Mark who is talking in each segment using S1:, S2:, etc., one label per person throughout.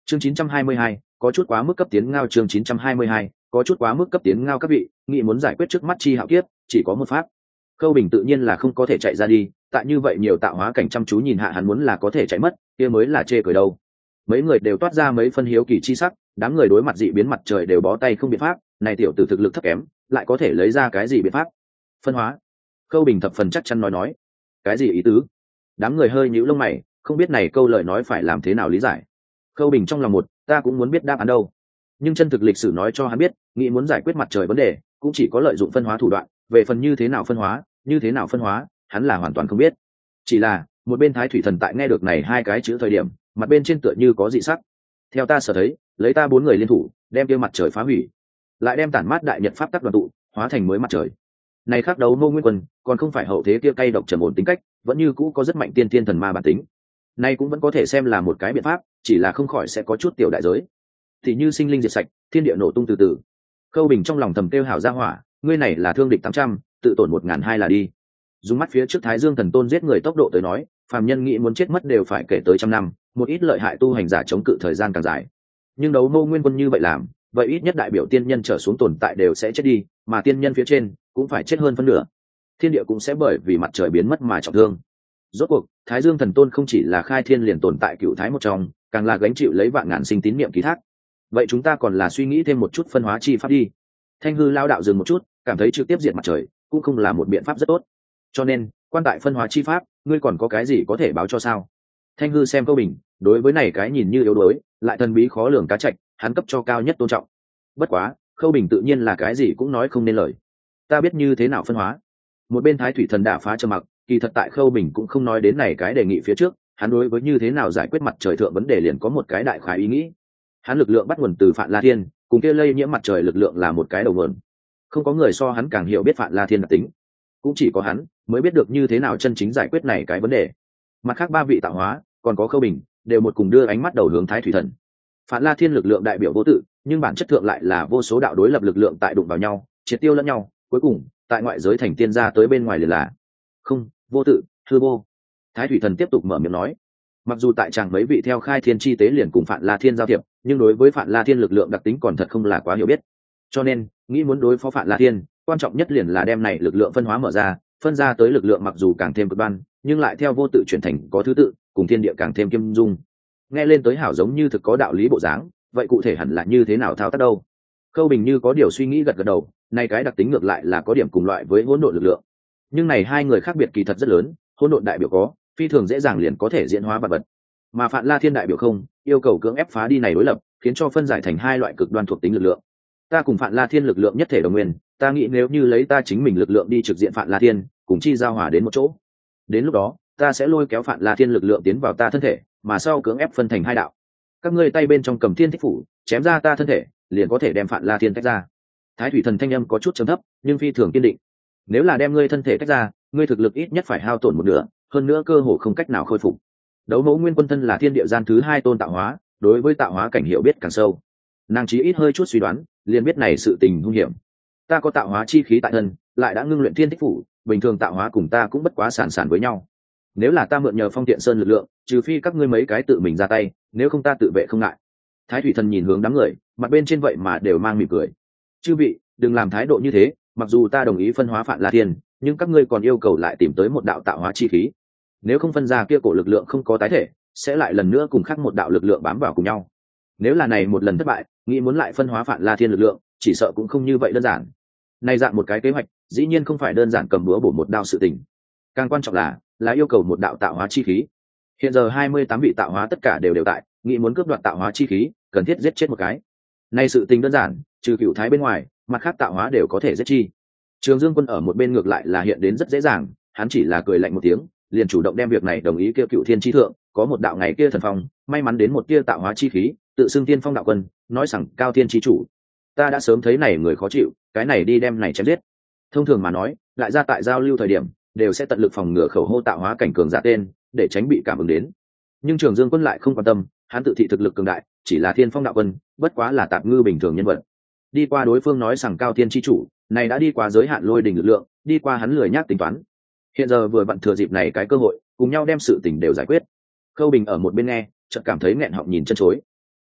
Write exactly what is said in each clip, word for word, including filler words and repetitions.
S1: chương chín trăm hai mươi hai, có chút quá mức cấp tiến ngao. Chương chín trăm hai mươi hai, có chút quá mức cấp tiến ngao. Các vị nghĩ muốn giải quyết trước mắt chi hạo kiếp chỉ có một pháp. Khâu Bình tự nhiên là không có thể chạy ra đi, tại như vậy nhiều tạo hóa cảnh chăm chú nhìn hạ, hắn muốn là có thể chạy mất kia mới là chê cười đâu. Mấy người đều toát ra mấy phân hiếu kỳ chi sắc, đám người đối mặt dị biến mặt trời đều bó tay không biện pháp, này tiểu tử thực lực thấp kém lại có thể lấy ra cái gì biện pháp? Phân hóa. Khâu Bình thập phần chắc chắn nói nói. Cái gì ý tứ? Đám người hơi nhíu lông mày, không biết này câu lời nói phải làm thế nào lý giải. Khâu Bình trong lòng một, ta cũng muốn biết đáp án đâu. Nhưng chân thực lịch sử nói cho hắn biết, nghĩ muốn giải quyết mặt trời vấn đề, cũng chỉ có lợi dụng phân hóa thủ đoạn, về phần như thế nào phân hóa, như thế nào phân hóa, hắn là hoàn toàn không biết. Chỉ là, một bên Thái Thủy Thần tại nghe được này hai cái chữ thời điểm, mặt bên trên tựa như có dị sắc. Theo ta sở thấy, lấy ta bốn người liên thủ, đem kia mặt trời phá hủy, lại đem tản mát đại nhật pháp tắc đoàn tụ, hóa thành mới mặt trời. Này khác đấu Ngô Nguyên Quân, còn không phải hậu thế kia cay độc trầm ổn tính cách, vẫn như cũ có rất mạnh tiên tiên thần ma bản tính. Nay cũng vẫn có thể xem là một cái biện pháp, chỉ là không khỏi sẽ có chút tiểu đại giới. Thì như sinh linh diệt sạch, thiên địa nổ tung từ từ. Khâu Bình trong lòng thầm kêu hảo gia hỏa, ngươi này là thương địch tám trăm, tự tổn một ngàn hai là đi. Dùng mắt phía trước Thái Dương Thần Tôn giết người tốc độ tới nói, phàm nhân nghĩ muốn chết mất đều phải kể tới trăm năm, một ít lợi hại tu hành giả chống cự thời gian càng dài. Nhưng đấu Ngô Nguyên Quân như vậy làm, vậy ít nhất đại biểu tiên nhân trở xuống tồn tại đều sẽ chết đi, mà tiên nhân phía trên cũng phải chết hơn phân nửa. Thiên địa cũng sẽ bởi vì mặt trời biến mất mà trọng thương. Rốt cuộc, Thái Dương Thần Tôn không chỉ là khai thiên liền tồn tại cựu thái một trong, càng là gánh chịu lấy vạn ngàn sinh tín niệm ký thác. Vậy chúng ta còn là suy nghĩ thêm một chút phân hóa chi pháp đi. Thanh Hư lao đạo dừng một chút, cảm thấy trực tiếp diệt mặt trời cũng không là một biện pháp rất tốt. Cho nên, quan tại phân hóa chi pháp, ngươi còn có cái gì có thể báo cho sao? Thanh Hư xem Khâu Bình, đối với này cái nhìn như yếu đuối, lại thần bí khó lường cá trạch, hắn cấp cho cao nhất tôn trọng. Bất quá, Khâu Bình tự nhiên là cái gì cũng nói không nên lời. Ta biết như thế nào phân hóa. Một bên Thái Thủy Thần đả phá trầm mặc, kỳ thật tại Khâu Bình cũng không nói đến này cái đề nghị phía trước, hắn đối với như thế nào giải quyết mặt trời thượng vấn đề liền có một cái đại khái ý nghĩ. Hắn lực lượng bắt nguồn từ Phạn La Thiên, cùng kia lây nhiễm mặt trời lực lượng là một cái đầu nguồn. Không có người so hắn càng hiểu biết Phạn La Thiên đặc tính, cũng chỉ có hắn mới biết được như thế nào chân chính giải quyết này cái vấn đề. Mặt khác ba vị tạo hóa, còn có Khâu Bình, đều một cùng đưa ánh mắt đầu hướng Thái Thủy Thần. Phạn La Thiên lực lượng đại biểu vô tự, nhưng bản chất thượng lại là vô số đạo đối lập lực lượng tại đụng vào nhau, triệt tiêu lẫn nhau, cuối cùng tại ngoại giới thành tiên gia tới bên ngoài liền là không vô tự hư vô. Thái Thủy Thần tiếp tục mở miệng nói, mặc dù tại chàng mấy vị theo khai thiên chi tế liền cùng Phạn La Thiên giao thiệp, nhưng đối với Phạn La Thiên lực lượng đặc tính còn thật không là quá hiểu biết. Cho nên nghĩ muốn đối phó Phạn La Thiên, quan trọng nhất liền là đem này lực lượng phân hóa mở ra, phân ra tới lực lượng mặc dù càng thêm cực đoan, nhưng lại theo vô tự chuyển thành có thứ tự, cùng thiên địa càng thêm kiêm dung. Nghe lên tới hảo giống như thực có đạo lý bộ dáng, vậy cụ thể hẳn là như thế nào thao tác đâu? Khâu Bình như có điều suy nghĩ gật gật đầu, này cái đặc tính ngược lại là có điểm cùng loại với hỗn độn lực lượng. Nhưng này hai người khác biệt kỳ thật rất lớn, hỗn độn đại biểu có, phi thường dễ dàng liền có thể diễn hóa vật vật. Mà Phạn La Thiên đại biểu không, yêu cầu cưỡng ép phá đi này đối lập, khiến cho phân giải thành hai loại cực đoan thuộc tính lực lượng. Ta cùng Phạn La Thiên lực lượng nhất thể đồng nguyên, ta nghĩ nếu như lấy ta chính mình lực lượng đi trực diện Phạn La Thiên, cùng chi giao hòa đến một chỗ. Đến lúc đó, ta sẽ lôi kéo Phạn La Thiên lực lượng tiến vào ta thân thể, mà sau cưỡng ép phân thành hai đạo. Các ngươi tay bên trong cầm thiên thích phủ, chém ra ta thân thể, liền có thể đem Phạn La Thiên tách ra. Thái Thủy Thần thanh âm có chút trầm thấp, nhưng phi thường kiên định. Nếu là đem ngươi thân thể tách ra, ngươi thực lực ít nhất phải hao tổn một nửa, hơn nữa cơ hồ không cách nào khôi phục. Đấu Mẫu Nguyên Quân thân là thiên địa gian thứ hai tôn tạo hóa, đối với tạo hóa cảnh hiểu biết càng sâu. Nàng chí ít hơi chút suy đoán, liền biết này sự tình hung hiểm. Ta có tạo hóa chi khí tại thân, lại đã ngưng luyện thiên thích phủ, bình thường tạo hóa cùng ta cũng bất quá sản sản với nhau. Nếu là ta mượn nhờ Phong Tiện Sơn lực lượng, trừ phi các ngươi mấy cái tự mình ra tay, nếu không ta tự vệ không ngại. Thái Thủy Thần nhìn hướng đám người, mặt bên trên vậy mà đều mang mỉm cười. Chư vị, đừng làm thái độ như thế, mặc dù ta đồng ý phân hóa Phạn La Thiên, nhưng các ngươi còn yêu cầu lại tìm tới một đạo tạo hóa chi khí. Nếu không phân ra kia cổ lực lượng không có tái thể, sẽ lại lần nữa cùng khác một đạo lực lượng bám vào cùng nhau. Nếu là này một lần thất bại, nghĩ muốn lại phân hóa Phạn La Thiên lực lượng, chỉ sợ cũng không như vậy đơn giản. Này dạng một cái kế hoạch, dĩ nhiên không phải đơn giản cầm búa bổ một đao sự tình. Càng quan trọng là, là yêu cầu một đạo tạo hóa chi khí. Hiện giờ hai mươi tám vị tạo hóa tất cả đều đều tại, nghĩ muốn cướp đoạt tạo hóa chi khí, cần thiết giết chết một cái. Này sự tình đơn giản, trừ Cửu Thái bên ngoài, mặt khác tạo hóa đều có thể giết chi. Trường Dương Quân ở một bên ngược lại là hiện đến rất dễ dàng, hắn chỉ là cười lạnh một tiếng, liền chủ động đem việc này đồng ý kêu Cựu Thiên chi thượng, có một đạo ngày kia thần phong, may mắn đến một tia tạo hóa chi khí, tự xưng Tiên Phong đạo quân, nói rằng cao thiên chi chủ. Ta đã sớm thấy này người khó chịu, cái này đi đem này chém giết. Thông thường mà nói, lại ra tại giao lưu thời điểm, đều sẽ tận lực phòng ngừa khẩu hô tạo hóa cảnh cường giả tên, để tránh bị cảm ứng đến. Nhưng Trường Dương Quân lại không quan tâm, hắn tự thị thực lực cường đại, chỉ là Thiên Phong đạo quân, bất quá là tạp ngư bình thường nhân vật. Đi qua đối phương nói rằng cao thiên chi chủ, này đã đi qua giới hạn lôi đình lực lượng, đi qua hắn lười nhác tính toán. Hiện giờ vừa vặn thừa dịp này cái cơ hội, cùng nhau đem sự tình đều giải quyết. Khâu Bình ở một bên nghe, chợt cảm thấy nghẹn họng nhìn chân chối.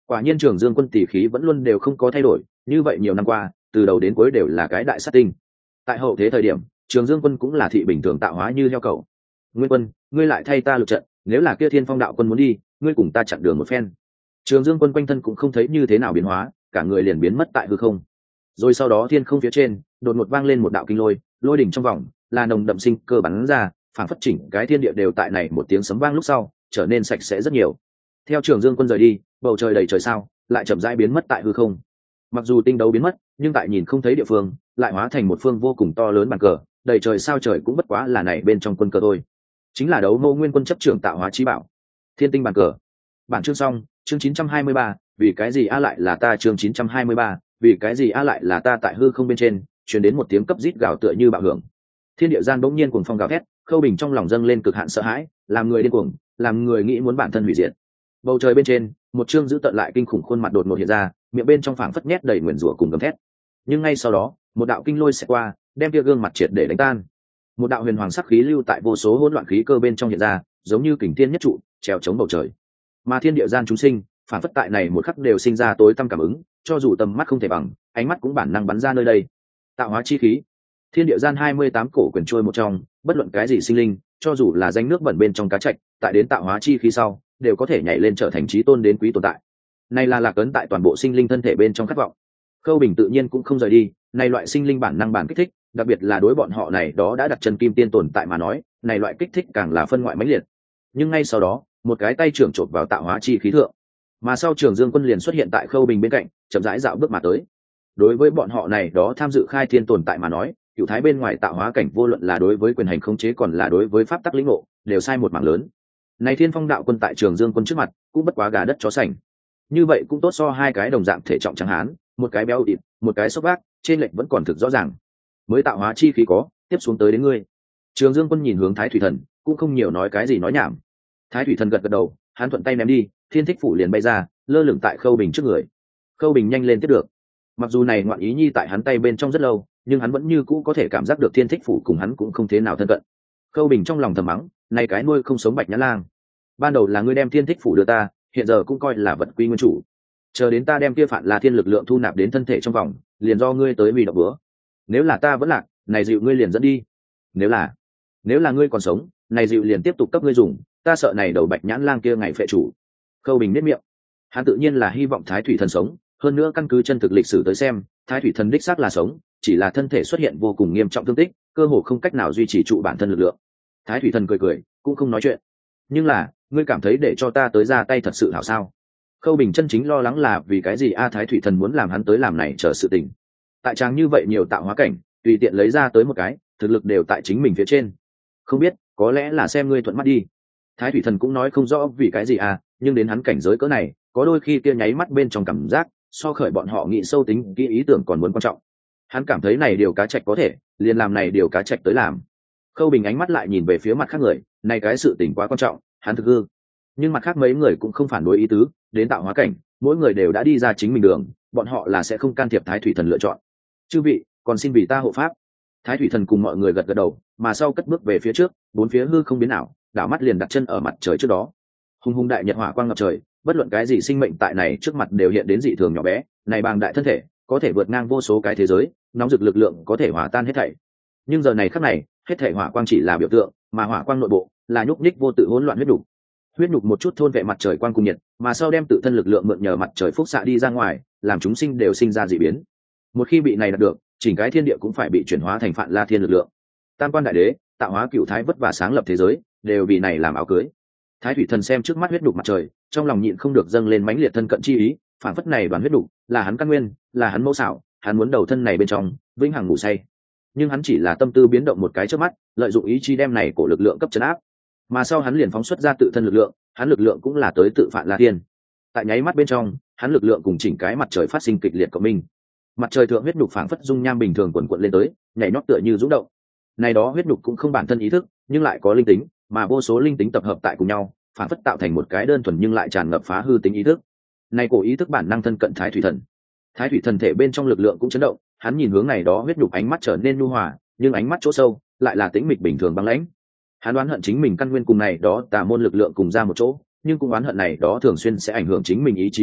S1: Quả nhiên Trường Dương quân tỷ khí vẫn luôn đều không có thay đổi, như vậy nhiều năm qua, từ đầu đến cuối đều là cái đại sát tinh. Tại hậu thế thời điểm, Trường Dương quân cũng là thị bình thường tạo hóa như heo cẩu. Nguyên quân, ngươi lại thay ta lực trận, nếu là kia Thiên Phong đạo quân muốn đi, ngươi cùng ta chặn đường một phen. Trường Dương quân quanh thân cũng không thấy như thế nào biến hóa, cả người liền biến mất tại hư không. Rồi sau đó thiên không phía trên, đột ngột vang lên một đạo kinh lôi, lôi đỉnh trong vòng là nồng đậm sinh cơ bắn ra, phảng phất chỉnh cái thiên địa đều tại này một tiếng sấm vang lúc sau, trở nên sạch sẽ rất nhiều. Theo Trường Dương quân rời đi, bầu trời đầy trời sao, lại chậm rãi biến mất tại hư không. Mặc dù tinh đấu biến mất, nhưng tại nhìn không thấy địa phương, lại hóa thành một phương vô cùng to lớn bàn cờ, đầy trời sao trời cũng bất quá là này bên trong quân cờ thôi. Chính là đấu Mâu Nguyên quân chấp trưởng tạo hóa chí bảo, Thiên Tinh bàn cờ. Bản chương xong, chương chín trăm hai mươi ba, vì cái gì a lại là ta chương chín trăm hai mươi ba, vì cái gì a lại là ta tại hư không bên trên, truyền đến một tiếng cấp rít gào tựa như bạo hưởng. Thiên địa gian bỗng nhiên cuồng phong gào thét, Khâu Bình trong lòng dâng lên cực hạn sợ hãi, làm người điên cuồng, làm người nghĩ muốn bản thân hủy diệt. Bầu trời bên trên, một chương giữ tận lại kinh khủng khuôn mặt đột ngột hiện ra, miệng bên trong phảng phất nhét đầy nguyền rủa cùng gầm thét. Nhưng ngay sau đó, một đạo kinh lôi sẽ qua, đem kia gương mặt triệt để đánh tan. Một đạo huyền hoàng sắc khí lưu tại vô số hỗn loạn khí cơ bên trong hiện ra, giống như kình thiên nhất trụ, treo chống bầu trời. Mà thiên địa gian chúng sinh, phản phất tại này một khắc đều sinh ra tối tâm cảm ứng, cho dù tầm mắt không thể bằng, ánh mắt cũng bản năng bắn ra nơi đây. Tạo hóa chi khí, thiên địa gian hai mươi tám cổ quyền trôi một trong, bất luận cái gì sinh linh, cho dù là danh nước bẩn bên trong cá trạch, tại đến tạo hóa chi khí sau, đều có thể nhảy lên trở thành chí tôn đến quý tồn tại. Này là lạc ấn tại toàn bộ sinh linh thân thể bên trong khát vọng. Khâu Bình tự nhiên cũng không rời đi, này loại sinh linh bản năng bản kích thích, đặc biệt là đối bọn họ này đó đã đặt chân kim tiên tồn tại mà nói, này loại kích thích càng là phân ngoại mãnh liệt. Nhưng ngay sau đó, một cái tay trưởng chộp vào tạo hóa chi khí thượng, mà sau Trường Dương quân liền xuất hiện tại Khâu Bình bên cạnh, chậm rãi dạo bước mà tới. Đối với bọn họ này đó tham dự khai thiên tồn tại mà nói, cửu thái bên ngoài tạo hóa cảnh vô luận là đối với quyền hành khống chế còn là đối với pháp tắc lĩnh ngộ, đều sai một mảng lớn. Này Thiên Phong đạo quân tại Trường Dương quân trước mặt, cũng bất quá gà đất chó sành. Như vậy cũng tốt so hai cái đồng dạng thể trọng trắng hán, một cái béo ịt, một cái xốc vác, trên lệch vẫn còn thực rõ ràng. Mới tạo hóa chi khí có, tiếp xuống tới đến ngươi. Trường Dương quân nhìn hướng Thái Thủy Thần, cũng không nhiều nói cái gì nói nhảm. Thái Thủy Thần gật gật đầu, hắn thuận tay ném đi, Thiên Thích phủ liền bay ra, lơ lửng tại Khâu Bình trước người. Khâu Bình nhanh lên tiếp được. Mặc dù này ngoạn ý nhi tại hắn tay bên trong rất lâu, nhưng hắn vẫn như cũ có thể cảm giác được Thiên Thích phủ cùng hắn cũng không thế nào thân cận. Khâu Bình trong lòng thầm mắng, này cái nuôi không sống bạch nhã lang. Ban đầu là ngươi đem Thiên Thích phủ đưa ta, hiện giờ cũng coi là vật quy nguyên chủ. Chờ đến ta đem kia Phạn La Thiên lực lượng thu nạp đến thân thể trong vòng, liền do ngươi tới vì động bữa. Nếu là ta vẫn lạc, này dịu ngươi liền dẫn đi. Nếu là, nếu là ngươi còn sống, này dịu liền tiếp tục cấp ngươi dùng, ta sợ này đầu bạch nhãn lang kia ngày phệ chủ. Khâu Bình nếp miệng, hắn tự nhiên là hy vọng Thái Thủy Thần sống, hơn nữa căn cứ chân thực lịch sử tới xem, Thái Thủy Thần đích xác là sống, chỉ là thân thể xuất hiện vô cùng nghiêm trọng thương tích, cơ hồ không cách nào duy trì trụ bản thân lực lượng. Thái Thủy Thần cười cười, cũng không nói chuyện. Nhưng là, ngươi cảm thấy để cho ta tới ra tay thật sự hảo sao? Khâu Bình chân chính lo lắng là vì cái gì a Thái Thủy Thần muốn làm hắn tới làm này chờ sự tình. Tại trang như vậy nhiều tạo hóa cảnh, tùy tiện lấy ra tới một cái, thực lực đều tại chính mình phía trên. Không biết, có lẽ là xem ngươi thuận mắt đi. Thái Thủy Thần cũng nói không rõ vì cái gì à, nhưng đến hắn cảnh giới cỡ này, có đôi khi kia nháy mắt bên trong cảm giác, so khởi bọn họ nghĩ sâu tính kỹ ý tưởng còn muốn quan trọng. Hắn cảm thấy này điều cá trạch có thể, liền làm này điều cá trạch tới làm. Khâu Bình ánh mắt lại nhìn về phía mặt khác người, này cái sự tình quá quan trọng, hắn thực hư. Nhưng mặt khác mấy người cũng không phản đối ý tứ, đến tạo hóa cảnh, mỗi người đều đã đi ra chính mình đường, bọn họ là sẽ không can thiệp Thái Thủy Thần lựa chọn. Chư vị, còn xin vì ta hộ pháp. Thái Thủy Thần cùng mọi người gật gật đầu, mà sau cất bước về phía trước, bốn phía hư không biến ảo, đảo mắt liền đặt chân ở mặt trời trước đó. Hùng hùng đại nhật hỏa quang ngập trời, bất luận cái gì sinh mệnh tại này trước mặt đều hiện đến dị thường nhỏ bé, này bàng đại thân thể, có thể vượt ngang vô số cái thế giới, nóng rực lực lượng có thể hòa tan hết thảy. Nhưng giờ này khắc này, hết thảy hỏa quang chỉ là biểu tượng, mà hỏa quang nội bộ là nhúc nhích vô tự hỗn loạn huyết đủ. Huyết nhục một chút thôn vệ mặt trời quang cùng nhiệt, mà sau đem tự thân lực lượng mượn nhờ mặt trời phúc xạ đi ra ngoài, làm chúng sinh đều sinh ra dị biến. Một khi bị này đạt được, chỉnh cái thiên địa cũng phải bị chuyển hóa thành Phạn La Thiên lực lượng. Tam quan đại đế, tạo hóa cửu thái vất vả sáng lập thế giới, đều bị này làm áo cưới. Thái Thủy Thần xem trước mắt huyết nhục mặt trời, trong lòng nhịn không được dâng lên mãnh liệt thân cận chi ý, phản phất này đoàn huyết nhục là hắn căn nguyên, là hắn mẫu xảo, hắn muốn đầu thân này bên trong vĩnh hằng ngủ say. Nhưng hắn chỉ là tâm tư biến động một cái trước mắt, lợi dụng ý chí đem này của lực lượng cấp trấn áp, mà sau hắn liền phóng xuất ra tự thân lực lượng, hắn lực lượng cũng là tới tự Phạn La Thiên. Tại nháy mắt bên trong, hắn lực lượng cùng chỉnh cái mặt trời phát sinh kịch liệt cộng minh. Mặt trời thượng huyết nhục phảng phất dung nham bình thường quần quật lên tới, nhảy nhót tựa như rung động. Này đó huyết nhục cũng không bản thân ý thức, nhưng lại có linh tính, mà vô số linh tính tập hợp tại cùng nhau, phảng phất tạo thành một cái đơn thuần nhưng lại tràn ngập phá hư tính ý thức. Này cổ ý thức bản năng thân cận Thái Thủy Thần. Thái Thủy Thần thể bên trong lực lượng cũng chấn động, hắn nhìn hướng này đó huyết nhục ánh mắt trở nên nhu hòa, nhưng ánh mắt chỗ sâu lại là tĩnh mịch bình thường băng lãnh. Hắn đoán hận chính mình căn nguyên cùng này đó tà môn lực lượng cùng ra một chỗ, nhưng cũng oán hận này đó thường xuyên sẽ ảnh hưởng chính mình ý chí lực lượng,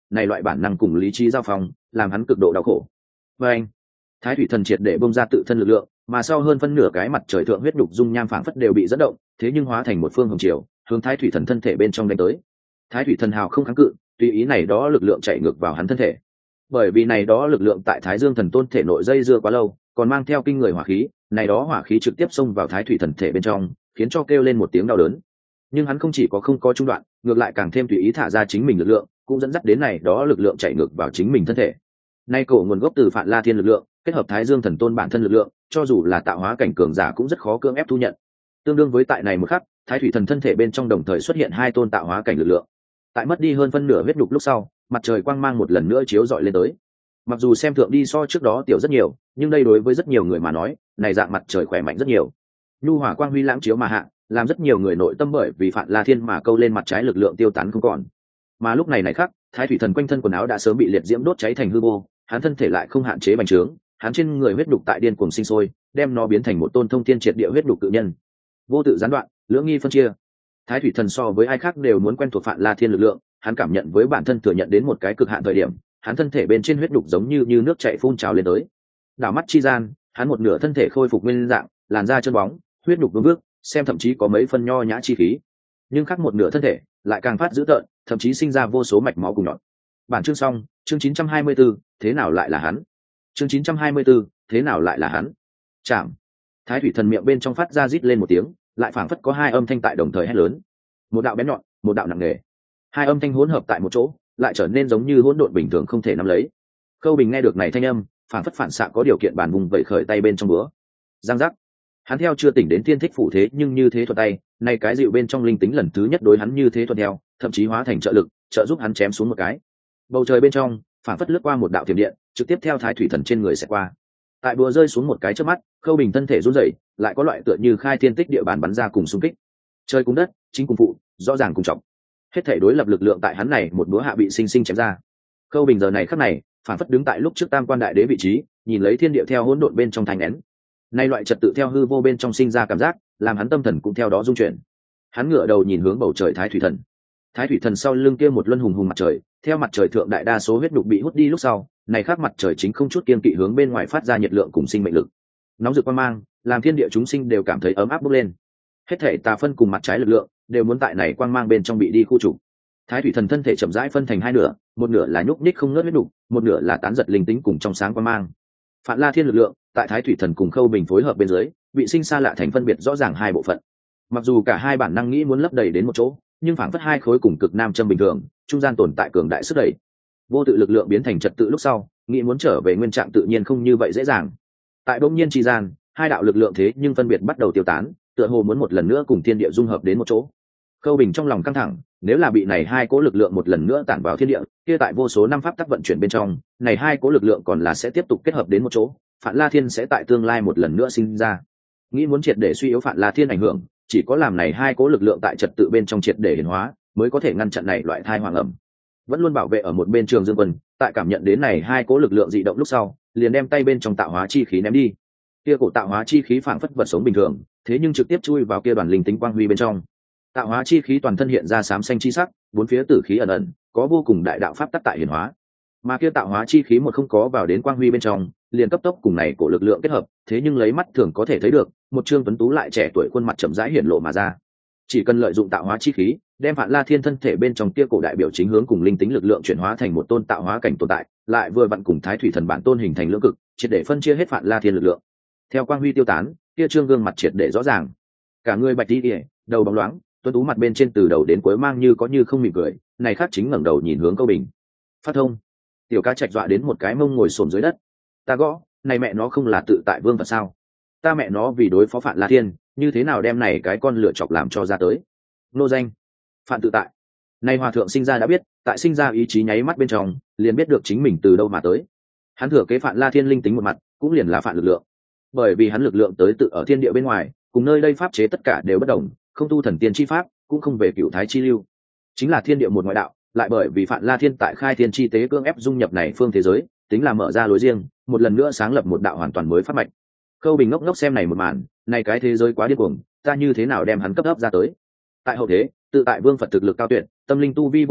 S1: này loại bản năng cùng lý trí giao phong làm hắn cực độ đau khổ. Và anh, thái thủy thần triệt để bông ra tự thân lực lượng, mà sau hơn phân nửa cái mặt trời thượng huyết đục dung nham phảng phất đều bị dẫn động, thế nhưng hóa thành một phương hồng chiều hướng thái thủy thần thân thể bên trong đánh tới. Thái thủy thần hào không kháng cự, tùy ý này đó lực lượng chạy ngược vào hắn thân thể. Bởi vì này đó lực lượng tại Thái Dương thần tôn thể nội dây dưa quá lâu, còn mang theo kinh người hỏa khí, này đó hỏa khí trực tiếp xông vào thái thủy thần thể bên trong, khiến cho kêu lên một tiếng đau đớn. Nhưng hắn không chỉ có không có trung đoạn, ngược lại càng thêm tùy ý thả ra chính mình lực lượng, cũng dẫn dắt đến này đó lực lượng chạy ngược vào chính mình thân thể. Nay cổ nguồn gốc từ Phạn La Thiên lực lượng, kết hợp Thái Dương thần tôn bản thân lực lượng, cho dù là tạo hóa cảnh cường giả cũng rất khó cưỡng ép thu nhận. Tương đương với tại này một khắc, thái thủy thần thân thể bên trong đồng thời xuất hiện hai tôn tạo hóa cảnh lực lượng. Tại mất đi hơn phân nửa huyết nhục lúc sau, mặt trời quang mang một lần nữa chiếu rọi lên tới. Mặc dù xem thượng đi so trước đó tiểu rất nhiều, nhưng đây đối với rất nhiều người mà nói, này dạng mặt trời khỏe mạnh rất nhiều. Nhu hỏa quang huy lãng chiếu mà hạ, làm rất nhiều người nội tâm bởi vì Phạn La Thiên mà câu lên mặt trái lực lượng tiêu tán không còn. Mà lúc này này khác, thái thủy thần quanh thân quần áo đã sớm bị liệt diễm đốt cháy thành hư vô, hắn thân thể lại không hạn chế bành trướng, hắn trên người huyết đục tại điên cuồng sinh sôi, đem nó biến thành một tôn thông thiên triệt địa huyết đục tự nhân. Vô tự gián đoạn, lưỡng nghi phân chia. Thái thủy thần so với ai khác đều muốn quen thuộc Phạn La Thiên lực lượng, hắn cảm nhận với bản thân thừa nhận đến một cái cực hạn thời điểm, hắn thân thể bên trên huyết đục giống như như nước chảy phun trào lên tới. Đảo mắt chi gian, hắn một nửa thân thể khôi phục nguyên dạng, làn da chân bóng, huyết đục vương vước, xem thậm chí có mấy phân nho nhã chi khí. Nhưng khác một nửa thân thể lại càng phát dữ tợn, thậm chí sinh ra vô số mạch máu cùng nhọn. Bản chương xong, chương chín trăm hai mươi tư, thế nào lại là hắn? Chương chín trăm hai mươi tư, thế nào lại là hắn? Chạm. Thái thủy thần miệng bên trong phát ra rít lên một tiếng, lại phảng phất có hai âm thanh tại đồng thời hét lớn. Một đạo bén nhọn, một đạo nặng nề. Hai âm thanh hỗn hợp tại một chỗ, lại trở nên giống như hỗn độn bình thường không thể nắm lấy. Khâu Bình nghe được này thanh âm, phảng phất phản xạ có điều kiện bàn vùng vẩy khởi tay bên trong búa. Giang giác. Hắn theo chưa tỉnh đến thiên thích phủ thế, nhưng như thế thuật tay, nay cái dịu bên trong linh tính lần thứ nhất đối hắn như thế thuật theo, thậm chí hóa thành trợ lực, trợ giúp hắn chém xuống một cái. Bầu trời bên trong, phảng phất lướt qua một đạo thiểm điện, trực tiếp theo thái thủy thần trên người sẽ qua. Tại búa rơi xuống một cái trước mắt, Khâu Bình thân thể run rẩy, lại có loại tựa như khai thiên tích địa bàn bắn ra cùng xung kích. Trời cùng đất, chính cùng phụ, rõ ràng cùng trọng. Hết thể đối lập lực lượng tại hắn này một búa hạ bị sinh sinh chém ra. Khâu Bình giờ này khắc này, phảng phất đứng tại lúc trước Tam Quan Đại Đế vị trí, nhìn lấy thiên địa theo hỗn độn bên trong thành nén. Nay loại trật tự theo hư vô bên trong sinh ra cảm giác, làm hắn tâm thần cũng theo đó rung chuyển. Hắn ngửa đầu nhìn hướng bầu trời thái thủy thần. Thái thủy thần sau lưng kia một luân hùng hùng mặt trời, theo mặt trời thượng đại đa số huyết đục bị hút đi lúc sau, này khác mặt trời chính không chút kiên kỵ hướng bên ngoài phát ra nhiệt lượng cùng sinh mệnh lực. Nóng rực quang mang, làm thiên địa chúng sinh đều cảm thấy ấm áp bốc lên. Hết thể tà phân cùng mặt trái lực lượng đều muốn tại này quang mang bên trong bị đi khu trục. Thái thủy thần thân thể chậm rãi phân thành hai nửa, một nửa là nhúc nhích không ngớt huyết đục, một nửa là tán giật linh tính cùng trong sáng quang mang. Phạn La Thiên lực lượng tại thái thủy thần cùng Khâu Bình phối hợp bên dưới, bị sinh xa lạ thành phân biệt rõ ràng hai bộ phận. Mặc dù cả hai bản năng nghĩ muốn lấp đầy đến một chỗ, nhưng phảng phất hai khối cùng cực nam châm bình thường, trung gian tồn tại cường đại sức đẩy. Vô tự lực lượng biến thành trật tự lúc sau, nghĩ muốn trở về nguyên trạng tự nhiên không như vậy dễ dàng. Tại bỗng nhiên chi gian, hai đạo lực lượng thế nhưng phân biệt bắt đầu tiêu tán, tựa hồ muốn một lần nữa cùng thiên địa dung hợp đến một chỗ. Khâu Bình trong lòng căng thẳng, nếu là bị này hai cố lực lượng một lần nữa tản vào thiên địa, kia tại vô số năm pháp tắc vận chuyển bên trong, này hai cố lực lượng còn là sẽ tiếp tục kết hợp đến một chỗ, Phạn La Thiên sẽ tại tương lai một lần nữa sinh ra. Nghĩ muốn triệt để suy yếu Phạn La Thiên ảnh hưởng, chỉ có làm này hai cố lực lượng tại trật tự bên trong triệt để hiển hóa, mới có thể ngăn chặn này loại thai hoàng ẩm. Vẫn luôn bảo vệ ở một bên Trường Dương Quân, tại cảm nhận đến này hai cố lực lượng dị động lúc sau, liền đem tay bên trong tạo hóa chi khí ném đi. Kia cổ tạo hóa chi khí phảng phất vật sống bình thường, thế nhưng trực tiếp chui vào kia đoàn linh tính quang huy bên trong. Tạo hóa chi khí toàn thân hiện ra xám xanh chi sắc, bốn phía tử khí ẩn ẩn, có vô cùng đại đạo pháp tắc tại hiển hóa. Mà kia tạo hóa chi khí một không có vào đến quang huy bên trong, liền cấp tốc cùng này cổ lực lượng kết hợp, thế nhưng lấy mắt thường có thể thấy được, một trương tuấn tú lại trẻ tuổi khuôn mặt chậm rãi hiển lộ mà ra. Chỉ cần lợi dụng tạo hóa chi khí, đem Phạn La Thiên thân thể bên trong kia cổ đại biểu chính hướng cùng linh tính lực lượng chuyển hóa thành một tôn tạo hóa cảnh tồn tại, lại vừa vặn cùng Thái Thủy Thần bản tôn hình thành lưỡng cực, triệt để phân chia hết Phạn La Thiên lực lượng. Theo quang huy tiêu tán, kia trương gương mặt triệt để rõ ràng, cả người bạch đi, đầu bóng loáng, tuấn tú mặt bên trên từ đầu đến cuối mang như có như không mỉm cười, này khác chính ngẩng đầu nhìn hướng Câu Bình. Phát thông. Tiểu Ca Trạch dọa đến một cái mông ngồi xổm dưới đất. Ta gõ, này mẹ nó không là tự tại vương vật sao? Ta mẹ nó vì đối phó Phạn La Thiên, như thế nào đem này cái con lựa chọc làm cho ra tới? Nô danh, Phạn tự tại. Nay hòa thượng sinh ra đã biết, tại sinh ra ý chí nháy mắt bên trong, liền biết được chính mình từ đâu mà tới. Hắn thừa kế Phạn La Thiên linh tính một mặt, cũng liền là Phạn lực lượng. Bởi vì hắn lực lượng tới tự ở thiên địa bên ngoài, cùng nơi đây pháp chế tất cả đều bất đồng, không tu thần tiên chi pháp, cũng không về cửu thái chi lưu, chính là thiên địa một ngoại đạo. Lại bởi vì Phạn La Thiên tại khai thiên chi tế cương ép dung nhập này phương thế giới, tính là mở ra lối riêng, một lần nữa sáng lập một đạo hoàn toàn mới phát mạch. Khâu Bình ngốc ngốc xem này một màn, này cái thế giới quá điên cuồng, ta như thế nào đem hắn cấp ấp ra tới? Tại hậu thế, tự tại vương Phật thực lực cao tuyệt, tâm linh tu vi vô địch,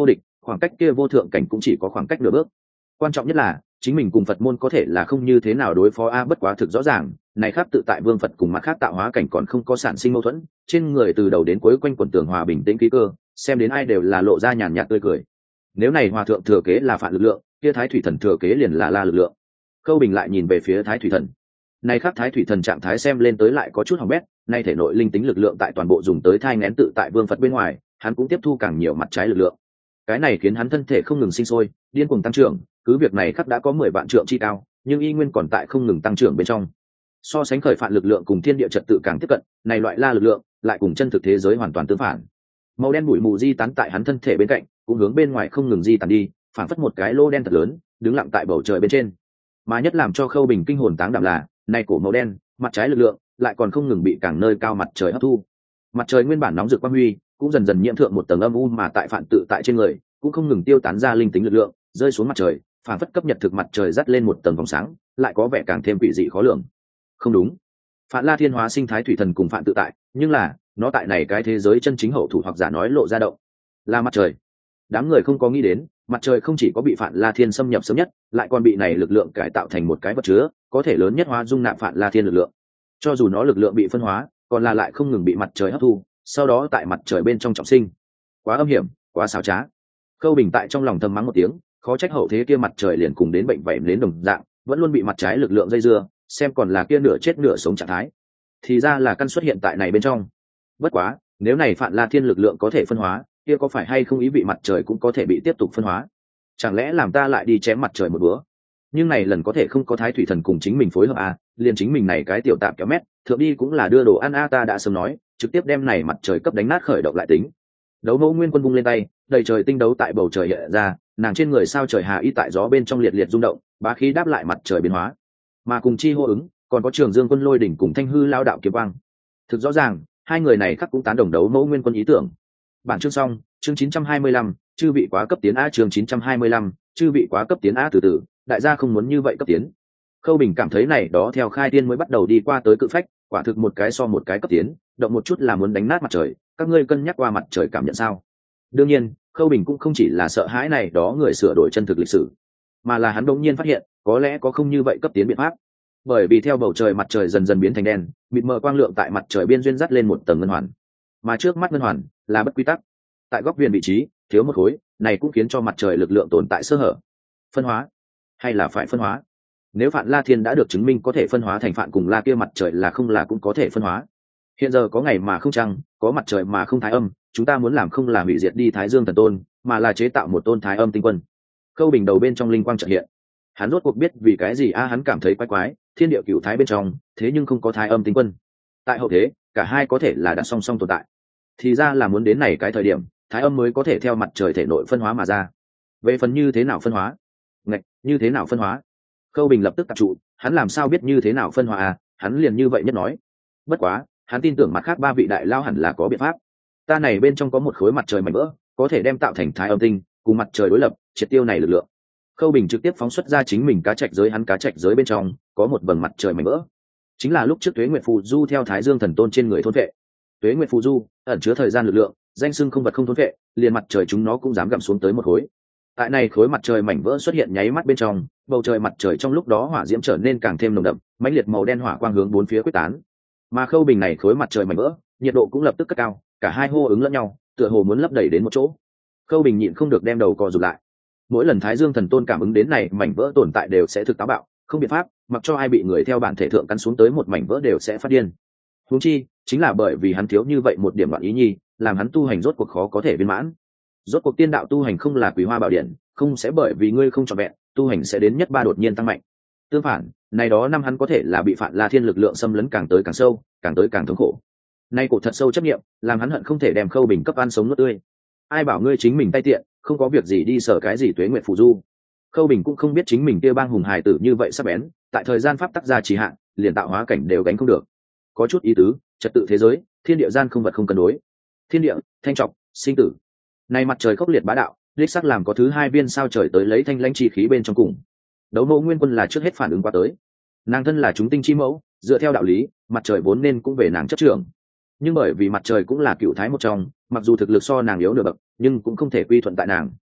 S1: khoảng cách kia vô thượng cảnh cũng chỉ có khoảng cách nửa bước. Quan trọng nhất là chính mình cùng Phật môn có thể là không như thế nào đối phó a bất quá thực rõ ràng này khác tự tại vương Phật cùng mặt khác tạo hóa cảnh còn không có sản sinh mâu thuẫn, trên người từ đầu đến cuối quanh quẩn tường hòa bình tĩnh khí cơ, xem đến ai đều là lộ ra nhàn nhạt tươi cười. Nếu này hòa thượng thừa kế là Phạn lực lượng, kia Thái Thủy Thần thừa kế liền là La lực lượng. Khâu Bình lại nhìn về phía Thái Thủy Thần. Này khác Thái Thủy Thần trạng thái xem lên tới lại có chút hỏng bét, nay thể nội linh tính lực lượng tại toàn bộ dùng tới thai nghén tự tại vương Phật bên ngoài, hắn cũng tiếp thu càng nhiều mặt trái lực lượng. Cái này khiến hắn thân thể không ngừng sinh sôi, điên cuồng tăng trưởng, cứ việc này khắc đã có mười vạn trượng chi cao, nhưng y nguyên còn tại không ngừng tăng trưởng bên trong. So sánh khởi Phạn lực lượng cùng thiên địa trật tự càng tiếp cận, này loại La lực lượng lại cùng chân thực thế giới hoàn toàn tương phản. Màu đen bụi mù di tán tại hắn thân thể bên cạnh, cũng hướng bên ngoài không ngừng di tán đi, phản phất một cái lô đen thật lớn, đứng lặng tại bầu trời bên trên. Mà nhất làm cho Khâu Bình kinh hồn táng đảm là, này cổ màu đen, mặt trái lực lượng lại còn không ngừng bị càng nơi cao mặt trời hấp thu. Mặt trời nguyên bản nóng rực quang huy, cũng dần dần nhiễm thượng một tầng âm u mà tại Phạn tự tại trên người, cũng không ngừng tiêu tán ra linh tính lực lượng, rơi xuống mặt trời, phản phất cấp nhật thực mặt trời dắt lên một tầng vòng sáng, lại có vẻ càng thêm quỷ dị khó lường. Không đúng, Phạn La Thiên hóa sinh Thái Thủy Thần cùng Phạn tự tại, nhưng là nó tại này cái thế giới chân chính hậu thủ hoặc giả nói lộ ra động là mặt trời. Đám người không có nghĩ đến, mặt trời không chỉ có bị Phạn La Thiên xâm nhập sớm nhất, lại còn bị này lực lượng cải tạo thành một cái vật chứa, có thể lớn nhất hóa dung nạp Phạn La Thiên lực lượng. Cho dù nó lực lượng bị phân hóa, còn là lại không ngừng bị mặt trời hấp thu, sau đó tại mặt trời bên trong trọng sinh. Quá âm hiểm, quá xảo trá. Khâu Bình tại trong lòng thầm mắng một tiếng, khó trách hậu thế kia mặt trời liền cùng đến bệnh vảy đến đồng dạng, vẫn luôn bị mặt trái lực lượng dây dưa, xem còn là kia nửa chết nửa sống trạng thái. Thì ra là căn xuất hiện tại này bên trong. Bất quá, nếu này Phạn La Thiên lực lượng có thể phân hóa, kia có phải hay không ý vị mặt trời cũng có thể bị tiếp tục phân hóa? Chẳng lẽ làm ta lại đi chém mặt trời một bữa? Nhưng này lần có thể không có Thái Thủy Thần cùng chính mình phối hợp à, liền chính mình này cái tiểu tạp kéo mét, thượng đi cũng là đưa đồ ăn a ta đã sớm nói, trực tiếp đem này mặt trời cấp đánh nát khởi động lại tính. Đấu Mẫu Nguyên Quân vung lên tay, đầy trời tinh đấu tại bầu trời hiện ra, nàng trên người sao trời hà y tại gió bên trong liệt liệt rung động, bá khí đáp lại mặt trời biến hóa. Mà cùng chi hô ứng, còn có Trường Dương Quân Lôi đỉnh cùng Thanh Hư Lao đạo kiếm quang. Thực rõ ràng, hai người này khắc cũng tán đồng Đấu Mẫu Nguyên Quân ý tưởng. Bản chương xong, chương chín trăm hai mươi lăm, chư vị quá cấp tiến a chương chín trăm hai mươi lăm, chư vị quá cấp tiến a từ từ, đại gia không muốn như vậy cấp tiến. Khâu Bình cảm thấy này đó theo khai tiên mới bắt đầu đi qua tới cự phách, quả thực một cái so một cái cấp tiến, động một chút là muốn đánh nát mặt trời, các ngươi cân nhắc qua mặt trời cảm nhận sao? Đương nhiên, Khâu Bình cũng không chỉ là sợ hãi này đó người sửa đổi chân thực lịch sử, mà là hắn đột nhiên phát hiện, có lẽ có không như vậy cấp tiến biện pháp. Bởi vì theo bầu trời mặt trời dần dần biến thành đen, mịt mờ quang lượng tại mặt trời biên duyên dắt lên một tầng ngân hoàn. Mà trước mắt ngân hoàn là bất quy tắc. Tại góc viền vị trí, thiếu một khối, này cũng khiến cho mặt trời lực lượng tồn tại sơ hở. Phân hóa, hay là phải phân hóa? Nếu Phạn La Thiên đã được chứng minh có thể phân hóa thành Phạn cùng La kia mặt trời là không là cũng có thể phân hóa. Hiện giờ có ngày mà không trăng, có mặt trời mà không thái âm, chúng ta muốn làm không là hủy diệt đi Thái Dương Thần Tôn, mà là chế tạo một tôn Thái Âm tinh quân. Khâu Bình đầu bên trong linh quang chợt hiện. Hắn rốt cuộc biết vì cái gì a hắn cảm thấy quái quái, thiên địa cửu thái bên trong, thế nhưng không có Thái Âm tinh quân. Tại hậu thế, cả hai có thể là đã song song tồn tại. Thì ra là muốn đến này cái thời điểm, Thái Âm mới có thể theo mặt trời thể nội phân hóa mà ra. Về phần như thế nào phân hóa? Ngạch, như thế nào phân hóa? Khâu Bình lập tức tập trụ, hắn làm sao biết như thế nào phân hóa à, hắn liền như vậy nhất nói. Bất quá, hắn tin tưởng mặt khác ba vị đại lao hẳn là có biện pháp. Ta này bên trong có một khối mặt trời mảnh vỡ, có thể đem tạo thành Thái Âm tinh, cùng mặt trời đối lập, triệt tiêu này lực lượng. Khâu Bình trực tiếp phóng xuất ra chính mình cá trạch giới hắn cá trạch giới bên trong, có một vầng mặt trời mảnh vỡ. Chính là lúc trước Tuế Nguyệt Phù Du theo Thái Dương Thần Tôn trên người thôn vệ. Tuế Nguyệt Phù Du ẩn chứa thời gian lực lượng, danh xưng không vật không thôn vệ, liền mặt trời chúng nó cũng dám gặm xuống tới một khối. Tại này khối mặt trời mảnh vỡ xuất hiện nháy mắt bên trong, bầu trời mặt trời trong lúc đó hỏa diễm trở nên càng thêm nồng đậm, mãnh liệt màu đen hỏa quang hướng bốn phía quyết tán. Mà Khâu Bình này khối mặt trời mảnh vỡ, nhiệt độ cũng lập tức cất cao, cả hai hô ứng lẫn nhau, tựa hồ muốn lấp đầy đến một chỗ. Khâu Bình nhịn không được đem đầu co rụt lại. Mỗi lần Thái Dương Thần Tôn cảm ứng đến này mảnh vỡ tồn tại đều sẽ thực táo bạo, không biện pháp, mặc cho ai bị người theo bản thể thượng cắn xuống tới một mảnh vỡ đều sẽ phát điên. Huống chi, chính là bởi vì hắn thiếu như vậy một điểm đoạn ý nhi, làm hắn tu hành rốt cuộc khó có thể viên mãn. Rốt cuộc tiên đạo tu hành không là Quý Hoa Bảo Điện, không sẽ bởi vì ngươi không trọn vẹn, tu hành sẽ đến nhất ba đột nhiên tăng mạnh. Tương phản, này đó năm hắn có thể là bị Phạn La Thiên lực lượng xâm lấn càng tới càng sâu, càng tới càng thống khổ. Nay cổ thật sâu chấp niệm, làm hắn hận không thể đem Khâu Bình cấp ăn sống nuốt tươi. Ai bảo ngươi chính mình tay tiện, không có việc gì đi sở cái gì Tuế Nguyệt Phù Du. Khâu Bình cũng không biết chính mình kia bang hùng hài tử như vậy sắp bén, tại thời gian pháp tắc gia trì hạn, liền tạo hóa cảnh đều gánh không được. Có chút ý tứ, trật tự thế giới, thiên địa gian không vật không cân đối. Thiên địa, thanh trọc, sinh tử. Này mặt trời khốc liệt bá đạo, đích xác làm có thứ hai viên sao trời tới lấy thanh lãnh chi khí bên trong cùng. Đấu Mẫu Nguyên Quân là trước hết phản ứng qua tới. Nàng thân là chúng tinh chi mẫu, dựa theo đạo lý, mặt trời vốn nên cũng về nàng chấp trưởng. Nhưng bởi vì mặt trời cũng là cựu thái một trong, mặc dù thực lực so nàng yếu nửa bậc, nhưng cũng không thể quy thuận tại nàng.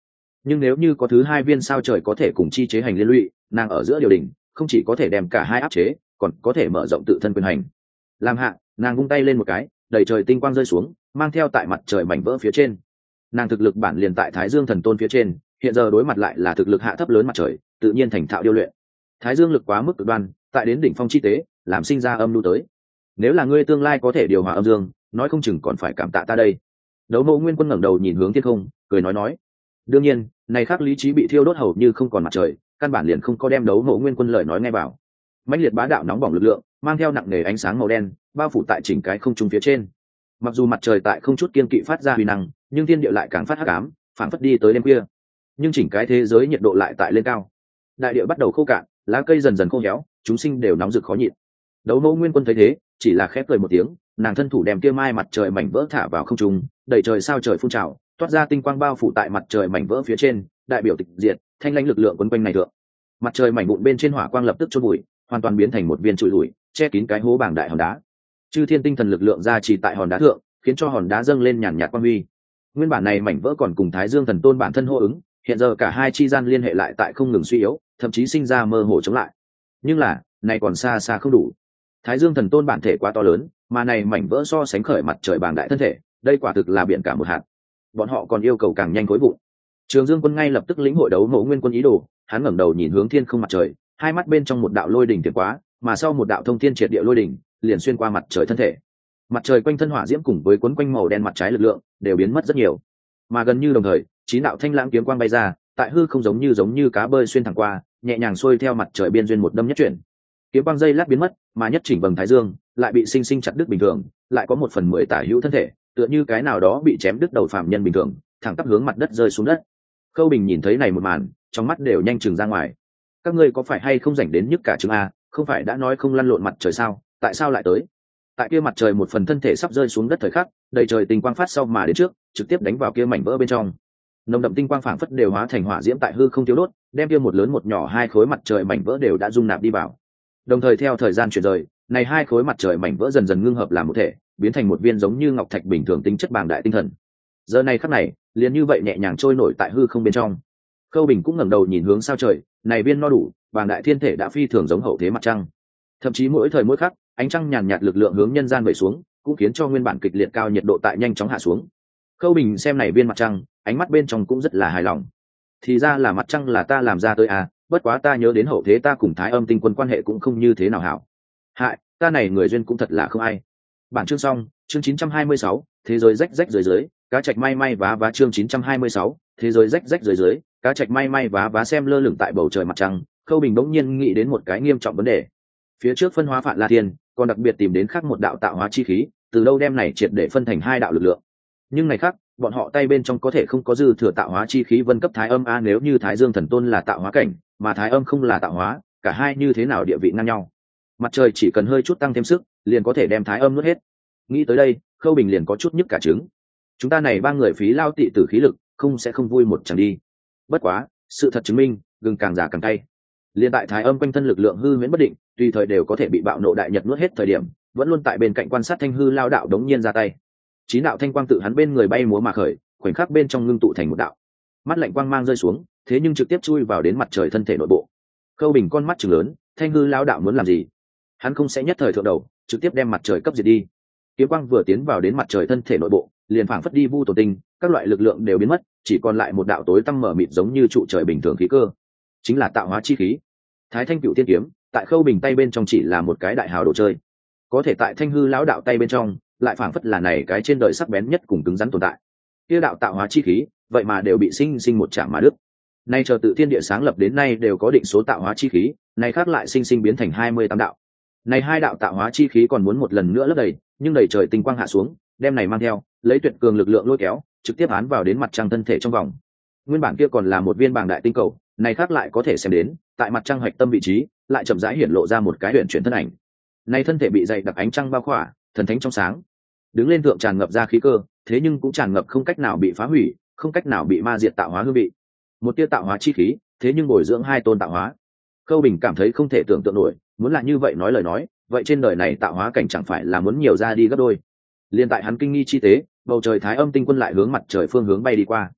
S1: nhưng nếu như có thứ hai viên sao trời có thể cùng chi chế hành liên lụy, nàng ở giữa điều đình không chỉ có thể đem cả hai áp chế, còn có thể mở rộng tự thân quyền hành. Làm hạ, nàng vung tay lên một cái, đầy trời tinh quang rơi xuống, mang theo tại mặt trời mảnh vỡ phía trên. Nàng thực lực bản liền tại Thái Dương Thần Tôn phía trên, hiện giờ đối mặt lại là thực lực hạ thấp lớn mặt trời, tự nhiên thành thạo điêu luyện. Thái Dương lực quá mức cực đoan, tại đến đỉnh phong chi tế, làm sinh ra âm lưu tới. Nếu là ngươi tương lai có thể điều hòa âm dương, nói không chừng còn phải cảm tạ ta đây. Đấu Mộ Nguyên Quân ngẩng đầu nhìn hướng thiên không, cười nói nói. Đương nhiên, này khác lý trí bị thiêu đốt hầu như không còn mặt trời, căn bản liền không có đem Đấu Mộ Nguyên Quân lời nói nghe vào. Mãnh liệt bá đạo nóng bỏng lực lượng, mang theo nặng nề ánh sáng màu đen, bao phủ tại chỉnh cái không trung phía trên. Mặc dù mặt trời tại không chút kiên kỵ phát ra huy năng, nhưng thiên địa lại càng phát hắc ám, phảng phất đi tới đêm khuya. Nhưng chỉnh cái thế giới nhiệt độ lại tại lên cao. Đại địa bắt đầu khô cạn, lá cây dần dần khô héo, chúng sinh đều nóng rực khó nhịn. Đấu Mộ Nguyên Quân thấy thế, chỉ là khép cười một tiếng, nàng thân thủ đem kia mai mặt trời mảnh vỡ thả vào không trung, đầy trời sao trời phun trào, toát ra tinh quang bao phủ tại mặt trời mảnh vỡ phía trên, đại biểu tịch diệt, thanh lãnh lực lượng quấn quanh này thượng. Mặt trời mảnh vụn bên trên hỏa quang lập tức chôn bụi, hoàn toàn biến thành một viên trụi lùi, che kín cái hố bảng đại hòn đá. Chư thiên tinh thần lực lượng ra chỉ tại hòn đá thượng, khiến cho hòn đá dâng lên nhàn nhạt quang huy. Nguyên bản này mảnh vỡ còn cùng Thái Dương Thần Tôn bản thân hô ứng, hiện giờ cả hai chi gian liên hệ lại tại không ngừng suy yếu, thậm chí sinh ra mơ hồ chống lại. Nhưng là, này còn xa xa không đủ. Thái Dương Thần Tôn bản thể quá to lớn, mà này mảnh vỡ so sánh khởi mặt trời bàng đại thân thể, đây quả thực là biển cả một hạt. Bọn họ còn yêu cầu càng nhanh khối vụn. Trường Dương Quân ngay lập tức lĩnh hội Đấu Mộ Nguyên Quân ý đồ, hắn ngẩng đầu nhìn hướng thiên không mặt trời, hai mắt bên trong một đạo lôi đỉnh tiệt quá, mà sau một đạo thông thiên triệt địa lôi đỉnh liền xuyên qua mặt trời thân thể. Mặt trời quanh thân hỏa diễm cùng với cuốn quanh màu đen mặt trái lực lượng đều biến mất rất nhiều, mà gần như đồng thời, chín đạo thanh lãng kiếm quang bay ra, tại hư không giống như giống như cá bơi xuyên thẳng qua, nhẹ nhàng xuôi theo mặt trời biên duyên một đâm nhất chuyển. Kiếm quang dây lát biến mất, mà nhất chỉnh vầng thái dương lại bị sinh sinh chặt đứt bình thường, lại có một phần mười tả hữu thân thể, tựa như cái nào đó bị chém đứt đầu phàm nhân bình thường, thẳng tắp hướng mặt đất rơi xuống đất. Khâu Bình nhìn thấy này một màn, trong mắt đều nhanh chừng ra ngoài. Các ngươi có phải hay không rảnh đến nhức cả trứng a? Không phải đã nói không lăn lộn mặt trời sao? Tại sao lại tới? Tại kia mặt trời một phần thân thể sắp rơi xuống đất thời khắc, đầy trời tinh quang phát sau mà đến trước, trực tiếp đánh vào kia mảnh vỡ bên trong. Nồng đậm tinh quang phảng phất đều hóa thành hỏa diễm tại hư không tiêu đốt, đem kia một lớn một nhỏ hai khối mặt trời mảnh vỡ đều đã dung nạp đi vào. Đồng thời theo thời gian chuyển rời, này hai khối mặt trời mảnh vỡ dần dần ngưng hợp làm một thể, biến thành một viên giống như ngọc thạch bình thường tính chất bàng đại tinh thần. Giờ này khắc này, liền như vậy nhẹ nhàng trôi nổi tại hư không bên trong. Khâu Bình cũng ngẩng đầu nhìn hướng sao trời, này viên no đủ, bàng đại thiên thể đã phi thường giống hậu thế mặt trăng. Thậm chí mỗi thời mỗi khắc, ánh trăng nhàn nhạt lực lượng hướng nhân gian vẩy xuống, cũng khiến cho nguyên bản kịch liệt cao nhiệt độ tại nhanh chóng hạ xuống. Khâu Bình xem này viên mặt trăng, ánh mắt bên trong cũng rất là hài lòng. Thì ra là mặt trăng là ta làm ra tới à, bất quá ta nhớ đến hậu thế ta cùng Thái Âm Tinh Quân quan hệ cũng không như thế nào hảo. Hại, ta này người duyên cũng thật là không ai. Bản chương xong, chương chín trăm hai mươi sáu, thế giới rách rách dưới dưới, cá trạch may may vá vá chương chín trăm hai mươi sáu, thế giới rách rách dưới dưới, cá trạch may may vá vá xem lơ lửng tại bầu trời mặt trăng, Khâu Bình bỗng nhiên nghĩ đến một cái nghiêm trọng vấn đề. Phía trước phân hóa Phạn La Thiên, còn đặc biệt tìm đến khác một đạo tạo hóa chi khí, từ đâu đem này triệt để phân thành hai đạo lực lượng. Nhưng này khác, bọn họ tay bên trong có thể không có dư thừa tạo hóa chi khí vân cấp Thái Âm a, nếu như Thái Dương Thần Tôn là tạo hóa cảnh, mà Thái Âm không là tạo hóa, cả hai như thế nào địa vị ngang nhau. Mặt trời chỉ cần hơi chút tăng thêm sức, liền có thể đem Thái Âm nuốt hết. Nghĩ tới đây, Khâu Bình liền có chút nhức cả trứng. Chúng ta này ba người phí lao tị tử khí lực, không sẽ không vui một chẳng đi. Bất quá, sự thật chứng minh, gừng càng già càng cay. Liên tại Thái Âm quanh thân lực lượng hư huyễn bất định, tùy thời đều có thể bị bạo nộ đại nhật nuốt hết thời điểm, vẫn luôn tại bên cạnh quan sát Thanh hư lao đạo đống nhiên ra tay. Chín đạo thanh quang tự hắn bên người bay múa mà khởi, khoảnh khắc bên trong ngưng tụ thành một đạo. Mắt lạnh quang mang rơi xuống, thế nhưng trực tiếp chui vào đến mặt trời thân thể nội bộ. Khâu Bình con mắt trừng lớn, Thanh hư lao đạo muốn làm gì? Hắn không sẽ nhất thời thượng đầu, trực tiếp đem mặt trời cấp diệt đi. Kiếm quang vừa tiến vào đến mặt trời thân thể nội bộ, liền phảng phất đi vu tổ tinh, các loại lực lượng đều biến mất, chỉ còn lại một đạo tối tăm mở mịt giống như trụ trời bình thường khí cơ, chính là tạo hóa chi khí. Thái Thanh Cựu Tiên kiếm, tại Khâu Bình tay bên trong chỉ là một cái đại hào đồ chơi, có thể tại Thanh hư lão đạo tay bên trong, lại phảng phất là này cái trên đời sắc bén nhất cùng cứng rắn tồn tại. Kia đạo tạo hóa chi khí, vậy mà đều bị sinh sinh một chạm mà đứt. Nay chờ tự thiên địa sáng lập đến nay đều có định số tạo hóa chi khí, này khác lại sinh sinh biến thành hai mươi tám đạo. Này hai đạo tạo hóa chi khí còn muốn một lần nữa lấp đầy, nhưng đầy trời tinh quang hạ xuống, đem này mang theo, lấy tuyệt cường lực lượng lôi kéo, trực tiếp án vào đến mặt trăng thân thể trong vòng. Nguyên bản kia còn là một viên bảng đại tinh cầu, này khác lại có thể xem đến, tại mặt trăng hoạch tâm vị trí, lại chậm rãi hiển lộ ra một cái huyền chuyển thân ảnh. Này thân thể bị dày đặc ánh trăng bao khỏa, thần thánh trong sáng. Đứng lên thượng tràn ngập ra khí cơ, thế nhưng cũng tràn ngập không cách nào bị phá hủy, không cách nào bị ma diệt tạo hóa hương vị. Một tia tạo hóa chi khí, thế nhưng bồi dưỡng hai tôn tạo hóa. Khâu Bình cảm thấy không thể tưởng tượng nổi, muốn là như vậy nói lời nói, vậy trên đời này tạo hóa cảnh chẳng phải là muốn nhiều ra đi gấp đôi. Liên tại hắn kinh nghi chi tế, bầu trời Thái Âm Tinh Quân lại hướng mặt trời phương hướng bay đi qua.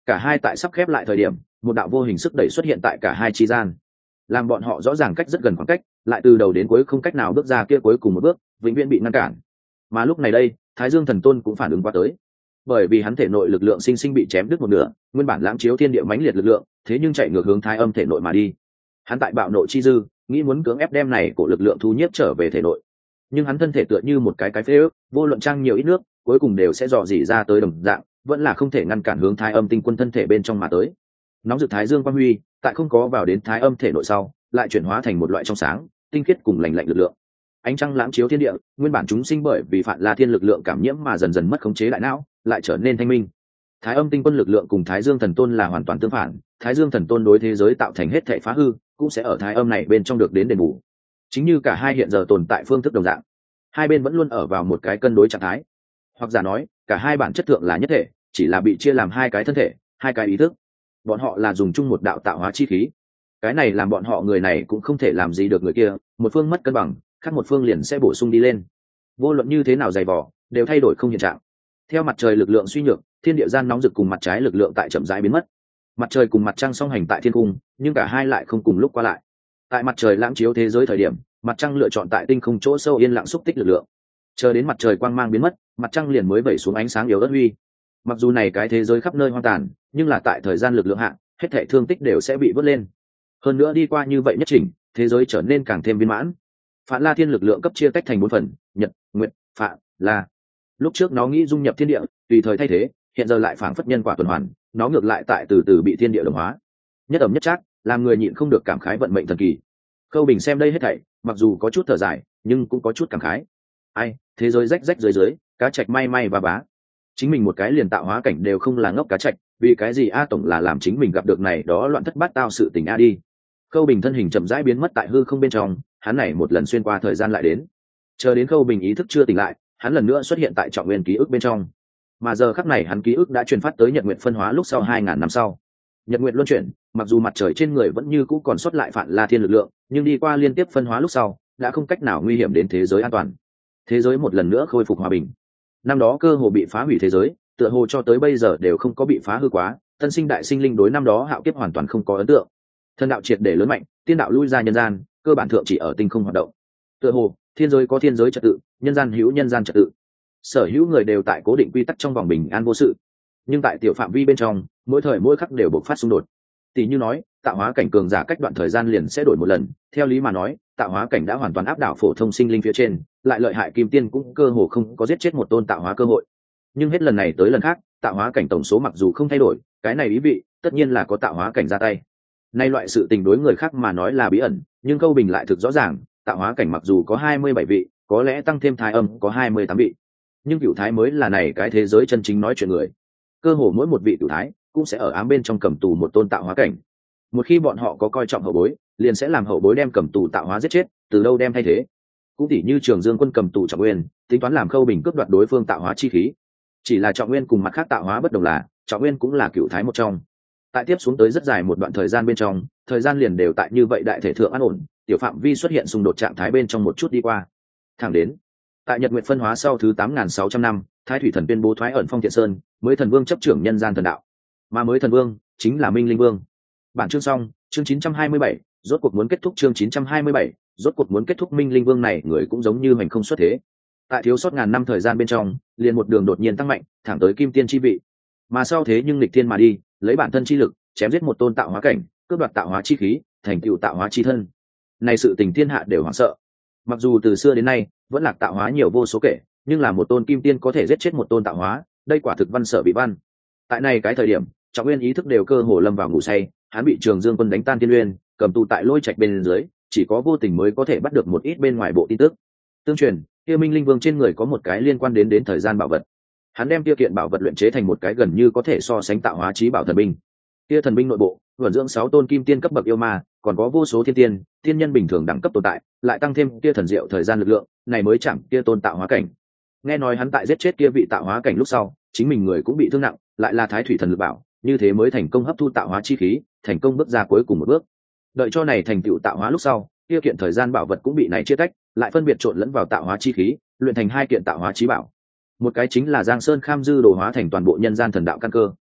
S1: cả hai tại sắp khép lại thời điểm, một đạo vô hình sức đẩy xuất hiện tại cả hai chi gian, làm bọn họ rõ ràng cách rất gần khoảng cách, lại từ đầu đến cuối không cách nào bước ra kia cuối cùng một bước, vĩnh viễn bị ngăn cản. Mà lúc này đây, Thái Dương Thần Tôn cũng phản ứng qua tới, bởi vì hắn thể nội lực lượng sinh sinh bị chém đứt một nửa, nguyên bản lãng chiếu thiên địa mãnh liệt lực lượng, thế nhưng chạy ngược hướng Thái Âm thể nội mà đi. Hắn tại bạo nộ chi dư, nghĩ muốn cưỡng ép đem này của lực lượng thu nhiếp trở về thể nội, nhưng hắn thân thể tựa như một cái cái phế ước, vô luận trang nhiều ít nước, cuối cùng đều sẽ dò dỉ ra tới đồng dạng, vẫn là không thể ngăn cản hướng Thái Âm tinh quân thân thể bên trong mà tới. Nóng rực Thái Dương quang huy, tại không có vào đến Thái Âm thể nội sau, lại chuyển hóa thành một loại trong sáng, tinh khiết cùng lành lạnh lực lượng. Ánh trăng lãng chiếu thiên địa, nguyên bản chúng sinh bởi vì Phạn La Thiên lực lượng cảm nhiễm mà dần dần mất khống chế đại não, lại trở nên thanh minh. Thái Âm tinh quân lực lượng cùng Thái Dương Thần Tôn là hoàn toàn tương phản, Thái Dương Thần Tôn đối thế giới tạo thành hết thảy phá hư, cũng sẽ ở Thái Âm này bên trong được đến đền bù. Chính như cả hai hiện giờ tồn tại phương thức đồng dạng, hai bên vẫn luôn ở vào một cái cân đối trạng thái, hoặc giả nói, cả hai bản chất thượng là nhất thể, chỉ là bị chia làm hai cái thân thể, hai cái ý thức. Bọn họ là dùng chung một đạo tạo hóa chi khí, cái này làm bọn họ người này cũng không thể làm gì được người kia, một phương mất cân bằng, khác một phương liền sẽ bổ sung đi lên. Vô luận như thế nào dày vò, đều thay đổi không hiện trạng. Theo mặt trời lực lượng suy nhược, thiên địa gian nóng rực cùng mặt trái lực lượng tại chậm rãi biến mất. Mặt trời cùng mặt trăng song hành tại thiên cung, nhưng cả hai lại không cùng lúc qua lại. Tại mặt trời lãng chiếu thế giới thời điểm, mặt trăng lựa chọn tại tinh không chỗ sâu yên lặng xúc tích lực lượng. Chờ đến mặt trời quang mang biến mất, mặt trăng liền mới vẩy xuống ánh sáng yếu ớt huy. Mặc dù này cái thế giới khắp nơi hoang tàn, nhưng là tại thời gian lực lượng hạn, hết thảy thương tích đều sẽ bị vớt lên. Hơn nữa đi qua như vậy nhất chỉnh, thế giới trở nên càng thêm viên mãn. Phạn La Thiên lực lượng cấp chia tách thành bốn phần, Nhật, Nguyệt, Phạn, La. Lúc trước nó nghĩ dung nhập thiên địa, tùy thời thay thế, hiện giờ lại phảng phất nhân quả tuần hoàn, nó ngược lại tại từ từ bị thiên địa đồng hóa. Nhất ẩm nhất trác, làm người nhịn không được cảm khái vận mệnh thần kỳ. Khâu Bình xem đây hết thảy, mặc dù có chút thở dài, nhưng cũng có chút cảm khái. Ai, thế giới rách rách dưới dưới, cá trạch may may và bá. Chính mình một cái liền tạo hóa cảnh đều không là ngốc cá trạch, vì cái gì a tổng là làm chính mình gặp được này đó loạn thất bát tao sự tình a đi. Khâu Bình thân hình chậm rãi biến mất tại hư không bên trong, hắn này một lần xuyên qua thời gian lại đến. Chờ đến Khâu Bình ý thức chưa tỉnh lại, hắn lần nữa xuất hiện tại Trọng Nguyên ký ức bên trong. Mà giờ khắc này hắn ký ức đã truyền phát tới Nhật Nguyệt phân hóa lúc sau hai ngàn năm sau. Nhật Nguyệt luân chuyển, mặc dù mặt trời trên người vẫn như cũ còn sót lại Phạn La Thiên lực lượng, nhưng đi qua liên tiếp phân hóa lúc sau, đã không cách nào nguy hiểm đến thế giới an toàn. Thế giới một lần nữa khôi phục hòa bình. Năm đó cơ hồ bị phá hủy thế giới, tựa hồ cho tới bây giờ đều không có bị phá hư quá, tân sinh đại sinh linh đối năm đó hạo kiếp hoàn toàn không có ấn tượng. Thần đạo triệt để lớn mạnh, tiên đạo lui ra nhân gian, cơ bản thượng chỉ ở tinh không hoạt động. Tựa hồ, thiên giới có thiên giới trật tự, nhân gian hữu nhân gian trật tự. Sở hữu người đều tại cố định quy tắc trong vòng bình an vô sự. Nhưng tại tiểu phạm vi bên trong, mỗi thời mỗi khắc đều bộc phát xung đột. Tỷ như nói, tạo hóa cảnh cường giả cách đoạn thời gian liền sẽ đổi một lần, theo lý mà nói, tạo hóa cảnh đã hoàn toàn áp đảo phổ thông sinh linh phía trên, lại lợi hại kim tiên cũng cơ hồ không có giết chết một tôn tạo hóa cơ hội. Nhưng hết lần này tới lần khác, tạo hóa cảnh tổng số mặc dù không thay đổi, cái này ý vị, tất nhiên là có tạo hóa cảnh ra tay. Nay loại sự tình đối người khác mà nói là bí ẩn, nhưng Câu Bình lại thực rõ ràng, tạo hóa cảnh mặc dù có hai mươi bảy vị, có lẽ tăng thêm thái âm có hai mươi tám vị, nhưng cửu thái mới là này cái thế giới chân chính nói chuyện người. Cơ hồ mỗi một vị cửu thái cũng sẽ ở ám bên trong cầm tù một tôn tạo hóa cảnh. Một khi bọn họ có coi trọng hậu bối, liền sẽ làm hậu bối đem cầm tù tạo hóa giết chết, từ đâu đem thay thế. Cũng tỉ như Trường Dương Quân cầm tù Trọng Nguyên, tính toán làm Khâu Bình cướp đoạt đối phương tạo hóa chi khí. Chỉ là Trọng Nguyên cùng mặt khác tạo hóa bất đồng là, Trọng Nguyên cũng là cửu thái một trong. Tại tiếp xuống tới rất dài một đoạn thời gian bên trong, thời gian liền đều tại như vậy đại thể thượng an ổn, tiểu phạm vi xuất hiện xung đột trạng thái bên trong một chút đi qua. Thẳng đến, tại Nhật Nguyệt phân hóa sau thứ tám nghìn sáu trăm năm, Thái Thủy Thần tuyên bố thoái ẩn Phong Thiện Sơn, mới thần vương chấp trưởng nhân gian thần đạo. Mà mới thần vương chính là Minh Linh Vương. Bản chương xong, chương chín trăm hai mươi bảy, rốt cuộc muốn kết thúc chương chín trăm hai mươi bảy, rốt cuộc muốn kết thúc. Minh Linh Vương này người cũng giống như hành không xuất thế. Tại thiếu sót ngàn năm thời gian bên trong, liền một đường đột nhiên tăng mạnh, thẳng tới kim tiên chi vị. Mà sau thế nhưng lịch thiên mà đi, lấy bản thân chi lực, chém giết một tôn tạo hóa cảnh, cướp đoạt tạo hóa chi khí, thành tựu tạo hóa chi thân. Này sự tình thiên hạ đều hoảng sợ. Mặc dù từ xưa đến nay, vẫn lạc tạo hóa nhiều vô số kể, nhưng là một tôn kim tiên có thể giết chết một tôn tạo hóa, đây quả thực văn sở bị văn. Tại này cái thời điểm, Trọng Nguyên ý thức đều cơ hồ lâm vào ngủ say, hắn bị Trường Dương Quân đánh tan tiên uyên, cầm tù tại lôi trạch bên dưới, chỉ có vô tình mới có thể bắt được một ít bên ngoài bộ tin tức. Tương truyền, kia Minh Linh Vương trên người có một cái liên quan đến đến thời gian bảo vật. Hắn đem kia kiện bảo vật luyện chế thành một cái gần như có thể so sánh tạo hóa chí bảo thần binh. Kia thần binh nội bộ, vận dưỡng sáu tôn kim tiên cấp bậc yêu ma, còn có vô số thiên tiên, thiên nhân bình thường đẳng cấp tồn tại, lại tăng thêm kia thần diệu thời gian lực lượng, này mới chẳng kia tôn tạo hóa cảnh. Nghe nói hắn tại giết chết kia vị tạo hóa cảnh lúc sau, chính mình người cũng bị thương nặng, lại là Thái Thủy Thần lực bảo, như thế mới thành công hấp thu tạo hóa chi khí, thành công bước ra cuối cùng một bước. Đợi cho này thành tựu tạo hóa lúc sau, kia kiện thời gian bảo vật cũng bị này chia tách, lại phân biệt trộn lẫn vào tạo hóa chi khí, luyện thành hai kiện tạo hóa chí bảo. Một cái chính là Giang Sơn Kham Dư đồ hóa thành toàn bộ nhân gian thần đạo căn cơ,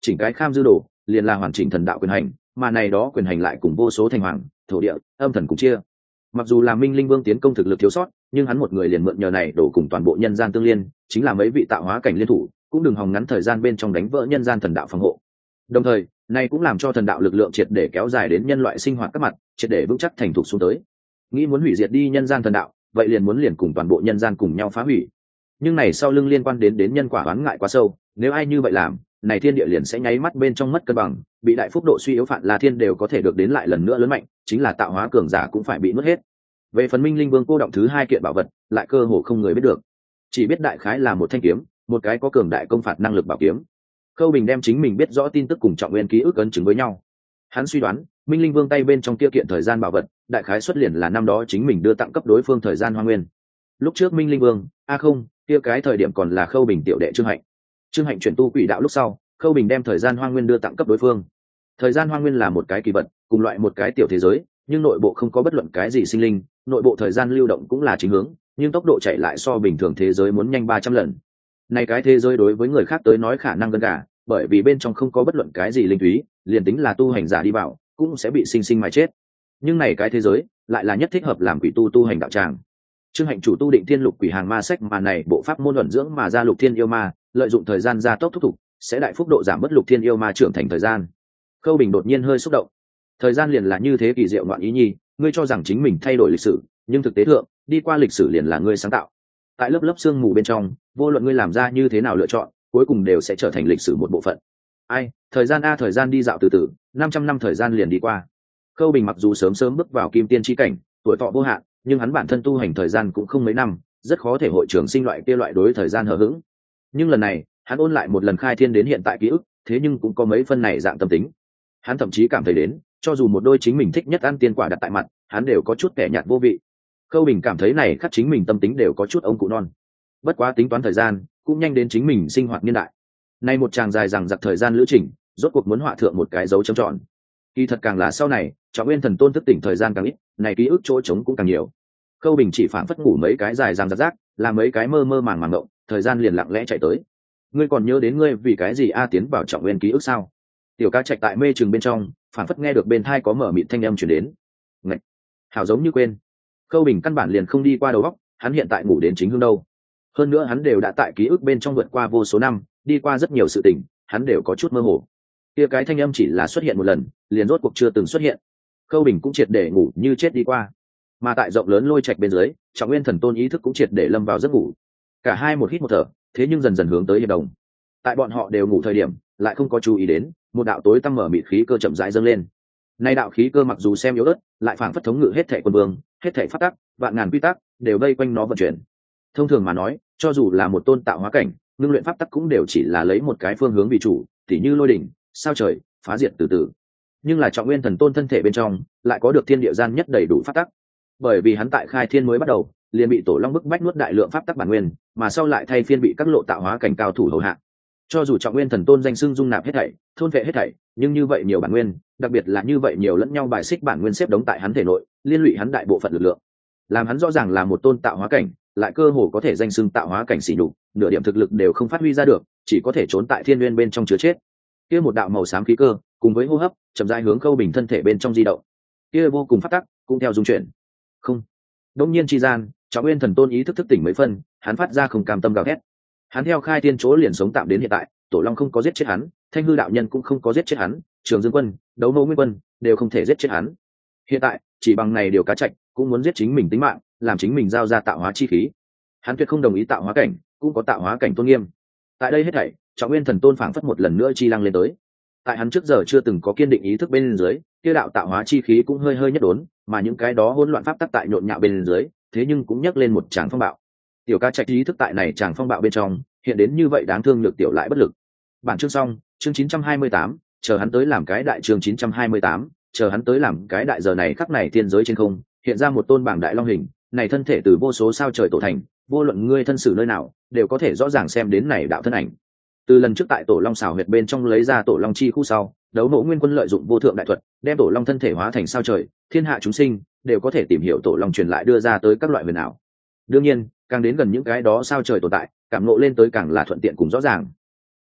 S1: chỉnh cái kham dư đồ liền là hoàn chỉnh thần đạo quyền hành, mà này đó quyền hành lại cùng vô số thành hoàng thổ địa âm thần cùng chia. Mặc dù là minh linh vương tiến công thực lực thiếu sót, nhưng hắn một người liền mượn nhờ này đổ cùng toàn bộ nhân gian tương liên, chính là mấy vị tạo hóa cảnh liên thủ cũng đừng hòng ngắn thời gian bên trong đánh vỡ nhân gian thần đạo phòng hộ. Đồng thời này cũng làm cho thần đạo lực lượng triệt để kéo dài đến nhân loại sinh hoạt các mặt, triệt để vững chắc thành thục xuống tới. Nghĩ muốn hủy diệt đi nhân gian thần đạo, vậy liền muốn liền cùng toàn bộ nhân gian cùng nhau phá hủy. Nhưng này sau lưng liên quan đến đến nhân quả oán ngại quá sâu, nếu ai như vậy làm, này thiên địa liền sẽ nháy mắt bên trong mất cân bằng, bị đại phúc độ suy yếu Phạn La Thiên đều có thể được đến lại lần nữa lớn mạnh, chính là tạo hóa cường giả cũng phải bị mất hết. Về phần Minh Linh Vương cô động thứ hai kiện bảo vật, lại cơ hồ không người biết được, chỉ biết đại khái là một thanh kiếm, một cái có cường đại công phạt năng lực bảo kiếm. Khâu Bình đem chính mình biết rõ tin tức cùng Trọng Nguyên ký ức ấn chứng với nhau. Hắn suy đoán, Minh Linh Vương tay bên trong kia kiện thời gian bảo vật, đại khái xuất liền là năm đó chính mình đưa tặng cấp đối phương thời gian Hoa Nguyên. Lúc trước Minh Linh Vương, a không, kia cái thời điểm còn là Khâu Bình tiểu đệ Trương Hạnh. Trương Hạnh chuyển tu quỷ đạo lúc sau, Khâu Bình đem thời gian Hoa Nguyên đưa tặng cấp đối phương. Thời gian Hoa Nguyên là một cái kỳ vật, cùng loại một cái tiểu thế giới, nhưng nội bộ không có bất luận cái gì sinh linh, nội bộ thời gian lưu động cũng là chính hướng, nhưng tốc độ chạy lại so bình thường thế giới muốn nhanh ba trăm lần. Này cái thế giới đối với người khác tới nói khả năng gần cả, bởi vì bên trong không có bất luận cái gì linh túy, liền tính là tu hành giả đi vào, cũng sẽ bị sinh sinh mà chết. Nhưng này cái thế giới lại là nhất thích hợp làm quỷ tu tu hành đạo tràng. Trương Hạnh chủ tu định thiên lục quỷ hàng ma sách mà này bộ pháp môn luận dưỡng mà ra lục thiên yêu ma, lợi dụng thời gian gia tốc thúc thục, sẽ đại phúc độ giảm mất lục thiên yêu ma trưởng thành thời gian. Khâu Bình đột nhiên hơi xúc động. Thời gian liền là như thế kỳ diệu ngoạn ý nhi, ngươi cho rằng chính mình thay đổi lịch sử, nhưng thực tế thượng, đi qua lịch sử liền là ngươi sáng tạo. Tại lớp lớp sương mù bên trong, vô luận ngươi làm ra như thế nào lựa chọn, cuối cùng đều sẽ trở thành lịch sử một bộ phận. Ai, thời gian a thời gian đi dạo từ từ, năm trăm năm thời gian liền đi qua. Khâu Bình mặc dù sớm sớm bước vào kim tiên chi cảnh, tuổi thọ vô hạn, nhưng hắn bản thân tu hành thời gian cũng không mấy năm, rất khó thể hội trường sinh loại kia loại đối thời gian hờ hững. Nhưng lần này, hắn ôn lại một lần khai thiên đến hiện tại ký ức, thế nhưng cũng có mấy phân này dạng tâm tính. Hắn thậm chí cảm thấy đến, cho dù một đôi chính mình thích nhất ăn tiên quả đặt tại mặt, hắn đều có chút kẻ nhạt vô vị. Khâu Bình cảm thấy này khắc chính mình tâm tính đều có chút ông cụ non. Bất quá tính toán thời gian, cũng nhanh đến chính mình sinh hoạt niên đại. Nay một chàng dài rằng giặc thời gian lữ trình, rốt cuộc muốn họa thượng một cái dấu chấm tròn. Kỳ thật càng là sau này, Trọng Nguyên Thần Tôn thức tỉnh thời gian càng ít, này ký ức chỗ trống cũng càng nhiều. Khâu Bình chỉ phản phất ngủ mấy cái dài rằng giặc rác, làm mấy cái mơ mơ màng màng ngộng, thời gian liền lặng lẽ chạy tới. Ngươi còn nhớ đến ngươi vì cái gì a tiến vào Trọng Nguyên ký ức sao? Tiểu Ca Trạch tại mê trường bên trong, phản phất nghe được bên thai có mở mịt thanh âm truyền đến. Ngậy, hảo giống như quên. Khâu Bình căn bản liền không đi qua đầu óc, hắn hiện tại ngủ đến chính hương đâu. Hơn nữa hắn đều đã tại ký ức bên trong vượt qua vô số năm, đi qua rất nhiều sự tình, hắn đều có chút mơ hồ. Kia cái thanh âm chỉ là xuất hiện một lần, liền rốt cuộc chưa từng xuất hiện. Khâu Bình cũng triệt để ngủ như chết đi qua. Mà tại rộng lớn lôi trạch bên dưới, Trọng Nguyên Thần Tôn ý thức cũng triệt để lâm vào giấc ngủ. Cả hai một hít một thở, thế nhưng dần dần hướng tới hiệp đồng. Tại bọn họ đều ngủ thời điểm, lại không có chú ý đến, một đạo tối tăm mở mịt khí cơ chậm rãi dâng lên. Nay đạo khí cơ mặc dù xem yếu ớt, lại phảng phất thống ngự hết thảy quân vương, hết thảy pháp tắc, vạn ngàn quy tắc đều vây quanh nó vận chuyển. Thông thường mà nói, cho dù là một tôn tạo hóa cảnh, ngưng luyện pháp tắc cũng đều chỉ là lấy một cái phương hướng vì chủ, tỉ như lôi đỉnh, sao trời, phá diệt từ từ. Nhưng là Trọng Nguyên Thần Tôn thân thể bên trong, lại có được thiên địa gian nhất đầy đủ pháp tắc. Bởi vì hắn tại khai thiên mới bắt đầu, liền bị Tổ Long bức bách nuốt đại lượng pháp tắc bản nguyên, mà sau lại thay phiên bị các lộ tạo hóa cảnh cao thủ hầu hạ. Cho dù Trọng Nguyên Thần Tôn danh xưng dung nạp hết thảy, thôn vệ hết thảy, nhưng như vậy nhiều bản nguyên, đặc biệt là như vậy nhiều lẫn nhau bài xích bản nguyên xếp đống tại hắn thể nội, liên lụy hắn đại bộ phận lực lượng. Làm hắn rõ ràng là một tôn tạo hóa cảnh, lại cơ hồ có thể danh xưng tạo hóa cảnh xỉ nhục, nửa điểm thực lực đều không phát huy ra được, chỉ có thể trốn tại thiên nguyên bên trong chứa chết. Kia một đạo màu xám khí cơ, cùng với hô hấp, chậm rãi hướng Khâu Bình thân thể bên trong di động. Kia vô cùng phát tắc, cũng theo dung chuyển. Không. Đông nhiên chi gian, Trọng Nguyên Thần Tôn ý thức thức tỉnh mấy phân, hắn phát ra không cam tâm gào thét. Hắn theo khai thiên chỗ liền sống tạm đến hiện tại, Tổ Long không có giết chết hắn, Thanh Hư đạo nhân cũng không có giết chết hắn, Trường Dương Quân, Đấu Mâu Nguyên Quân đều không thể giết chết hắn. Hiện tại, chỉ bằng này điều cá trạch, cũng muốn giết chính mình tính mạng, làm chính mình giao ra tạo hóa chi khí. Hắn tuyệt không đồng ý tạo hóa cảnh, cũng có tạo hóa cảnh tôn nghiêm. Tại đây hết thảy, Trọng Nguyên Thần Tôn phảng phất một lần nữa chi lăng lên tới. Tại hắn trước giờ chưa từng có kiên định ý thức bên dưới, kia đạo tạo hóa chi khí cũng hơi hơi nhất đốn, mà những cái đó hỗn loạn pháp tắc tại nhộn nhạo bên dưới, thế nhưng cũng nhấc lên một tràng phong bạo. Tiểu Ca Trạch ý thức tại này tràng phong bạo bên trong, hiện đến như vậy đáng thương nhược tiểu lại bất lực. Bản chương xong, chương chín trăm hai mươi tám, chờ hắn tới làm cái đại chương chín trăm hai mươi tám, chờ hắn tới làm cái đại giờ này khắc này thiên giới trên không, hiện ra một tôn bảng đại long hình, này thân thể từ vô số sao trời tổ thành, vô luận ngươi thân xử nơi nào, đều có thể rõ ràng xem đến này đạo thân ảnh. Từ lần trước tại Tổ Long xảo huyệt bên trong lấy ra Tổ Long chi khu sau, Đấu Mộ Nguyên Quân lợi dụng vô thượng đại thuật, đem Tổ Long thân thể hóa thành sao trời, thiên hạ chúng sinh đều có thể tìm hiểu Tổ Long truyền lại đưa ra tới các loại huyền ảo. Đương nhiên, càng đến gần những cái đó sao trời tồn tại, cảm ngộ lên tới càng là thuận tiện cùng rõ ràng.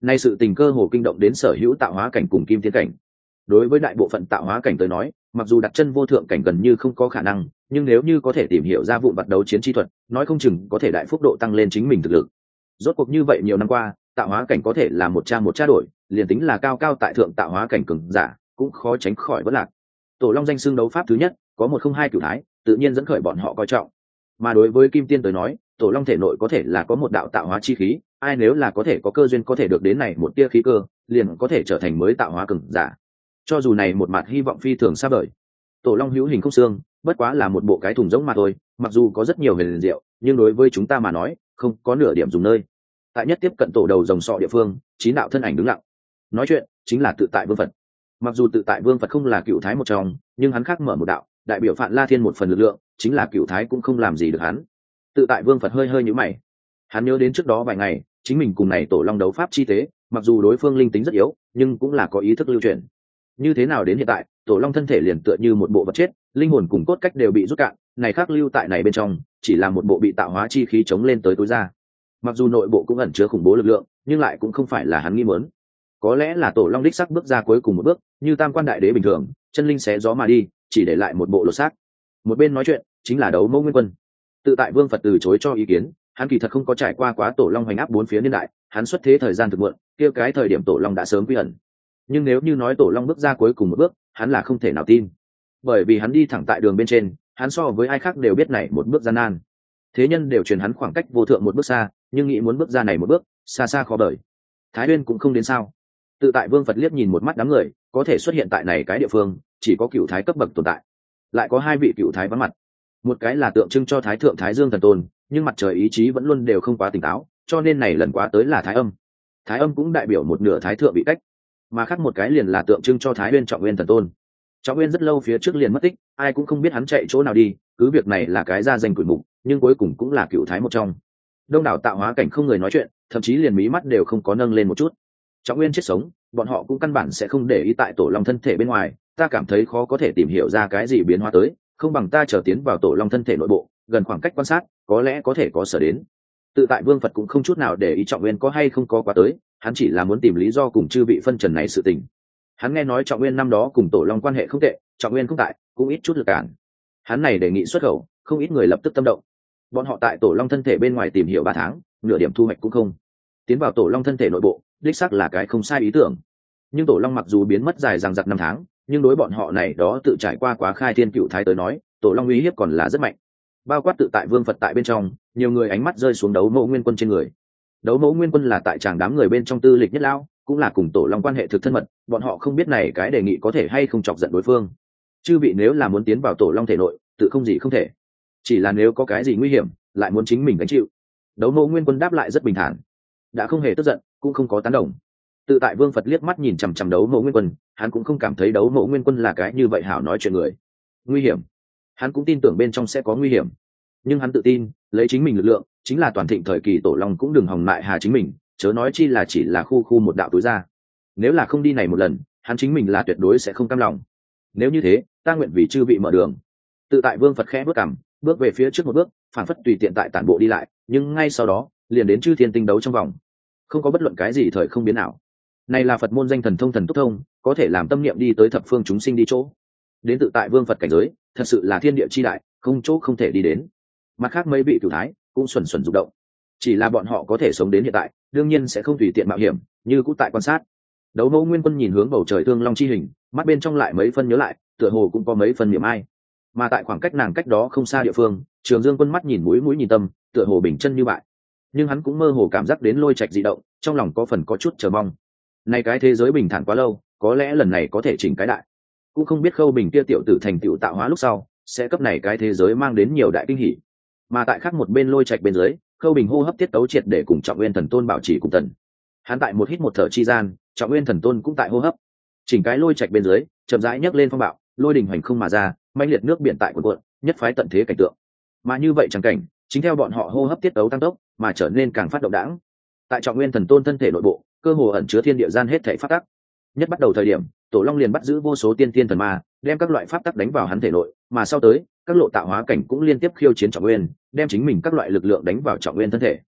S1: Nay sự tình cơ hồ kinh động đến sở hữu tạo hóa cảnh cùng kim tiến cảnh. Đối với đại bộ phận tạo hóa cảnh tới nói, mặc dù đặt chân vô thượng cảnh gần như không có khả năng, nhưng nếu như có thể tìm hiểu ra vụn vặt đấu chiến chi thuật, nói không chừng có thể đại phúc độ tăng lên chính mình thực lực. Rốt cuộc như vậy nhiều năm qua, tạo hóa cảnh có thể là một cha một cha đổi, liền tính là cao cao tại thượng tạo hóa cảnh cường giả, cũng khó tránh khỏi vất lạc. Tổ Long danh xưng đấu pháp thứ nhất, có một không hai cửu thái, tự nhiên dẫn khởi bọn họ coi trọng. Mà đối với kim tiên tới nói, Tổ Long thể nội có thể là có một đạo tạo hóa chi khí, ai nếu là có thể có cơ duyên có thể được đến này một tia khí cơ, liền có thể trở thành mới tạo hóa cường giả. Cho dù này một mặt hy vọng phi thường xa vời. Tổ Long hữu hình không xương, bất quá là một bộ cái thùng giống mà thôi, mặc dù có rất nhiều huyền diệu, nhưng đối với chúng ta mà nói, không có nửa điểm dùng nơi. Tại nhất tiếp cận tổ đầu rồng sọ địa phương, chín đạo thân ảnh đứng lặng. Nói chuyện chính là tự tại vương Phật. Mặc dù tự tại vương Phật không là cựu thái một trong, nhưng hắn khác mở một đạo, đại biểu Phạn La Thiên một phần lực lượng, chính là cựu thái cũng không làm gì được hắn. Tự tại vương Phật hơi hơi nhíu mày. Hắn nhớ đến trước đó vài ngày, chính mình cùng này tổ long đấu pháp chi tế, mặc dù đối phương linh tính rất yếu, nhưng cũng là có ý thức lưu truyền. Như thế nào đến hiện tại, tổ long thân thể liền tựa như một bộ vật chết, linh hồn cùng cốt cách đều bị rút cạn, này khác lưu tại này bên trong, chỉ là một bộ bị tạo hóa chi khí chống lên tới tối ra. Mặc dù nội bộ cũng ẩn chứa khủng bố lực lượng, nhưng lại cũng không phải là hắn nghi muốn. Có lẽ là tổ long đích sắc bước ra cuối cùng một bước, như tam quan đại đế bình thường, chân linh xé gió mà đi, chỉ để lại một bộ lột xác. Một bên nói chuyện chính là Đấu Mẫu Nguyên Quân. Tự tại vương Phật từ chối cho ý kiến, hắn kỳ thật không có trải qua quá tổ long hoành áp bốn phía niên đại, hắn xuất thế thời gian thực muộn, kia cái thời điểm tổ long đã sớm quy ẩn. Nhưng nếu như nói tổ long bước ra cuối cùng một bước, hắn là không thể nào tin, bởi vì hắn đi thẳng tại đường bên trên, hắn so với ai khác đều biết này một bước gian nan. Thế nhân đều truyền hắn khoảng cách vô thượng một bước xa, nhưng nghĩ muốn bước ra này một bước, xa xa khó bời. Thái Uyên cũng không đến sao? Tự tại vương Phật liếc nhìn một mắt đám người, có thể xuất hiện tại này cái địa phương, chỉ có cựu thái cấp bậc tồn tại. Lại có hai vị cựu thái vắng mặt. Một cái là tượng trưng cho thái thượng thái dương thần tôn, nhưng mặt trời ý chí vẫn luôn đều không quá tỉnh táo, cho nên này lần quá tới là thái âm. Thái âm cũng đại biểu một nửa thái thượng vị cách, mà khác một cái liền là tượng trưng cho thái Uyên trọng nguyên thần tôn. Trọng nguyên rất lâu phía trước liền mất tích, ai cũng không biết hắn chạy chỗ nào đi, cứ việc này là cái ra danh quỷ mục, nhưng cuối cùng cũng là cựu thái một trong. Đông đảo tạo hóa cảnh không người nói chuyện, thậm chí liền mí mắt đều không có nâng lên một chút. Trọng nguyên chết sống, bọn họ cũng căn bản sẽ không để ý tại tổ long thân thể bên ngoài, ta cảm thấy khó có thể tìm hiểu ra cái gì biến hóa tới, không bằng ta chờ tiến vào tổ long thân thể nội bộ, gần khoảng cách quan sát, có lẽ có thể có sở đến. Tự tại vương Phật cũng không chút nào để ý trọng nguyên có hay không có quá tới, hắn chỉ là muốn tìm lý do cùng chư vị phân trần này sự tình. Hắn nghe nói trọng nguyên năm đó cùng tổ long quan hệ không tệ, trọng nguyên không tại, cũng ít chút lực cản. Hắn này đề nghị xuất khẩu, không ít người lập tức tâm động. Bọn họ tại tổ long thân thể bên ngoài tìm hiểu ba tháng, nửa điểm thu hoạch cũng không. Tiến vào tổ long thân thể nội bộ, đích xác là cái không sai ý tưởng. Nhưng tổ long mặc dù biến mất dài dằng dặc năm tháng, nhưng đối bọn họ này đó tự trải qua quá khai thiên cựu thái tới nói, tổ long uy hiếp còn là rất mạnh. Bao quát tự tại vương Phật tại bên trong, nhiều người ánh mắt rơi xuống Đấu Mẫu Nguyên Quân trên người. Đấu Mẫu Nguyên Quân là tại tràng đám người bên trong tư lịch nhất lão, cũng là cùng tổ long quan hệ thực thân mật, bọn họ không biết này cái đề nghị có thể hay không chọc giận đối phương. Chư vị nếu là muốn tiến vào tổ long thể nội, tự không gì không thể, chỉ là nếu có cái gì nguy hiểm, lại muốn chính mình gánh chịu. Đấu Mẫu Nguyên Quân đáp lại rất bình thản, đã không hề tức giận, cũng không có tán đồng. Tự tại vương Phật liếc mắt nhìn chằm chằm Đấu Mẫu Nguyên Quân, hắn cũng không cảm thấy Đấu Mẫu Nguyên Quân là cái như vậy hảo nói chuyện người. Nguy hiểm, hắn cũng tin tưởng bên trong sẽ có nguy hiểm, nhưng hắn tự tin lấy chính mình lực lượng, chính là toàn thịnh thời kỳ tổ long cũng đừng hòng mại hà chính mình, chớ nói chi là chỉ là khu khu một đạo túi ra. Nếu là không đi này một lần, hắn chính mình là tuyệt đối sẽ không cam lòng. Nếu như thế, ta nguyện vì chư vị mở đường. Tự tại vương Phật khẽ bước cằm, bước về phía trước một bước, phản phất tùy tiện tại tản bộ đi lại, nhưng ngay sau đó liền đến chư thiên tinh đấu trong vòng, không có bất luận cái gì thời không biến nào. Này là Phật môn danh thần thông thần túc thông, có thể làm tâm niệm đi tới thập phương chúng sinh đi chỗ. Đến tự tại vương Phật cảnh giới, thật sự là thiên địa chi đại, không chỗ không thể đi đến. Mặt khác mấy vị cửu thái cũng xuẩn xuẩn rụng động, chỉ là bọn họ có thể sống đến hiện tại, đương nhiên sẽ không tùy tiện mạo hiểm, như cũng tại quan sát. Đấu Mẫu Nguyên Quân nhìn hướng bầu trời thương long chi hình, mắt bên trong lại mấy phân nhớ lại, tựa hồ cũng có mấy phần niệm ai. Mà tại khoảng cách nàng cách đó không xa địa phương, Trường Dương Quân mắt nhìn mũi mũi nhìn tâm, tựa hồ bình chân như bại. Nhưng hắn cũng mơ hồ cảm giác đến lôi trạch dị động, trong lòng có phần có chút chờ mong. Này cái thế giới bình thản quá lâu, có lẽ lần này có thể chỉnh cái đại. Cũng không biết Khâu Bình kia tiểu tử thành tựu tạo hóa lúc sau, sẽ cấp này cái thế giới mang đến nhiều đại kinh hỉ. Mà tại khác một bên lôi trạch bên dưới, Khâu Bình hô hấp tiết tấu triệt để cùng Trọng Nguyên Thần Tôn bảo trì cùng tần. Hắn tại một hít một thở chi gian, Trọng Nguyên Thần Tôn cũng tại hô hấp. Chỉnh cái lôi trạch bên dưới, chậm rãi nhấc lên phong bạo, lôi đình hoành không mà ra, mãnh liệt nước biển tại cuộn cuộn, nhất phái tận thế cảnh tượng. Mà như vậy chẳng cảnh, chính theo bọn họ hô hấp tiết tấu tăng tốc, mà trở nên càng phát động đãng. Tại Trọng Nguyên Thần Tôn thân thể nội bộ, cơ hồ ẩn chứa thiên địa gian hết thảy pháp tắc. Nhất bắt đầu thời điểm, Tổ Long liền bắt giữ vô số tiên tiên thần ma, đem các loại pháp tắc đánh vào hắn thể nội, mà sau tới, các lộ tạo hóa cảnh cũng liên tiếp khiêu chiến Trọng Nguyên, đem chính mình các loại lực lượng đánh vào Trọng Nguyên thân thể.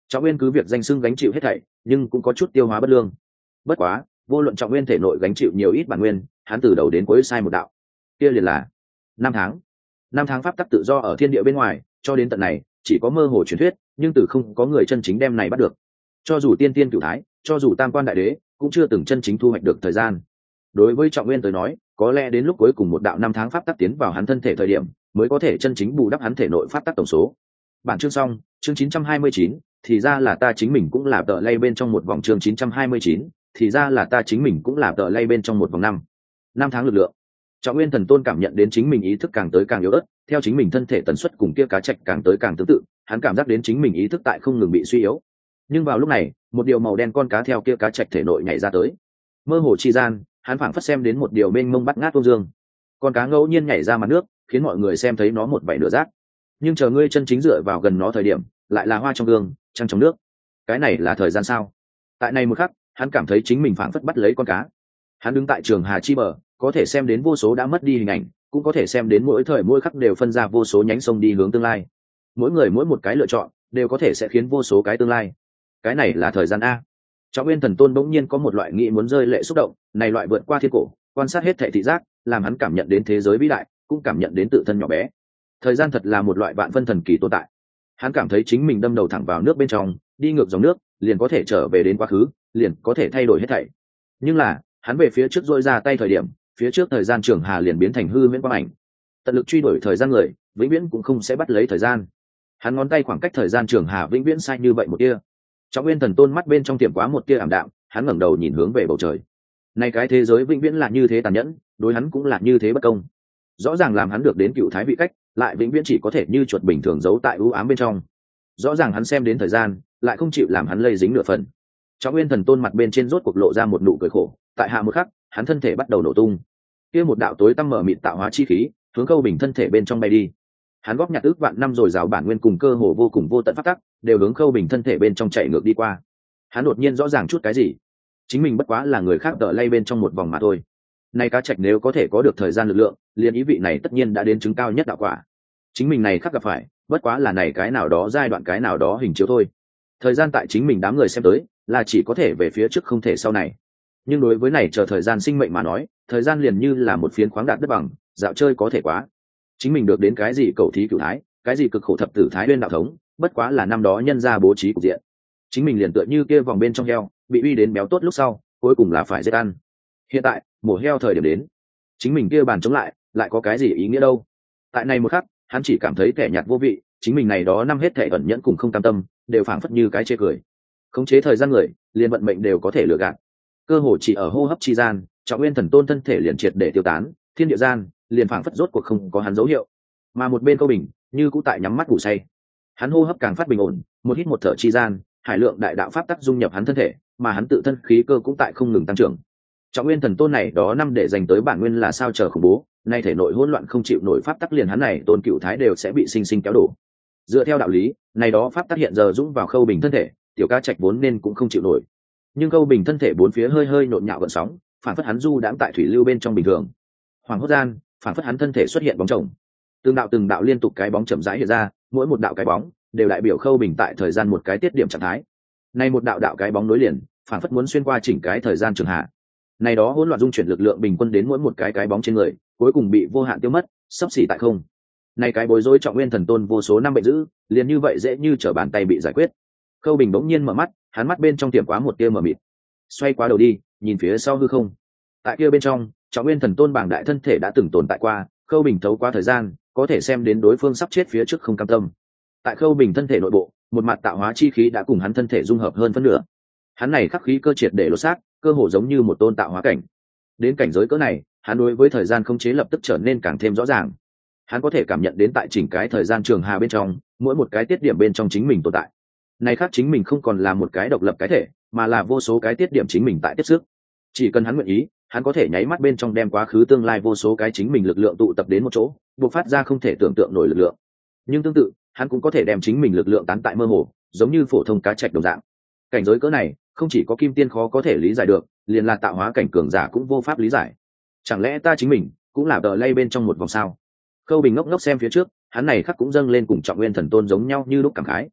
S1: Trọng Nguyên cứ việc danh xưng gánh chịu hết thảy, nhưng cũng có chút tiêu hóa bất lương. Bất quá, vô luận Trọng Nguyên thể nội gánh chịu nhiều ít bản nguyên, hắn từ đầu đến cuối sai một đạo. Kia liền là năm tháng. Năm tháng pháp tắc tự do ở thiên địa bên ngoài, cho đến tận này, chỉ có mơ hồ truyền thuyết, nhưng từ không có người chân chính đem này bắt được. Cho dù tiên tiên cửu thái, cho dù tam quan đại đế, cũng chưa từng chân chính thu hoạch được thời gian. Đối với Trọng Nguyên tới nói, có lẽ đến lúc cuối cùng một đạo năm tháng pháp tắc tiến vào hắn thân thể thời điểm, mới có thể chân chính bù đắp hắn thể nội pháp tắc tổng số. Bản chương xong, chương chín trăm hai mươi chín, thì ra là ta chính mình cũng là tợ lay bên trong một vòng chương chín trăm hai mươi chín, thì ra là ta chính mình cũng là tợ lay bên trong một vòng năm. Năm tháng lực lượng. Trọng Nguyên Thần Tôn cảm nhận đến chính mình ý thức càng tới càng yếu ớt, theo chính mình thân thể tần suất cùng kia cá trạch càng tới càng tương tự, hắn cảm giác đến chính mình ý thức tại không ngừng bị suy yếu. Nhưng vào lúc này, một điều màu đen con cá theo kia cá trạch thể nội nhảy ra tới. Mơ hồ chi gian, hắn phảng phất xem đến một điều mênh mông bắt ngát vô dương. Con cá ngẫu nhiên nhảy ra mặt nước, khiến mọi người xem thấy nó một vảy nửa rác. Nhưng chờ ngươi chân chính dựa vào gần nó thời điểm, lại là hoa trong gương, trăng trong nước. Cái này là thời gian sao? Tại này một khắc, hắn cảm thấy chính mình phảng phất bắt lấy con cá. Hắn đứng tại trường hà chi bờ, có thể xem đến vô số đã mất đi hình ảnh, cũng có thể xem đến mỗi thời mỗi khắc đều phân ra vô số nhánh sông đi hướng tương lai. Mỗi người mỗi một cái lựa chọn, đều có thể sẽ khiến vô số cái tương lai. Cái này là thời gian a. Trọng Nguyên Thần Tôn bỗng nhiên có một loại nghĩ muốn rơi lệ xúc động, này loại vượt qua thiên cổ, quan sát hết thảy thị giác, làm hắn cảm nhận đến thế giới vĩ đại, cũng cảm nhận đến tự thân nhỏ bé. Thời gian thật là một loại vạn phân thần kỳ tồn tại. Hắn cảm thấy chính mình đâm đầu thẳng vào nước bên trong, đi ngược dòng nước, liền có thể trở về đến quá khứ, liền có thể thay đổi hết thảy. Nhưng là, hắn về phía trước duỗi ra tay thời điểm, phía trước thời gian trường hà liền biến thành hư huyễn quang ảnh. Tận lực truy đuổi thời gian người, vĩnh viễn cũng không sẽ bắt lấy thời gian. Hắn ngón tay khoảng cách thời gian trường hà vĩnh viễn sai như vậy một tia. Trọng Nguyên Thần Tôn mắt bên trong tiệm quá một tia ảm đạm, hắn ngẩng đầu nhìn hướng về bầu trời. Này cái thế giới vĩnh viễn là như thế tàn nhẫn, đối hắn cũng là như thế bất công. Rõ ràng làm hắn được đến cựu thái vị cách, lại vĩnh viễn chỉ có thể như chuột bình thường giấu tại u ám bên trong. Rõ ràng hắn xem đến thời gian, lại không chịu làm hắn lây dính nửa phần. Trọng Nguyên Thần Tôn mặt bên trên rốt cuộc lộ ra một nụ cười khổ, tại hạ một khắc, hắn thân thể bắt đầu nổ tung. Kia một đạo tối tăm mở mịt tạo hóa chi khí, hướng Khâu Bình thân thể bên trong bay đi. Hắn góp nhặt ước vạn năm rồi rào bản nguyên cùng cơ hồ vô cùng vô tận pháp tắc, đều hướng Khâu Bình thân thể bên trong chạy ngược đi qua. Hắn đột nhiên rõ ràng chút cái gì? Chính mình bất quá là người khác đỡ lay bên trong một vòng mà thôi. Nay cá trạch nếu có thể có được thời gian lực lượng, liền ý vị này tất nhiên đã đến chứng cao nhất đạo quả. Chính mình này khắc gặp phải, bất quá là này cái nào đó giai đoạn cái nào đó hình chiếu thôi. Thời gian tại chính mình đám người xem tới, là chỉ có thể về phía trước không thể sau này. Nhưng đối với này chờ thời gian sinh mệnh mà nói, thời gian liền như là một phiến khoáng đạt đất bằng, dạo chơi có thể quá. Chính mình được đến cái gì cầu thí cửu thái, cái gì cực khổ thập tử thái nguyên đạo thống, bất quá là năm đó nhân ra bố trí cục diện. Chính mình liền tựa như kia vòng bên trong heo, bị uy đến béo tốt lúc sau, cuối cùng là phải giết ăn. Hiện tại, mổ heo thời điểm đến, chính mình kia bàn chống lại, lại có cái gì ý nghĩa đâu? Tại này một khắc, hắn chỉ cảm thấy kẻ nhạt vô vị, chính mình này đó năm hết thể ẩn nhẫn cùng không cam tâm, đều phảng phất như cái chê cười. Khống chế thời gian người, liền vận mệnh đều có thể lừa gạt. Cơ hồ chỉ ở hô hấp chi gian, Trọng Nguyên Thần Tôn thân thể liền triệt để tiêu tán, thiên địa gian liền phảng phất rốt cuộc không có hắn dấu hiệu. Mà một bên Câu Bình, như cũ tại nhắm mắt ngủ say. Hắn hô hấp càng phát bình ổn, một hít một thở chi gian, hải lượng đại đạo pháp tắc dung nhập hắn thân thể, mà hắn tự thân khí cơ cũng tại không ngừng tăng trưởng. Trọng Nguyên Thần Tôn này đó năm để dành tới bản nguyên là sao chờ khủng bố, nay thể nội hỗn loạn không chịu nổi pháp tắc liền hắn này tôn cựu thái đều sẽ bị sinh sinh kéo đổ. Dựa theo đạo lý, này đó pháp tắc hiện giờ dũng vào Khâu Bình thân thể, tiểu ca trạch vốn nên cũng không chịu nổi. Nhưng Khâu Bình thân thể bốn phía hơi hơi nhộn nhạo gợn sóng, phản phất hắn du đãng tại thủy lưu bên trong bình thường. Hoàng hốt gian, phản phất hắn thân thể xuất hiện bóng chồng. Từng đạo từng đạo liên tục cái bóng chậm rãi hiện ra, mỗi một đạo cái bóng đều đại biểu Khâu Bình tại thời gian một cái tiết điểm trạng thái. Này một đạo đạo cái bóng nối liền, phản phất muốn xuyên qua chỉnh cái thời gian trường hạ. Này đó hỗn loạn dung chuyển lực lượng bình quân đến mỗi một cái cái bóng trên người, cuối cùng bị vô hạn tiêu mất, sắp xỉ tại không. Này cái bối rối Trọng Nguyên Thần Tôn vô số năm bệnh dữ, liền như vậy dễ như trở bàn tay bị giải quyết. Khâu Bình bỗng nhiên mở mắt, hắn mắt bên trong tiệm quá một tia mờ mịt. Xoay qua đầu đi, nhìn phía sau hư không. Tại kia bên trong, Trọng Nguyên Thần Tôn bảng đại thân thể đã từng tồn tại qua, Khâu Bình thấu qua thời gian, có thể xem đến đối phương sắp chết phía trước không cam tâm. Tại Khâu Bình thân thể nội bộ, một mặt tạo hóa chi khí đã cùng hắn thân thể dung hợp hơn phân nửa. Hắn này khắc khí cơ triệt để lột xác, cơ hồ giống như một tôn tạo hóa cảnh. Đến cảnh giới cỡ này, hắn đối với thời gian không chế lập tức trở nên càng thêm rõ ràng. Hắn có thể cảm nhận đến tại chỉnh cái thời gian trường hà bên trong, mỗi một cái tiết điểm bên trong chính mình tồn tại. Này khác chính mình không còn là một cái độc lập cái thể, mà là vô số cái tiết điểm chính mình tại tiếp sức. Chỉ cần hắn nguyện ý, hắn có thể nháy mắt bên trong đem quá khứ tương lai vô số cái chính mình lực lượng tụ tập đến một chỗ, bộc phát ra không thể tưởng tượng nổi lực lượng. Nhưng tương tự, hắn cũng có thể đem chính mình lực lượng tán tại mơ hồ, giống như phổ thông cá trạch đồng dạng. Cảnh giới cỡ này, không chỉ có kim tiên khó có thể lý giải được, liền là tạo hóa cảnh cường giả cũng vô pháp lý giải. Chẳng lẽ ta chính mình cũng là đờ lay bên trong một vòng sao? Khâu Bình ngốc ngốc xem phía trước, hắn này khắc cũng dâng lên cùng Trọng Nguyên Thần Tôn giống nhau như lúc cảm khái.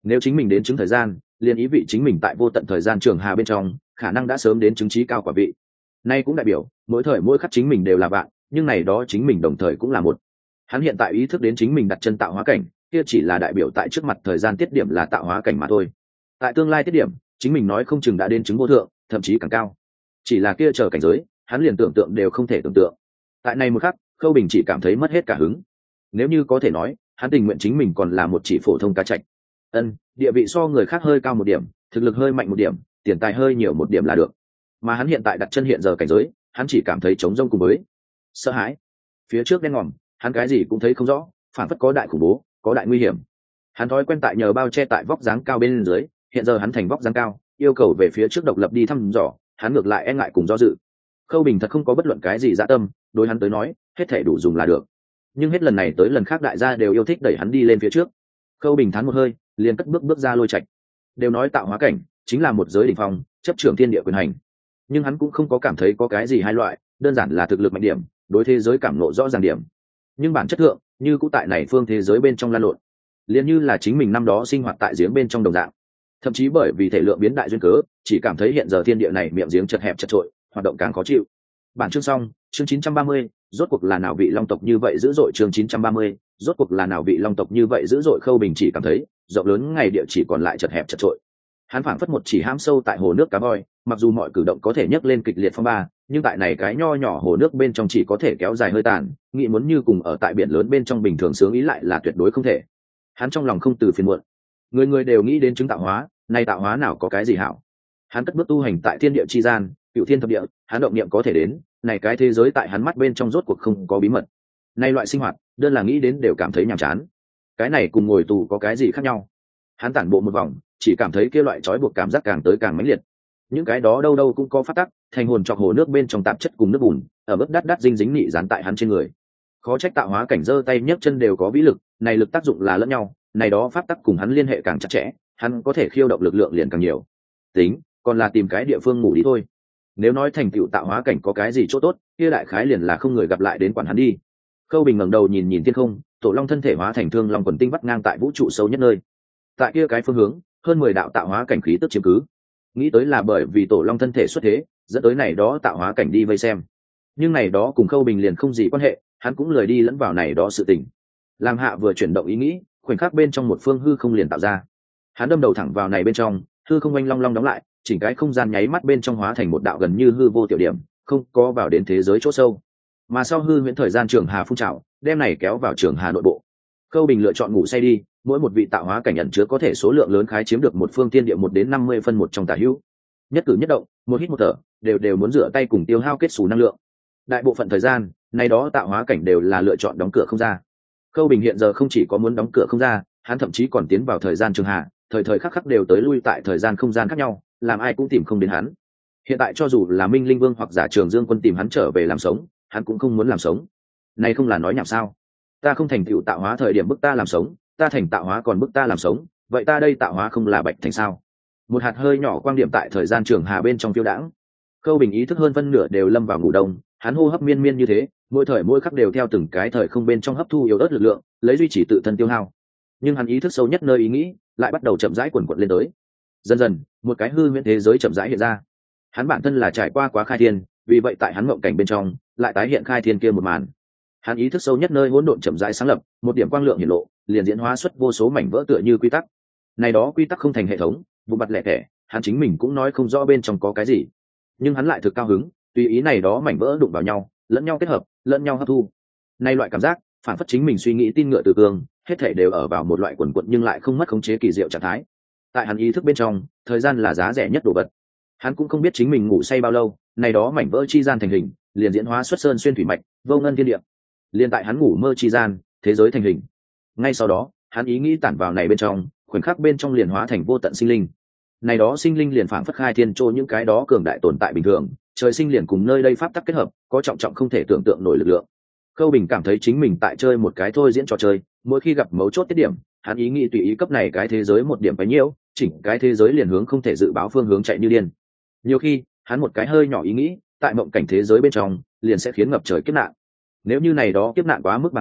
S1: Nếu chính mình đến chứng thời gian, liền ý vị chính mình tại vô tận thời gian trường hà bên trong khả năng đã sớm đến chứng trí cao quả vị. Nay cũng đại biểu mỗi thời mỗi khắc chính mình đều là bạn, nhưng này đó chính mình đồng thời cũng là một. Hắn hiện tại ý thức đến chính mình đặt chân tạo hóa cảnh, kia chỉ là đại biểu tại trước mặt thời gian tiết điểm là tạo hóa cảnh mà thôi. Tại tương lai tiết điểm, chính mình nói không chừng đã đến chứng vô thượng, thậm chí càng cao. Chỉ là kia chờ cảnh giới, hắn liền tưởng tượng đều không thể tưởng tượng. Tại này một khắc, Khâu Bình chỉ cảm thấy mất hết cả hứng. Nếu như có thể nói, hắn tình nguyện chính mình còn là một chỉ phổ thông cá trạch. Ân, địa vị so người khác hơi cao một điểm, thực lực hơi mạnh một điểm, tiền tài hơi nhiều một điểm là được. Mà hắn hiện tại đặt chân hiện giờ cảnh giới, hắn chỉ cảm thấy trống rỗng cùng với sợ hãi. Phía trước đen ngòm, hắn cái gì cũng thấy không rõ, phản phất có đại khủng bố, có đại nguy hiểm. Hắn thói quen tại nhờ bao che tại vóc dáng cao bên dưới, hiện giờ hắn thành vóc dáng cao, yêu cầu về phía trước độc lập đi thăm dò, hắn ngược lại e ngại cùng do dự. Khâu Bình thật không có bất luận cái gì dạ tâm, đối hắn tới nói, hết thể đủ dùng là được. Nhưng hết lần này tới lần khác đại gia đều yêu thích đẩy hắn đi lên phía trước. Khâu Bình thán một hơi, liền cất bước bước ra lôi trạch. Đều nói tạo hóa cảnh chính là một giới đỉnh phong, chấp trưởng thiên địa quyền hành. Nhưng hắn cũng không có cảm thấy có cái gì hai loại, đơn giản là thực lực mạnh điểm, đối thế giới cảm ngộ rõ ràng điểm. Nhưng bản chất thượng, như cũ tại này phương thế giới bên trong lan lộn, liền như là chính mình năm đó sinh hoạt tại giếng bên trong đồng dạng. Thậm chí bởi vì thể lượng biến đại duyên cớ, chỉ cảm thấy hiện giờ thiên địa này miệng giếng chật hẹp chật trội, hoạt động càng khó chịu. Bản chương xong, chương chín trăm ba mươi, rốt cuộc là nào vị long tộc như vậy dữ dội. Chương chín trăm ba mươi, rốt cuộc là nào vị long tộc như vậy dữ dội. Khâu Bình chỉ cảm thấy rộng lớn ngày địa chỉ còn lại chật hẹp chật trội. Hắn phảng phất một chỉ hãm sâu tại hồ nước cá voi, mặc dù mọi cử động có thể nhấc lên kịch liệt phong ba, nhưng tại này cái nho nhỏ hồ nước bên trong chỉ có thể kéo dài hơi tàn, nghĩ muốn như cùng ở tại biển lớn bên trong bình thường sướng ý lại là tuyệt đối không thể. Hắn trong lòng không từ phiền muộn. Người người đều nghĩ đến chứng tạo hóa, nay tạo hóa nào có cái gì hảo. Hắn cất bước tu hành tại thiên địa chi gian, cựu thiên thập địa, hắn động niệm có thể đến, này cái thế giới tại hắn mắt bên trong rốt cuộc không có bí mật. Nay loại sinh hoạt, đơn là nghĩ đến đều cảm thấy nhàm chán. Cái này cùng ngồi tù có cái gì khác nhau? Hắn tản bộ một vòng, chỉ cảm thấy kia loại trói buộc cảm giác càng tới càng mãnh liệt. Những cái đó đâu đâu cũng có phát tắc, thành hồn chọc hồ nước bên trong tạp chất cùng nước bùn, ở mức đắt đắt dinh dính nị dán tại hắn trên người. Khó trách tạo hóa cảnh giơ tay nhấc chân đều có vĩ lực, này lực tác dụng là lẫn nhau, này đó pháp tắc cùng hắn liên hệ càng chặt chẽ, hắn có thể khiêu động lực lượng liền càng nhiều. Tính, còn là tìm cái địa phương ngủ đi thôi. Nếu nói thành tựu tạo hóa cảnh có cái gì chỗ tốt, kia đại khái liền là không người gặp lại đến quản hắn đi. Khâu Bình ngẩng đầu nhìn nhìn thiên không, tổ long thân thể hóa thành thương long quần tinh vắt ngang tại vũ trụ sâu nhất nơi. Tại kia cái phương hướng, hơn mười đạo tạo hóa cảnh khí tức chiếm cứ. Nghĩ tới là bởi vì tổ long thân thể xuất thế, dẫn tới này đó tạo hóa cảnh đi vây xem. Nhưng này đó cùng Khâu Bình liền không gì quan hệ, hắn cũng lười đi lẫn vào này đó sự tình. Làm hạ vừa chuyển động ý nghĩ, khoảnh khắc bên trong một phương hư không liền tạo ra. Hắn đâm đầu thẳng vào này bên trong, hư không oanh long long đóng lại, chỉnh cái không gian nháy mắt bên trong hóa thành một đạo gần như hư vô tiểu điểm, không có vào đến thế giới chỗ sâu. Mà sau hư huyễn thời gian trường hà phun trào, đem này kéo vào trường hà nội bộ. Khâu Bình lựa chọn ngủ say đi, mỗi một vị tạo hóa cảnh nhận chứa có thể số lượng lớn khái chiếm được một phương thiên địa một đến năm mươi phân một trong tả hữu. Nhất cử nhất động, một hít một thở, đều đều muốn rửa tay cùng tiêu hao kết xù năng lượng. Đại bộ phận thời gian, này đó tạo hóa cảnh đều là lựa chọn đóng cửa không ra. Khâu Bình hiện giờ không chỉ có muốn đóng cửa không ra, hắn thậm chí còn tiến vào thời gian trường hạ, thời thời khắc khắc đều tới lui tại thời gian không gian khác nhau, làm ai cũng tìm không đến hắn. Hiện tại cho dù là Minh Linh Vương hoặc giả Trường Dương Quân tìm hắn trở về làm sống, hắn cũng không muốn làm sống. Này không là nói nhảm sao? Ta không thành tựu tạo hóa thời điểm bức ta làm sống, ta thành tạo hóa còn bức ta làm sống, vậy ta đây tạo hóa không là bạch thành sao? Một hạt hơi nhỏ quang điểm tại thời gian trường hà bên trong phiêu đãng. Khâu Bình ý thức hơn phân nửa đều lâm vào ngủ đông, hắn hô hấp miên miên như thế, mỗi thời mỗi khắc đều theo từng cái thời không bên trong hấp thu yếu ớt lực lượng, lấy duy trì tự thân tiêu hao. Nhưng hắn ý thức sâu nhất nơi ý nghĩ, lại bắt đầu chậm rãi quần quật lên tới. Dần dần, một cái hư huyễn thế giới chậm rãi hiện ra. Hắn bản thân là trải qua quá khai thiên, vì vậy tại hắn mộng cảnh bên trong, lại tái hiện khai thiên kia một màn. Hắn ý thức sâu nhất nơi hỗn độn chậm rãi sáng lập, một điểm quang lượng hiển lộ, liền diễn hóa xuất vô số mảnh vỡ tựa như quy tắc. Này đó quy tắc không thành hệ thống, vụ mặt lẻ tẻ, hắn chính mình cũng nói không rõ bên trong có cái gì. Nhưng hắn lại thực cao hứng, tùy ý này đó mảnh vỡ đụng vào nhau, lẫn nhau kết hợp, lẫn nhau hấp thu. Nay loại cảm giác, phản phất chính mình suy nghĩ tin ngựa từ cương, hết thảy đều ở vào một loại quần quật nhưng lại không mất khống chế kỳ diệu trạng thái. Tại hắn ý thức bên trong, thời gian là giá rẻ nhất đồ vật. Hắn cũng không biết chính mình ngủ say bao lâu, này đó mảnh vỡ chi gian thành hình, liền diễn hóa xuất sơn xuyên thủy mạch, vô ngân thiên địa. Liên tại hắn ngủ mơ chi gian, thế giới thành hình. Ngay sau đó, hắn ý nghĩ tản vào này bên trong, khoảnh khắc bên trong liền hóa thành vô tận sinh linh. Này đó sinh linh liền phảng phất khai thiên trô những cái đó cường đại tồn tại bình thường, trời sinh liền cùng nơi đây pháp tắc kết hợp, có trọng trọng không thể tưởng tượng nổi lực lượng. Khâu Bình cảm thấy chính mình tại chơi một cái thôi diễn trò chơi, mỗi khi gặp mấu chốt tiết điểm, hắn ý nghĩ tùy ý cấp này cái thế giới một điểm bấy nhiêu, chỉnh cái thế giới liền hướng không thể dự báo phương hướng chạy như điên. Nhiều khi, hắn một cái hơi nhỏ ý nghĩ, tại mộng cảnh thế giới bên trong, liền sẽ khiến ngập trời kiếp nạn. Nếu như này đó kiếp nạn quá mức bằng đại,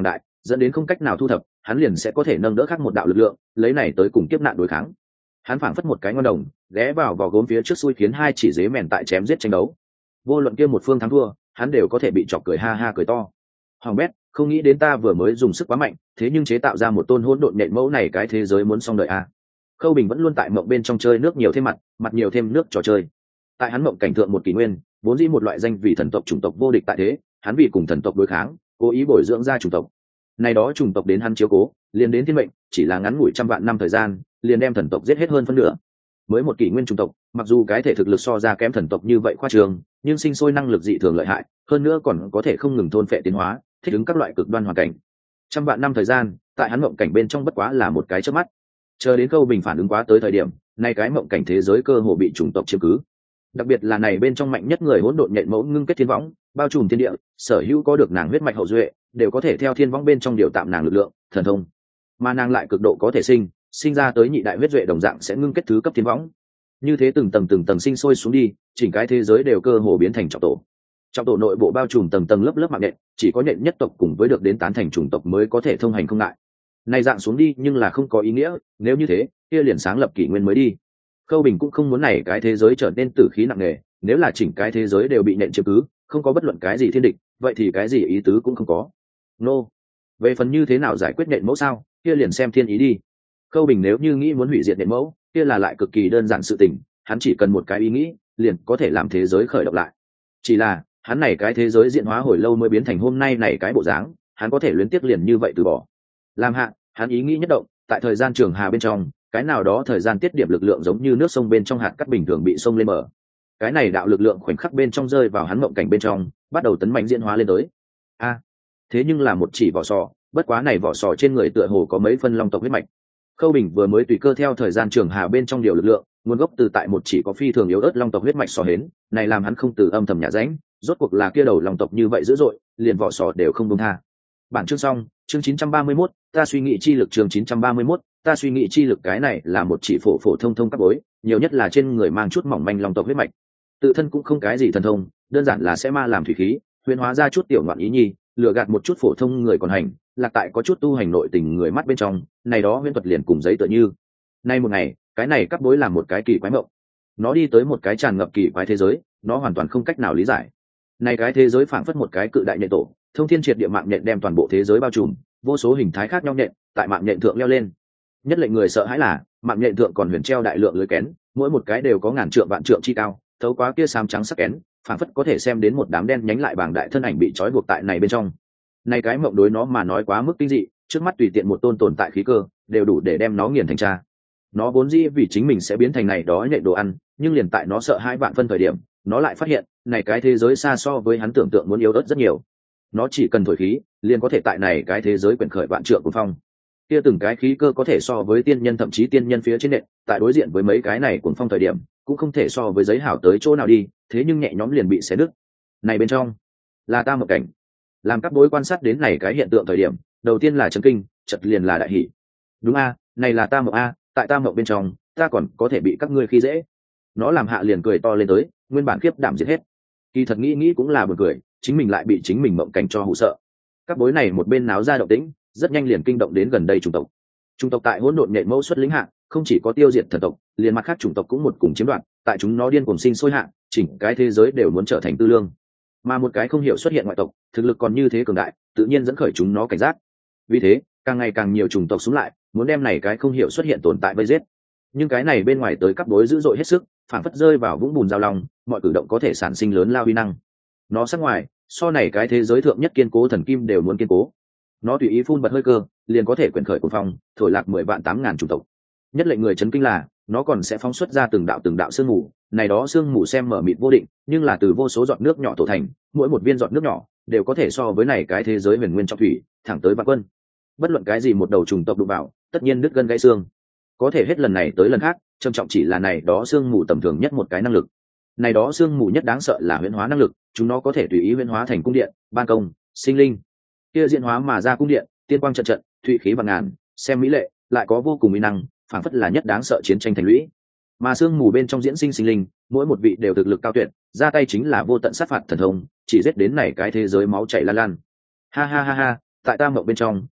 S1: dẫn đến không cách nào thu thập, hắn liền sẽ có thể nâng đỡ khác một đạo lực lượng, lấy này tới cùng kiếp nạn đối kháng. Hắn phảng phất một cái ngon đồng, ghé vào vỏ gốm phía trước xui khiến hai chỉ dế mèn tại chém giết tranh đấu. Vô luận kia một phương thắng thua, hắn đều có thể bị chọc cười ha ha cười to. Hoàng bét, không nghĩ đến ta vừa mới dùng sức quá mạnh, thế nhưng chế tạo ra một tôn hỗn độn nhện mẫu này, cái thế giới muốn xong đời a. Khâu Bình vẫn luôn tại mộng bên trong chơi nước nhiều thêm mặt, mặt nhiều thêm nước trò chơi. Tại hắn mộng cảnh thượng một kỷ nguyên, vốn dĩ một loại danh vì thần tộc chủng tộc vô địch tại thế, hắn vì cùng thần tộc đối kháng, cố ý bồi dưỡng ra chủng tộc. Này đó chủng tộc đến hắn chiếu cố, liền đến thiên mệnh, chỉ là ngắn ngủi trăm vạn năm thời gian, liền đem thần tộc giết hết hơn phân nửa. Mới một kỷ nguyên chủng tộc, mặc dù cái thể thực lực so ra kém thần tộc như vậy khoa trường, nhưng sinh sôi năng lực dị thường lợi hại, hơn nữa còn có thể không ngừng thôn phệ tiến hóa, thích ứng các loại cực đoan hoàn cảnh. Trăm vạn năm thời gian, tại hắn mộng cảnh bên trong bất quá là một cái chớp mắt. Chờ đến Khâu Bình phản ứng quá tới thời điểm, nay cái mộng cảnh thế giới cơ hồ bị chủng tộc chiếm cứ. Đặc biệt là này bên trong mạnh nhất người hỗn độn nhện mẫu ngưng kết thiên võng, bao trùm thiên địa, sở hữu có được nàng huyết mạch hậu duệ, đều có thể theo thiên võng bên trong điều tạm nàng lực lượng, thần thông. Mà nàng lại cực độ có thể sinh, sinh ra tới nhị đại huyết duệ đồng dạng sẽ ngưng kết thứ cấp thiên võng. Như thế từng tầng từng tầng sinh sôi xuống đi, chỉnh cái thế giới đều cơ hồ biến thành trọng tổ. Trọng tổ nội bộ bao trùm tầng tầng lớp lớp mạng nhện, chỉ có nhện nhất tộc cùng với được đến tán thành chủng tộc mới có thể thông hành không ngại. Này dạng xuống đi nhưng là không có ý nghĩa, nếu như thế, kia liền sáng lập kỷ nguyên mới đi. Khâu Bình cũng không muốn này cái thế giới trở nên tử khí nặng nề, nếu là chỉnh cái thế giới đều bị nhện chiếm cứ, không có bất luận cái gì thiên địch, vậy thì cái gì ý tứ cũng không có. Nô. No. Về phần như thế nào giải quyết nhện mẫu sao, kia liền xem thiên ý đi. Khâu Bình nếu như nghĩ muốn hủy diệt nhện mẫu, kia là lại cực kỳ đơn giản sự tình, hắn chỉ cần một cái ý nghĩ, liền có thể làm thế giới khởi động lại. Chỉ là, hắn này cái thế giới diễn hóa hồi lâu mới biến thành hôm nay này cái bộ dáng, hắn có thể luyến tiếc liền như vậy từ bỏ. Làm hạ, hắn ý nghĩ nhất động, tại thời gian trường hà bên trong, cái nào đó thời gian tiết điểm lực lượng giống như nước sông bên trong hạt cát bình thường bị sông lên mở. Cái này đạo lực lượng khoảnh khắc bên trong rơi vào hắn mộng cảnh bên trong, bắt đầu tấn mạnh diễn hóa lên tới. A, thế nhưng là một chỉ vỏ sò, bất quá này vỏ sò trên người tựa hồ có mấy phân long tộc huyết mạch. Khâu Bình vừa mới tùy cơ theo thời gian trường hà bên trong điều lực lượng, nguồn gốc từ tại một chỉ có phi thường yếu ớt long tộc huyết mạch sò hến, này làm hắn không từ âm thầm nhả rãnh, rốt cuộc là kia đầu long tộc như vậy dữ dội, liền vỏ sò đều không buông tha. Bản chương xong, chương chín trăm ba mươi mốt, ta suy nghĩ chi lực chương chín trăm ba mươi mốt, ta suy nghĩ chi lực cái này là một chỉ phổ phổ thông thông các bối, nhiều nhất là trên người mang chút mỏng manh long tộc huyết mạch. Tự thân cũng không cái gì thần thông, đơn giản là sẽ ma làm thủy khí, huyền hóa ra chút tiểu ngoạn ý nhi, lừa gạt một chút phổ thông người còn hành, lạc tại có chút tu hành nội tình người mắt bên trong, này đó huyền thuật liền cùng giấy tựa như. Nay một ngày, cái này các bối làm một cái kỳ quái mộng. Nó đi tới một cái tràn ngập kỳ quái thế giới, nó hoàn toàn không cách nào lý giải. Này cái thế giới phảng phất một cái cự đại nhện tổ, thông thiên triệt địa mạng nhện đem toàn bộ thế giới bao trùm, vô số hình thái khác nhau nhện tại mạng nhện thượng leo lên. Nhất lệnh người sợ hãi là mạng nhện thượng còn huyền treo đại lượng lưới kén, mỗi một cái đều có ngàn trượng vạn trượng chi cao, thấu quá kia xám trắng sắc kén, phảng phất có thể xem đến một đám đen nhánh lại bảng đại thân ảnh bị trói buộc tại này bên trong. Này cái mộng đối nó mà nói quá mức kinh dị, trước mắt tùy tiện một tôn tồn tại khí cơ, đều đủ để đem nó nghiền thành cha. Nó vốn dĩ vì chính mình sẽ biến thành này đó nhện đồ ăn, nhưng liền tại nó sợ hai vạn phân thời điểm, nó lại phát hiện, này cái thế giới xa so với hắn tưởng tượng muốn yếu ớt rất nhiều. Nó chỉ cần thổi khí, liền có thể tại này cái thế giới quyển khởi vạn trượng cuồng phong. Kia từng cái khí cơ có thể so với tiên nhân thậm chí tiên nhân phía trên nện, tại đối diện với mấy cái này cuồng phong thời điểm, cũng không thể so với giấy hảo tới chỗ nào đi, thế nhưng nhẹ nhõm liền bị xé đứt. Này bên trong, là ta một cảnh. Làm các bối quan sát đến này cái hiện tượng thời điểm, đầu tiên là chấn kinh, chợt liền là đại hỉ. Đúng a, này là ta mộng a, tại ta mộng bên trong, ta còn có thể bị các ngươi khi dễ. Nó làm hạ liền cười to lên tới, nguyên bản khiếp đảm giết hết. Kỳ thật nghĩ nghĩ cũng là buồn cười, chính mình lại bị chính mình mộng cảnh cho hù sợ. Các bối này một bên náo ra động tĩnh, rất nhanh liền kinh động đến gần đây chủng tộc. Chủng tộc tại hỗn độn nhện mẫu xuất lĩnh hạ, không chỉ có tiêu diệt thần tộc, liền mặt khác chủng tộc cũng một cùng chiếm đoạt, tại chúng nó điên cuồng sinh sôi hạ, chỉnh cái thế giới đều muốn trở thành tư lương. Mà một cái không hiểu xuất hiện ngoại tộc, thực lực còn như thế cường đại, tự nhiên dẫn khởi chúng nó cảnh giác. Vì thế, càng ngày càng nhiều chủng tộc xuống lại, muốn đem này cái không hiểu xuất hiện tồn tại vây giết. Nhưng cái này bên ngoài tới cấp bối dữ dội hết sức, phản phất rơi vào vũng bùn giao long, mọi cử động có thể sản sinh lớn lao uy năng. Nó sắc ngoài, so này cái thế giới thượng nhất kiên cố thần kim đều muốn kiên cố. Nó tùy ý phun bật hơi cơ, liền có thể quyển khởi cuồng phong, thổi lạc mười vạn tám ngàn chủng tộc. Nhất lệnh người chấn kinh là, nó còn sẽ phóng xuất ra từng đạo từng đạo sương mù, này đó sương mù xem mở mịt vô định, nhưng là từ vô số giọt nước nhỏ tổ thành, mỗi một viên giọt nước nhỏ đều có thể so với này cái thế giới huyền nguyên trong thủy, thẳng tới vạn quân. Bất luận cái gì một đầu trùng tộc đụng vào, tất nhiên đứt gân gãy xương. Có thể hết lần này tới lần khác, trầm trọng chỉ là này đó sương mù tầm thường nhất một cái năng lực. Này đó sương mù nhất đáng sợ là huyễn hóa năng lực, chúng nó có thể tùy ý huyễn hóa thành cung điện, ban công, sinh linh. Kia diễn hóa mà ra cung điện, tiên quang trận trận, thụy khí vạn ngàn, xem mỹ lệ, lại có vô cùng uy năng, phảng phất là nhất đáng sợ chiến tranh thành lũy. Mà sương mù bên trong diễn sinh sinh linh, mỗi một vị đều thực lực cao tuyệt, ra tay chính là vô tận sát phạt thần thông, chỉ giết đến này cái thế giới máu chảy lan lan. Ha ha ha ha, tại ta mộng bên trong,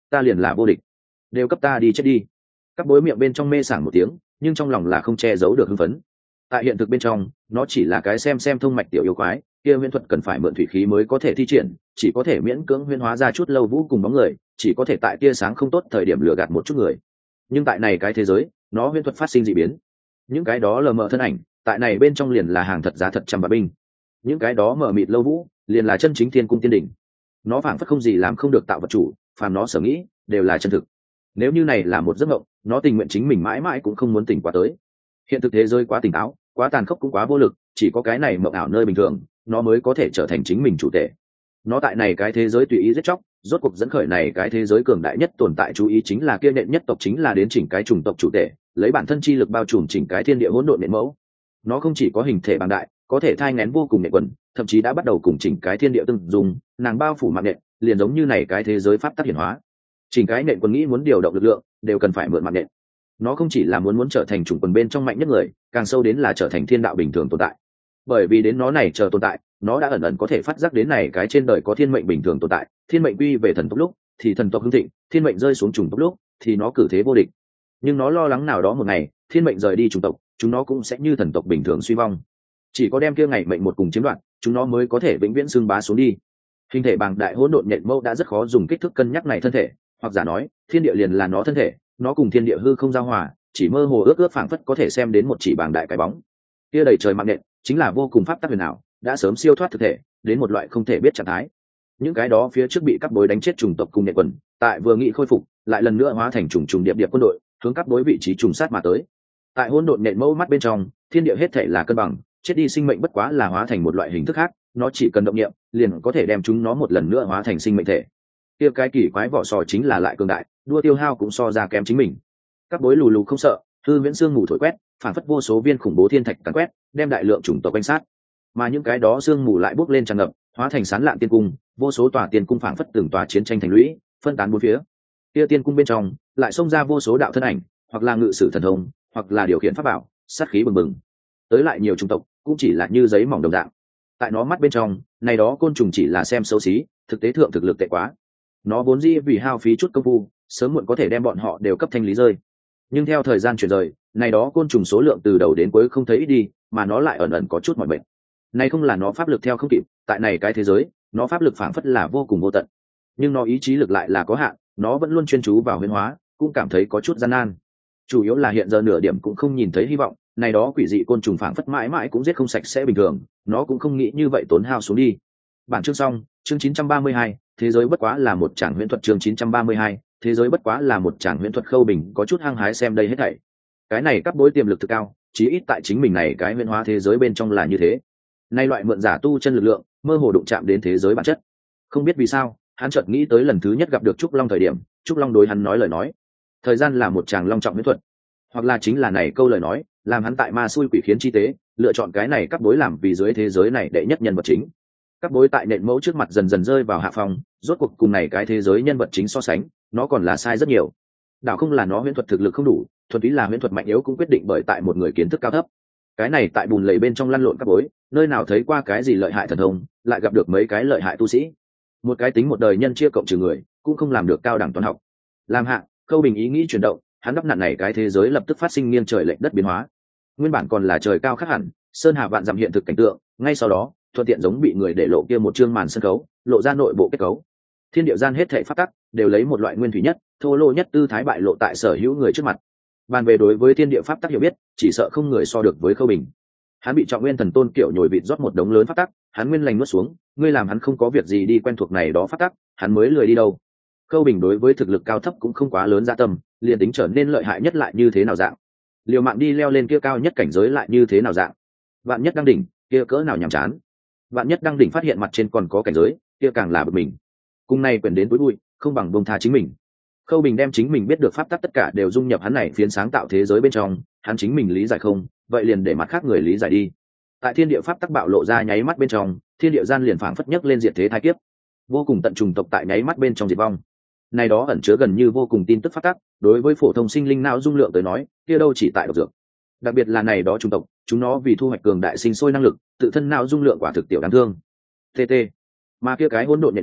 S1: ta liền là vô địch, đều cấp ta đi chết đi. Các bối miệng bên trong mê sảng một tiếng, nhưng trong lòng là không che giấu được hưng phấn. Tại hiện thực bên trong, nó chỉ là cái xem xem thông mạch tiểu yêu quái, kia huyễn thuật cần phải mượn thủy khí mới có thể thi triển, chỉ có thể miễn cưỡng huyễn hóa ra chút lâu vũ cùng bóng người, chỉ có thể tại tia sáng không tốt thời điểm lừa gạt một chút người. Nhưng tại này cái thế giới, nó huyễn thuật phát sinh dị biến. Những cái đó lờ mờ thân ảnh, tại này bên trong liền là hàng thật giá thật trăm bạc binh. Những cái đó mờ mịt lâu vũ, liền là chân chính thiên cung tiên đỉnh. Nó phảng phất không gì làm không được tạo vật chủ, phàm nó sở nghĩ, đều là chân thực. Nếu như này là một giấc mộng, nó tình nguyện chính mình mãi mãi cũng không muốn tỉnh qua tới. Hiện thực thế giới quá tỉnh táo, quá tàn khốc cũng quá vô lực, chỉ có cái này mộng ảo nơi bình thường, nó mới có thể trở thành chính mình chủ thể. Nó tại này cái thế giới tùy ý giết chóc, rốt cuộc dẫn khởi này cái thế giới cường đại nhất tồn tại chú ý chính là kia nện nhất tộc, chính là đến chỉnh cái chủng tộc chủ thể, lấy bản thân chi lực bao trùm chỉnh cái thiên địa hỗn độn nện mẫu. Nó không chỉ có hình thể bằng đại, có thể thai nghén vô cùng nện quần, thậm chí đã bắt đầu cùng chỉnh cái thiên địa từng dùng, nàng bao phủ mạng nện, liền giống như này cái thế giới pháp tắc hiển hóa. Chỉnh cái nện quần nghĩ muốn điều động lực lượng, đều cần phải mượn mạng nện. Nó không chỉ là muốn muốn trở thành chủng quần bên trong mạnh nhất người, càng sâu đến là trở thành thiên đạo bình thường tồn tại. Bởi vì đến nó này chờ tồn tại, nó đã ẩn ẩn có thể phát giác đến này cái trên đời có thiên mệnh bình thường tồn tại, thiên mệnh quy về thần tộc lúc thì thần tộc hưng thịnh, thiên mệnh rơi xuống chủng tộc lúc thì nó cử thế vô địch. Nhưng nó lo lắng nào đó một ngày thiên mệnh rời đi chủng tộc, chúng nó cũng sẽ như thần tộc bình thường suy vong. Chỉ có đem kia ngày mệnh một cùng chiếm đoạt, chúng nó mới có thể vĩnh viễn xương bá xuống đi. Hình thể bàng đại hỗn độn nhện mâu đã rất khó dùng kích thước cân nhắc này thân thể, hoặc giả nói thiên địa liền là nó thân thể, nó cùng thiên địa hư không giao hòa, chỉ mơ hồ ước ước phảng phất có thể xem đến một chỉ bàng đại cái bóng. Kia đầy trời mạng nện chính là vô cùng pháp tắc huyền ảo, đã sớm siêu thoát thực thể đến một loại không thể biết trạng thái. Những cái đó phía trước bị các bối đánh chết trùng tộc cùng nện quần, tại vừa nghị khôi phục, lại lần nữa hóa thành trùng trùng điệp điệp quân đội, hướng các bối vị trí trùng sát mà tới. Tại hỗn độn nện mâu mắt bên trong, thiên địa hết thể là cân bằng, chết đi sinh mệnh bất quá là hóa thành một loại hình thức khác, nó chỉ cần động niệm, liền có thể đem chúng nó một lần nữa hóa thành sinh mệnh thể. Kia cái kỳ quái vỏ sò chính là lại cường đại, đua tiêu hao cũng so ra kém chính mình. Các bối lù lù không sợ, hư viễn xương ngủ thổi quét, phản phất vô số viên khủng bố thiên thạch càn quét, đem đại lượng chủng tộc quanh sát. Mà những cái đó xương mù lại bốc lên tràn ngập, hóa thành sán lạn tiên cung, vô số tòa tiên cung phảng phất từng tòa chiến tranh thành lũy, phân tán bốn phía. Kia tiên cung bên trong lại xông ra vô số đạo thân ảnh, hoặc là ngự sử thần thông, hoặc là điều khiển pháp bảo, sát khí bừng bừng. Tới lại nhiều chủng tộc, cũng chỉ là như giấy mỏng đồng dạng. Tại nó mắt bên trong, này đó côn trùng chỉ là xem xấu xí, thực tế thượng thực lực tệ quá. Nó vốn dĩ vì hao phí chút công phu, sớm muộn có thể đem bọn họ đều cấp thanh lý rơi. Nhưng theo thời gian chuyển rời, này đó côn trùng số lượng từ đầu đến cuối không thấy ít đi, mà nó lại ẩn ẩn có chút mỏi mệt. Này không là nó pháp lực theo không kịp, tại này cái thế giới, nó pháp lực phảng phất là vô cùng vô tận. Nhưng nó ý chí lực lại là có hạn, nó vẫn luôn chuyên chú vào huyễn hóa, cũng cảm thấy có chút gian nan. Chủ yếu là hiện giờ nửa điểm cũng không nhìn thấy hy vọng, này đó quỷ dị côn trùng phảng phất mãi mãi cũng giết không sạch sẽ bình thường, nó cũng không nghĩ như vậy tốn hao xuống đi. Bản chương xong, chương chín trăm ba mươi hai, thế giới bất quá là một tràng huyễn thuật. Chương chín trăm ba mươi hai, thế giới bất quá là một tràng huyễn thuật. Khâu Bình có chút hăng hái xem đây hết thảy. Cái này các bối tiềm lực thực cao, chí ít tại chính mình này cái huyễn hóa thế giới bên trong là như thế. Nay loại mượn giả tu chân lực lượng, mơ hồ đụng chạm đến thế giới bản chất. Không biết vì sao, hắn chợt nghĩ tới lần thứ nhất gặp được Trúc Long thời điểm, Trúc Long đối hắn nói lời nói, thời gian là một tràng long trọng huyễn thuật, hoặc là chính là này câu lời nói, làm hắn tại ma xui quỷ khiến chi tế, lựa chọn cái này các bối làm vì dưới thế giới này đệ nhất nhân vật chính. Các bối tại nện mẫu trước mặt dần dần rơi vào hạ phòng, rốt cuộc cùng này cái thế giới nhân vật chính so sánh, nó còn là sai rất nhiều. Đạo không là nó huyễn thuật thực lực không đủ, thuần túy là huyễn thuật mạnh yếu cũng quyết định bởi tại một người kiến thức cao thấp. Cái này tại bùn lầy bên trong lăn lộn các bối, nơi nào thấy qua cái gì lợi hại thần thông, lại gặp được mấy cái lợi hại tu sĩ. Một cái tính một đời nhân chia cộng trừ người, cũng không làm được cao đẳng toán học. Làm hạ, Khâu Bình ý nghĩ chuyển động, hắn đắp nặn này cái thế giới lập tức phát sinh nghiêng trời lệch đất biến hóa. Nguyên bản còn là trời cao khác hẳn, sơn hà vạn dặm hiện thực cảnh tượng, ngay sau đó, thuận tiện giống bị người để lộ kia một chương màn sân khấu, lộ ra nội bộ kết cấu. Thiên địa gian hết thảy pháp tắc đều lấy một loại nguyên thủy nhất, thô lỗ nhất tư thái bại lộ tại sở hữu người trước mặt. Bàn về đối với thiên địa pháp tắc hiểu biết, chỉ sợ không người so được với Khâu Bình. Hắn bị Trọng Nguyên Thần Tôn kiểu nhồi vịt rót một đống lớn pháp tắc, hắn nguyên lành nuốt xuống, ngươi làm hắn không có việc gì đi quen thuộc này đó pháp tắc, hắn mới lười đi đâu. Khâu Bình đối với thực lực cao thấp cũng không quá lớn dạ tâm, liền tính trở nên lợi hại nhất lại như thế nào dạng. Liều mạng đi leo lên kia cao nhất cảnh giới lại như thế nào dạng. Vạn nhất đăng đỉnh, kia cỡ nào nhàm chán. Vạn nhất đăng đỉnh phát hiện mặt trên còn có cảnh giới, kia càng là bực mình. Cùng này quyền đến tối bụi, không bằng buông tha chính mình. Khâu Bình đem chính mình biết được pháp tắc tất cả đều dung nhập hắn này phiến sáng tạo thế giới bên trong, hắn chính mình lý giải không, vậy liền để mặt khác người lý giải đi. Tại thiên địa pháp tắc bạo lộ ra nháy mắt bên trong, thiên địa gian liền phảng phất nhấc lên diệt thế thái kiếp, vô cùng tận trùng tộc tại nháy mắt bên trong diệt vong. Này đó ẩn chứa gần như vô cùng tin tức pháp tắc, đối với phổ thông sinh linh não dung lượng tới nói, kia đâu chỉ tại độc dược. Đặc biệt là này đó trùng tộc, chúng nó vì thu hoạch cường đại sinh sôi năng lực, tự thân não dung lượng quả thực tiểu đáng thương. tê tê. Mà kia cái hỗn độn nhện mẫu,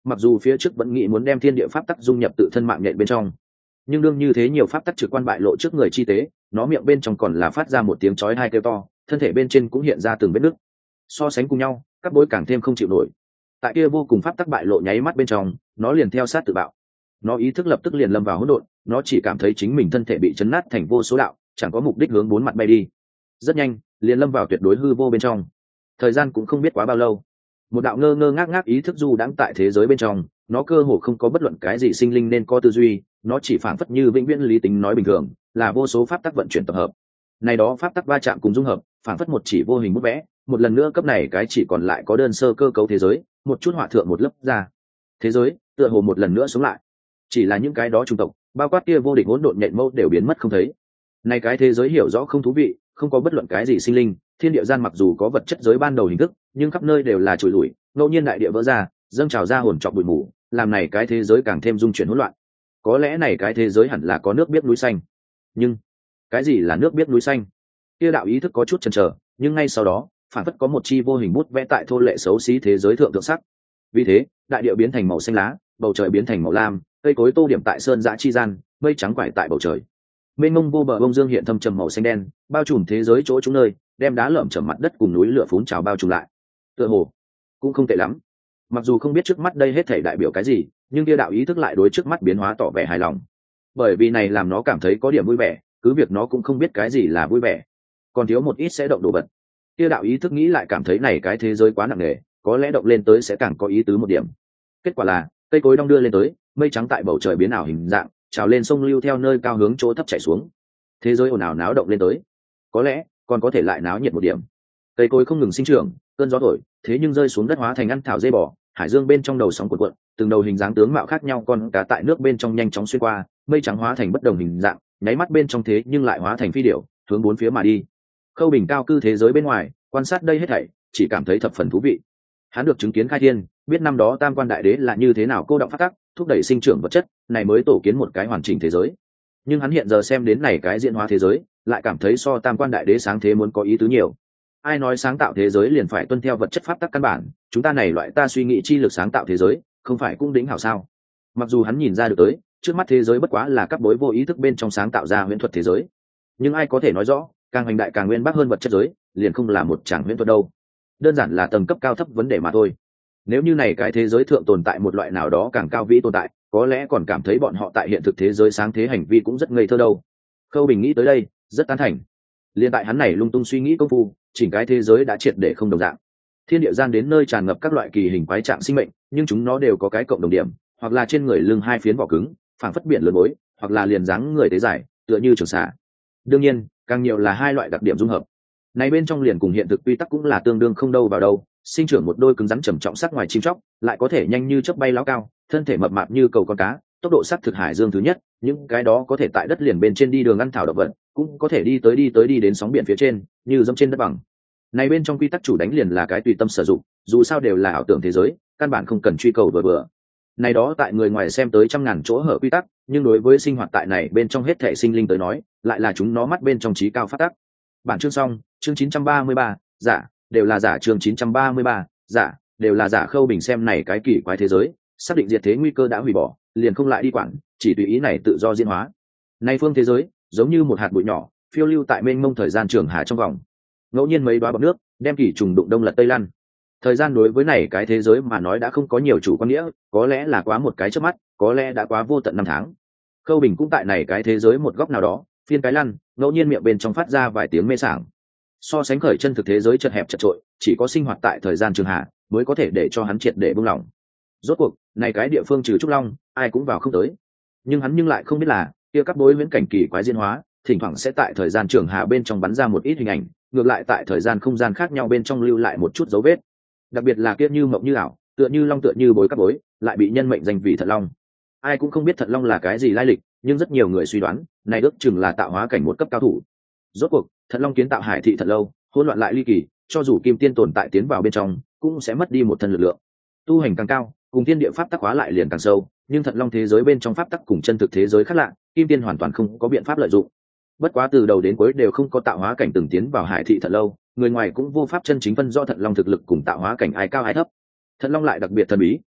S1: mặc dù phía trước vẫn nghĩ muốn đem thiên địa pháp tắc dung nhập tự thân mạng nhện bên trong, nhưng đương như thế nhiều pháp tắc trực quan bại lộ trước người chi tế, nó miệng bên trong còn là phát ra một tiếng chói tai kêu to, thân thể bên trên cũng hiện ra từng vết nứt. So sánh cùng nhau, các bối càng thêm không chịu nổi. Tại kia vô cùng pháp tắc bại lộ nháy mắt bên trong, nó liền theo sát tự bạo. Nó ý thức lập tức liền lâm vào hỗn độn, nó chỉ cảm thấy chính mình thân thể bị chấn nát thành vô số đạo, chẳng có mục đích hướng bốn mặt bay đi. Rất nhanh, liền lâm vào tuyệt đối hư vô bên trong. Thời gian cũng không biết quá bao lâu, một đạo ngơ ngơ ngác ngác ý thức du đãng tại thế giới bên trong, nó cơ hồ không có bất luận cái gì sinh linh nên có tư duy, nó chỉ phản phất như vĩnh viễn lý tính nói bình thường, là vô số pháp tắc vận chuyển tập hợp. Này đó pháp tắc va chạm cùng dung hợp, phản phất một chỉ vô hình bút vẽ, một lần nữa cấp này cái chỉ còn lại có đơn sơ cơ cấu thế giới, một chút họa thượng một lớp ra. Thế giới tựa hồ một lần nữa sống lại. Chỉ là những cái đó trung tộc, bao quát kia vô địch hỗn độn nhện mâu đều biến mất không thấy. Này cái thế giới hiểu rõ không thú vị, không có bất luận cái gì sinh linh, thiên địa gian mặc dù có vật chất giới ban đầu hình thức, nhưng khắp nơi đều là trụi lủi, ngẫu nhiên đại địa vỡ ra, dâng trào ra hồn trọc bụi mù, làm này cái thế giới càng thêm dung chuyển hỗn loạn. Có lẽ này cái thế giới hẳn là có nước biết núi xanh, nhưng cái gì là nước biết núi xanh? Kia đạo ý thức có chút chần chờ, nhưng ngay sau đó, phản phất có một chi vô hình bút vẽ tại thô lệ xấu xí thế giới thượng thượng sắc. Vì thế, đại địa biến thành màu xanh lá, bầu trời biến thành màu lam, cây cối tô điểm tại sơn dã chi gian, mây trắng quải tại bầu trời. Mênh mông vô bờ bông dương hiện thâm trầm màu xanh đen, bao trùm thế giới chỗ chúng nơi, đem đá lởm chởm mặt đất cùng núi lửa phún trào bao trùm lại. Tựa hồ cũng không tệ lắm. Mặc dù không biết trước mắt đây hết thảy đại biểu cái gì, nhưng kia đạo ý thức lại đối trước mắt biến hóa tỏ vẻ hài lòng. Bởi vì này làm nó cảm thấy có điểm vui vẻ, cứ việc nó cũng không biết cái gì là vui vẻ, còn thiếu một ít sẽ động đồ vật. Kia đạo ý thức nghĩ lại cảm thấy này cái thế giới quá nặng nề, có lẽ động lên tới sẽ càng có ý tứ một điểm. Kết quả là cây cối đong đưa lên tới, mây trắng tại bầu trời biến ảo hình dạng, trào lên sông lưu theo nơi cao hướng chỗ thấp chảy xuống. Thế giới ồn ào náo động lên tới, có lẽ còn có thể lại náo nhiệt một điểm. Cây cối không ngừng sinh trưởng, cơn gió thổi, thế nhưng rơi xuống đất hóa thành ăn thảo dây bò, hải dương bên trong đầu sóng cuộn cuộn, từng đầu hình dáng tướng mạo khác nhau con cá tại nước bên trong nhanh chóng xuyên qua, mây trắng hóa thành bất đồng hình dạng, nháy mắt bên trong thế nhưng lại hóa thành phi điểu, hướng bốn phía mà đi. Khâu Bình cao cư thế giới bên ngoài, quan sát đây hết thảy, chỉ cảm thấy thập phần thú vị. Hắn được chứng kiến khai thiên, biết năm đó Tam Quan Đại Đế là như thế nào cô động phát tắc, thúc đẩy sinh trưởng vật chất, này mới tổ kiến một cái hoàn chỉnh thế giới. Nhưng hắn hiện giờ xem đến này cái diễn hóa thế giới, lại cảm thấy so Tam Quan Đại Đế sáng thế muốn có ý tứ nhiều. Ai nói sáng tạo thế giới liền phải tuân theo vật chất pháp tắc căn bản, chúng ta này loại ta suy nghĩ chi lực sáng tạo thế giới, không phải cũng đỉnh hảo sao? Mặc dù hắn nhìn ra được tới, trước mắt thế giới bất quá là các bối vô ý thức bên trong sáng tạo ra huyễn thuật thế giới, nhưng ai có thể nói rõ, càng hành đại càng nguyên bác hơn vật chất giới, liền không là một tràng huyễn thuật đâu. Đơn giản là tầng cấp cao thấp vấn đề mà thôi. Nếu như này cái thế giới thượng tồn tại một loại nào đó càng cao vĩ tồn tại, có lẽ còn cảm thấy bọn họ tại hiện thực thế giới sáng thế hành vi cũng rất ngây thơ đâu. Khâu Bình nghĩ tới đây, rất tán thành. Liên tại hắn này lung tung suy nghĩ công phu, chỉnh cái thế giới đã triệt để không đồng dạng. Thiên địa gian đến nơi tràn ngập các loại kỳ hình quái trạng sinh mệnh, nhưng chúng nó đều có cái cộng đồng điểm, hoặc là trên người lưng hai phiến vỏ cứng, phảng phất biển lớn bối, hoặc là liền dáng người tế dài, tựa như trường xà. Đương nhiên, càng nhiều là hai loại đặc điểm dung hợp. Này bên trong liền cùng hiện thực quy tắc cũng là tương đương không đâu vào đâu, sinh trưởng một đôi cứng rắn trầm trọng sắc ngoài chim chóc, lại có thể nhanh như chớp bay lao cao, thân thể mập mạp như cầu con cá, tốc độ sắc thực hải dương thứ nhất, những cái đó có thể tại đất liền bên trên đi đường ăn thảo động vật, cũng có thể đi tới đi tới đi đến sóng biển phía trên, như dẫm trên đất bằng. Này bên trong quy tắc chủ đánh liền là cái tùy tâm sử dụng, dù sao đều là ảo tưởng thế giới, căn bản không cần truy cầu vừa vừa. Này đó tại người ngoài xem tới trăm ngàn chỗ hở quy tắc, nhưng đối với sinh hoạt tại này bên trong hết thể sinh linh tới nói, lại là chúng nó mắt bên trong trí cao phát tắc. Bản chương xong, chương chín trăm ba mươi ba, giả, đều là giả chương chín trăm ba mươi ba, giả, đều là giả. Khâu Bình xem này cái kỳ quái thế giới, xác định diệt thế nguy cơ đã hủy bỏ, liền không lại đi quản, chỉ tùy ý này tự do diễn hóa. Nay phương thế giới, giống như một hạt bụi nhỏ, phiêu lưu tại mênh mông thời gian trường hà trong vòng. Ngẫu nhiên mấy đóa bọt nước, đem kỳ trùng đụng đông lật tây lăn. Thời gian đối với này cái thế giới mà nói đã không có nhiều chủ quan nghĩa, có lẽ là quá một cái chớp mắt, có lẽ đã quá vô tận năm tháng. Khâu Bình cũng tại này cái thế giới một góc nào đó, phiên cái lăn, ngẫu nhiên miệng bên trong phát ra vài tiếng mê sảng. So sánh khởi chân thực thế giới chật hẹp chật trội, chỉ có sinh hoạt tại thời gian trường hạ mới có thể để cho hắn triệt để buông lỏng. Rốt cuộc, này cái địa phương trừ Trúc Long, ai cũng vào không tới. Nhưng hắn nhưng lại không biết là, kia các bối huyễn cảnh kỳ quái diễn hóa, thỉnh thoảng sẽ tại thời gian trường hạ bên trong bắn ra một ít hình ảnh, ngược lại tại thời gian không gian khác nhau bên trong lưu lại một chút dấu vết. Đặc biệt là kia như mộng như ảo, tựa như long tựa như bối các bối, lại bị nhân mệnh danh vì Thật Long. Ai cũng không biết Thật Long là cái gì lai lịch, nhưng rất nhiều người suy đoán, này ước chừng là tạo hóa cảnh một cấp cao thủ. Rốt cuộc, Thật Long kiến tạo Hải thị thật lâu, hỗn loạn lại ly kỳ, cho dù kim tiên tồn tại tiến vào bên trong, cũng sẽ mất đi một thân lực lượng. Tu hành càng cao, cùng thiên địa pháp tắc hóa lại liền càng sâu, nhưng Thật Long thế giới bên trong pháp tắc cùng chân thực thế giới khác lạ, kim tiên hoàn toàn không có biện pháp lợi dụng. Bất quá từ đầu đến cuối đều không có tạo hóa cảnh từng tiến vào Hải thị thật lâu, người ngoài cũng vô pháp chân chính phân rõ Thật Long thực lực cùng tạo hóa cảnh ai cao ai thấp. Thật Long lại đặc biệt thần bí,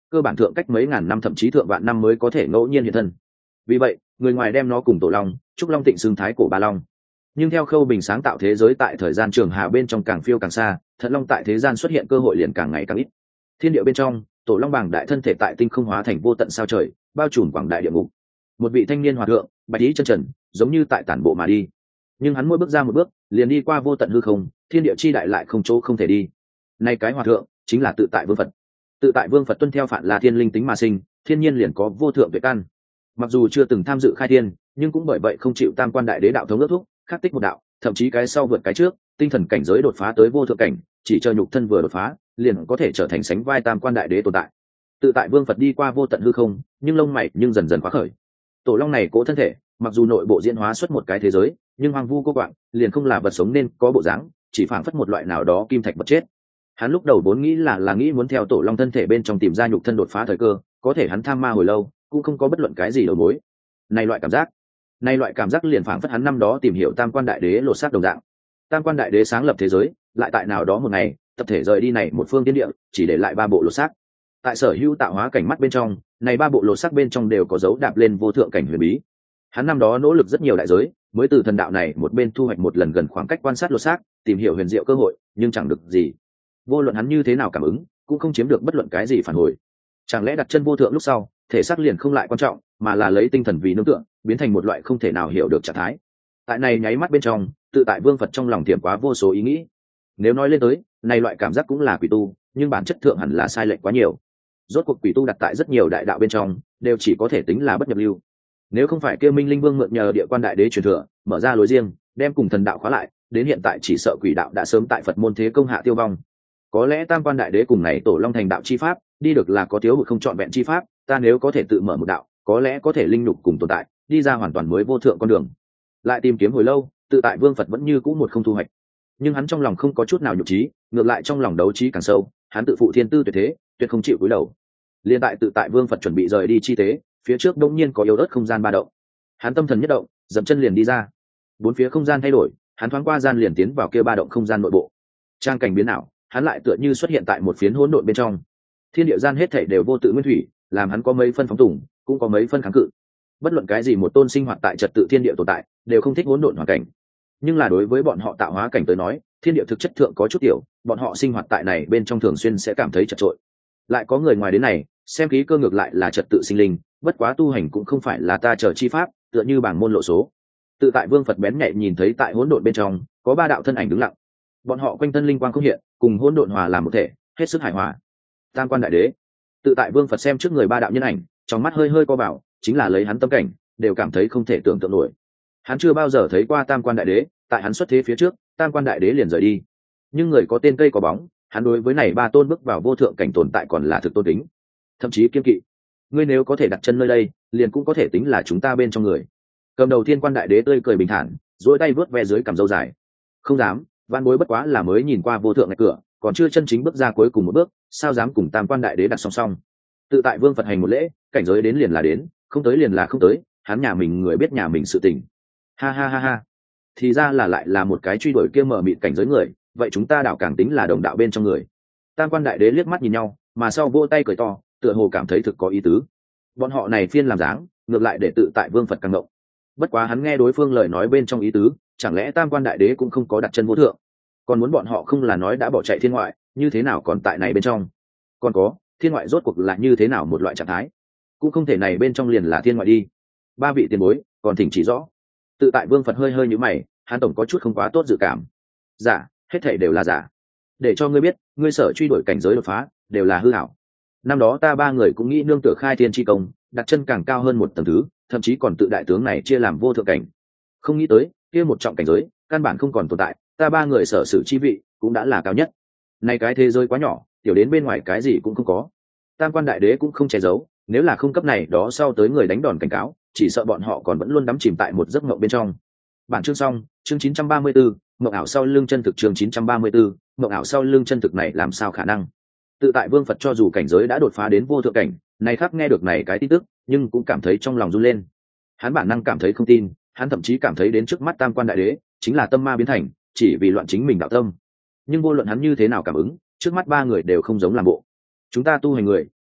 S1: cơ bản thượng cách mấy ngàn năm thậm chí thượng vạn năm mới có thể ngẫu nhiên hiện thân. Vì vậy người ngoài đem nó cùng tổ long, trúc long tịnh xương thái cổ ba long. Nhưng theo Khâu Bình sáng tạo thế giới tại thời gian trường hà bên trong càng phiêu càng xa, Thận Long tại thế gian xuất hiện cơ hội liền càng ngày càng ít. Thiên địa bên trong, tổ long bảng đại thân thể tại tinh không hóa thành vô tận sao trời, bao trùm quảng đại địa ngục. Một vị thanh niên hòa thượng, bạch ý chân trần, giống như tại tản bộ mà đi. Nhưng hắn mỗi bước ra một bước, liền đi qua vô tận hư không, thiên địa chi đại lại không chỗ không thể đi. Nay cái hòa thượng chính là Tự Tại Vương Phật. Tự Tại Vương Phật tuân theo Phạn La Thiên linh tính mà sinh, thiên nhiên liền có vô thượng tuyệt căn. Mặc dù chưa từng tham dự khai thiên, nhưng cũng bởi vậy không chịu tam quan đại đế đạo thống ước thúc, khắc tích một đạo, thậm chí cái sau vượt cái trước, tinh thần cảnh giới đột phá tới vô thượng cảnh, chỉ chờ nhục thân vừa đột phá, liền có thể trở thành sánh vai tam quan đại đế tồn tại. Tự Tại Vương Phật đi qua vô tận hư không, nhưng lông mày nhưng dần dần khóa khởi. Tổ long này cố thân thể, mặc dù nội bộ diễn hóa xuất một cái thế giới, nhưng hoang vu cô quạng, liền không là vật sống nên có bộ dáng, chỉ phảng phất một loại nào đó kim thạch vật chết. Hắn lúc đầu vốn nghĩ là là nghĩ muốn theo tổ long thân thể bên trong tìm ra nhục thân đột phá thời cơ, có thể hắn tham ma hồi lâu, cũng không có bất luận cái gì đầu mối. Này loại cảm giác, này loại cảm giác liền phảng phất hắn năm đó tìm hiểu tam quan đại đế lột xác đồng dạng. Tam quan đại đế sáng lập thế giới, lại tại nào đó một ngày, tập thể rời đi này một phương thiên địa, chỉ để lại ba bộ lột xác. Tại sở hữu tạo hóa cảnh mắt bên trong, này ba bộ lột xác bên trong đều có dấu đạp lên vô thượng cảnh huyền bí. Hắn năm đó nỗ lực rất nhiều đại giới, mới từ thần đạo này một bên thu hoạch một lần gần khoảng cách quan sát lột xác, tìm hiểu huyền diệu cơ hội, nhưng chẳng được gì. Vô luận hắn như thế nào cảm ứng, cũng không chiếm được bất luận cái gì phản hồi. Chẳng lẽ đặt chân vô thượng lúc sau, thể xác liền không lại quan trọng, mà là lấy tinh thần vì nương tựa, biến thành một loại không thể nào hiểu được trạng thái. Tại này nháy mắt bên trong, Tự Tại Vương Phật trong lòng tiềm quá vô số ý nghĩ. Nếu nói lên tới, này loại cảm giác cũng là quỷ tu, nhưng bản chất thượng hẳn là sai lệch quá nhiều. Rốt cuộc quỷ tu đặt tại rất nhiều đại đạo bên trong, đều chỉ có thể tính là bất nhập lưu. Nếu không phải kia Minh Linh Vương mượn nhờ địa quan đại đế truyền thừa, mở ra lối riêng, đem cùng thần đạo khóa lại, đến hiện tại chỉ sợ quỷ đạo đã sớm tại Phật môn thế công hạ tiêu vong. Có lẽ tam quan đại đế cùng này tổ long thành đạo chi pháp, đi được là có thiếu hụt không trọn vẹn chi pháp, ta nếu có thể tự mở một đạo, có lẽ có thể linh nhục cùng tồn tại, đi ra hoàn toàn mới vô thượng con đường. Lại tìm kiếm hồi lâu, Tự Tại Vương Phật vẫn như cũ một không thu hoạch. Nhưng hắn trong lòng không có chút nào nhục trí, ngược lại trong lòng đấu trí càng sâu, hắn tự phụ thiên tư tuyệt thế, tuyệt không chịu cúi đầu. Liên tại Tự Tại Vương Phật chuẩn bị rời đi chi tế, phía trước đông nhiên có yếu ớt không gian ba động. Hắn tâm thần nhất động, dậm chân liền đi ra. Bốn phía không gian thay đổi, hắn thoáng qua gian liền tiến vào kia ba động không gian nội bộ. Trang cảnh biến ảo, hắn lại tựa như xuất hiện tại một phiến hỗn độn bên trong. Thiên địa gian hết thảy đều vô tự nguyên thủy, làm hắn có mấy phân phóng tùng, cũng có mấy phân kháng cự. Bất luận cái gì một tôn sinh hoạt tại trật tự thiên địa tồn tại, đều không thích hỗn độn hoàn cảnh. Nhưng là đối với bọn họ tạo hóa cảnh tới nói, thiên địa thực chất thượng có chút tiểu, bọn họ sinh hoạt tại này bên trong thường xuyên sẽ cảm thấy chật chội. Lại có người ngoài đến này, xem khí cơ ngược lại là trật tự sinh linh, bất quá tu hành cũng không phải là ta chờ chi pháp, tựa như bảng môn lộ số. Tự Tại Vương Phật bén nhạy nhìn thấy tại hỗn độn bên trong, có ba đạo thân ảnh đứng lặng. Bọn họ quanh thân linh quang không hiện, cùng hỗn độn hòa làm một thể, hết sức hài hòa. Tam quan đại đế. Tự Tại Vương Phật xem trước người ba đạo nhân ảnh, trong mắt hơi hơi co vào, chính là lấy hắn tâm cảnh, đều cảm thấy không thể tưởng tượng nổi. Hắn chưa bao giờ thấy qua tam quan đại đế, tại hắn xuất thế phía trước, tam quan đại đế liền rời đi. Nhưng người có tên cây có bóng, hắn đối với này ba tôn bước vào vô thượng cảnh tồn tại còn là thực tôn kính, thậm chí kiên kỵ. Ngươi nếu có thể đặt chân nơi đây, liền cũng có thể tính là chúng ta bên trong người. Cầm đầu thiên quan đại đế tươi cười bình thản, duỗi tay vuốt ve dưới cằm râu dài. Không dám, van bối bất quá là mới nhìn qua vô thượng ngạch cửa, còn chưa chân chính bước ra cuối cùng một bước, sao dám cùng tam quan đại đế đặt song song. Tự Tại Vương Phật hành một lễ, cảnh giới đến liền là đến, không tới liền là không tới, hắn nhà mình người biết nhà mình sự tình. Ha ha ha ha, thì ra là lại là một cái truy đuổi kia mở mịt cảnh giới người, vậy chúng ta đạo càng tính là đồng đạo bên trong người. Tam quan đại đế liếc mắt nhìn nhau, mà sau vỗ tay cười to, tựa hồ cảm thấy thực có ý tứ. Bọn họ này phiên làm dáng, ngược lại để Tự Tại Vương Phật càng ngộng. Bất quá hắn nghe đối phương lời nói bên trong ý tứ, chẳng lẽ tam quan đại đế cũng không có đặt chân vô thượng, còn muốn bọn họ không là nói đã bỏ chạy thiên ngoại, như thế nào còn tại này bên trong? Còn có, thiên ngoại rốt cuộc là như thế nào một loại trạng thái? Cũng không thể này bên trong liền là thiên ngoại đi. Ba vị tiền bối, còn thỉnh chỉ rõ. Tự Tại Vương Phật hơi hơi nhíu mày, hắn tổng có chút không quá tốt dự cảm. Giả, hết thảy đều là giả. Để cho ngươi biết, ngươi sở truy đuổi cảnh giới đột phá, đều là hư ảo. Năm đó ta ba người cũng nghĩ nương tựa khai thiên chi công, đặt chân càng cao hơn một tầng thứ, thậm chí còn tự đại tướng này chia làm vô thượng cảnh. Không nghĩ tới, kia một trọng cảnh giới, căn bản không còn tồn tại, ta ba người sở sử chi vị, cũng đã là cao nhất. Này cái thế giới quá nhỏ, tiểu đến bên ngoài cái gì cũng không có. Tam quan đại đế cũng không che giấu, nếu là không cấp này đó sau tới người đánh đòn cảnh cáo, chỉ sợ bọn họ còn vẫn luôn đắm chìm tại một giấc mộng bên trong. Bản chương xong, chương chín trăm ba mươi tư, mộng ảo sau lưng chân thực chương chín trăm ba mươi tư, mộng ảo sau lưng chân thực này làm sao khả năng? Tự Tại Vương Phật cho dù cảnh giới đã đột phá đến vô thượng cảnh, này khác nghe được này cái tin tức, nhưng cũng cảm thấy trong lòng run lên. Hắn bản năng cảm thấy không tin, hắn thậm chí cảm thấy đến trước mắt tam quan đại đế chính là tâm ma biến thành, chỉ vì loạn chính mình đạo tâm. Nhưng vô luận hắn như thế nào cảm ứng, trước mắt ba người đều không giống làm bộ. Chúng ta tu hành người,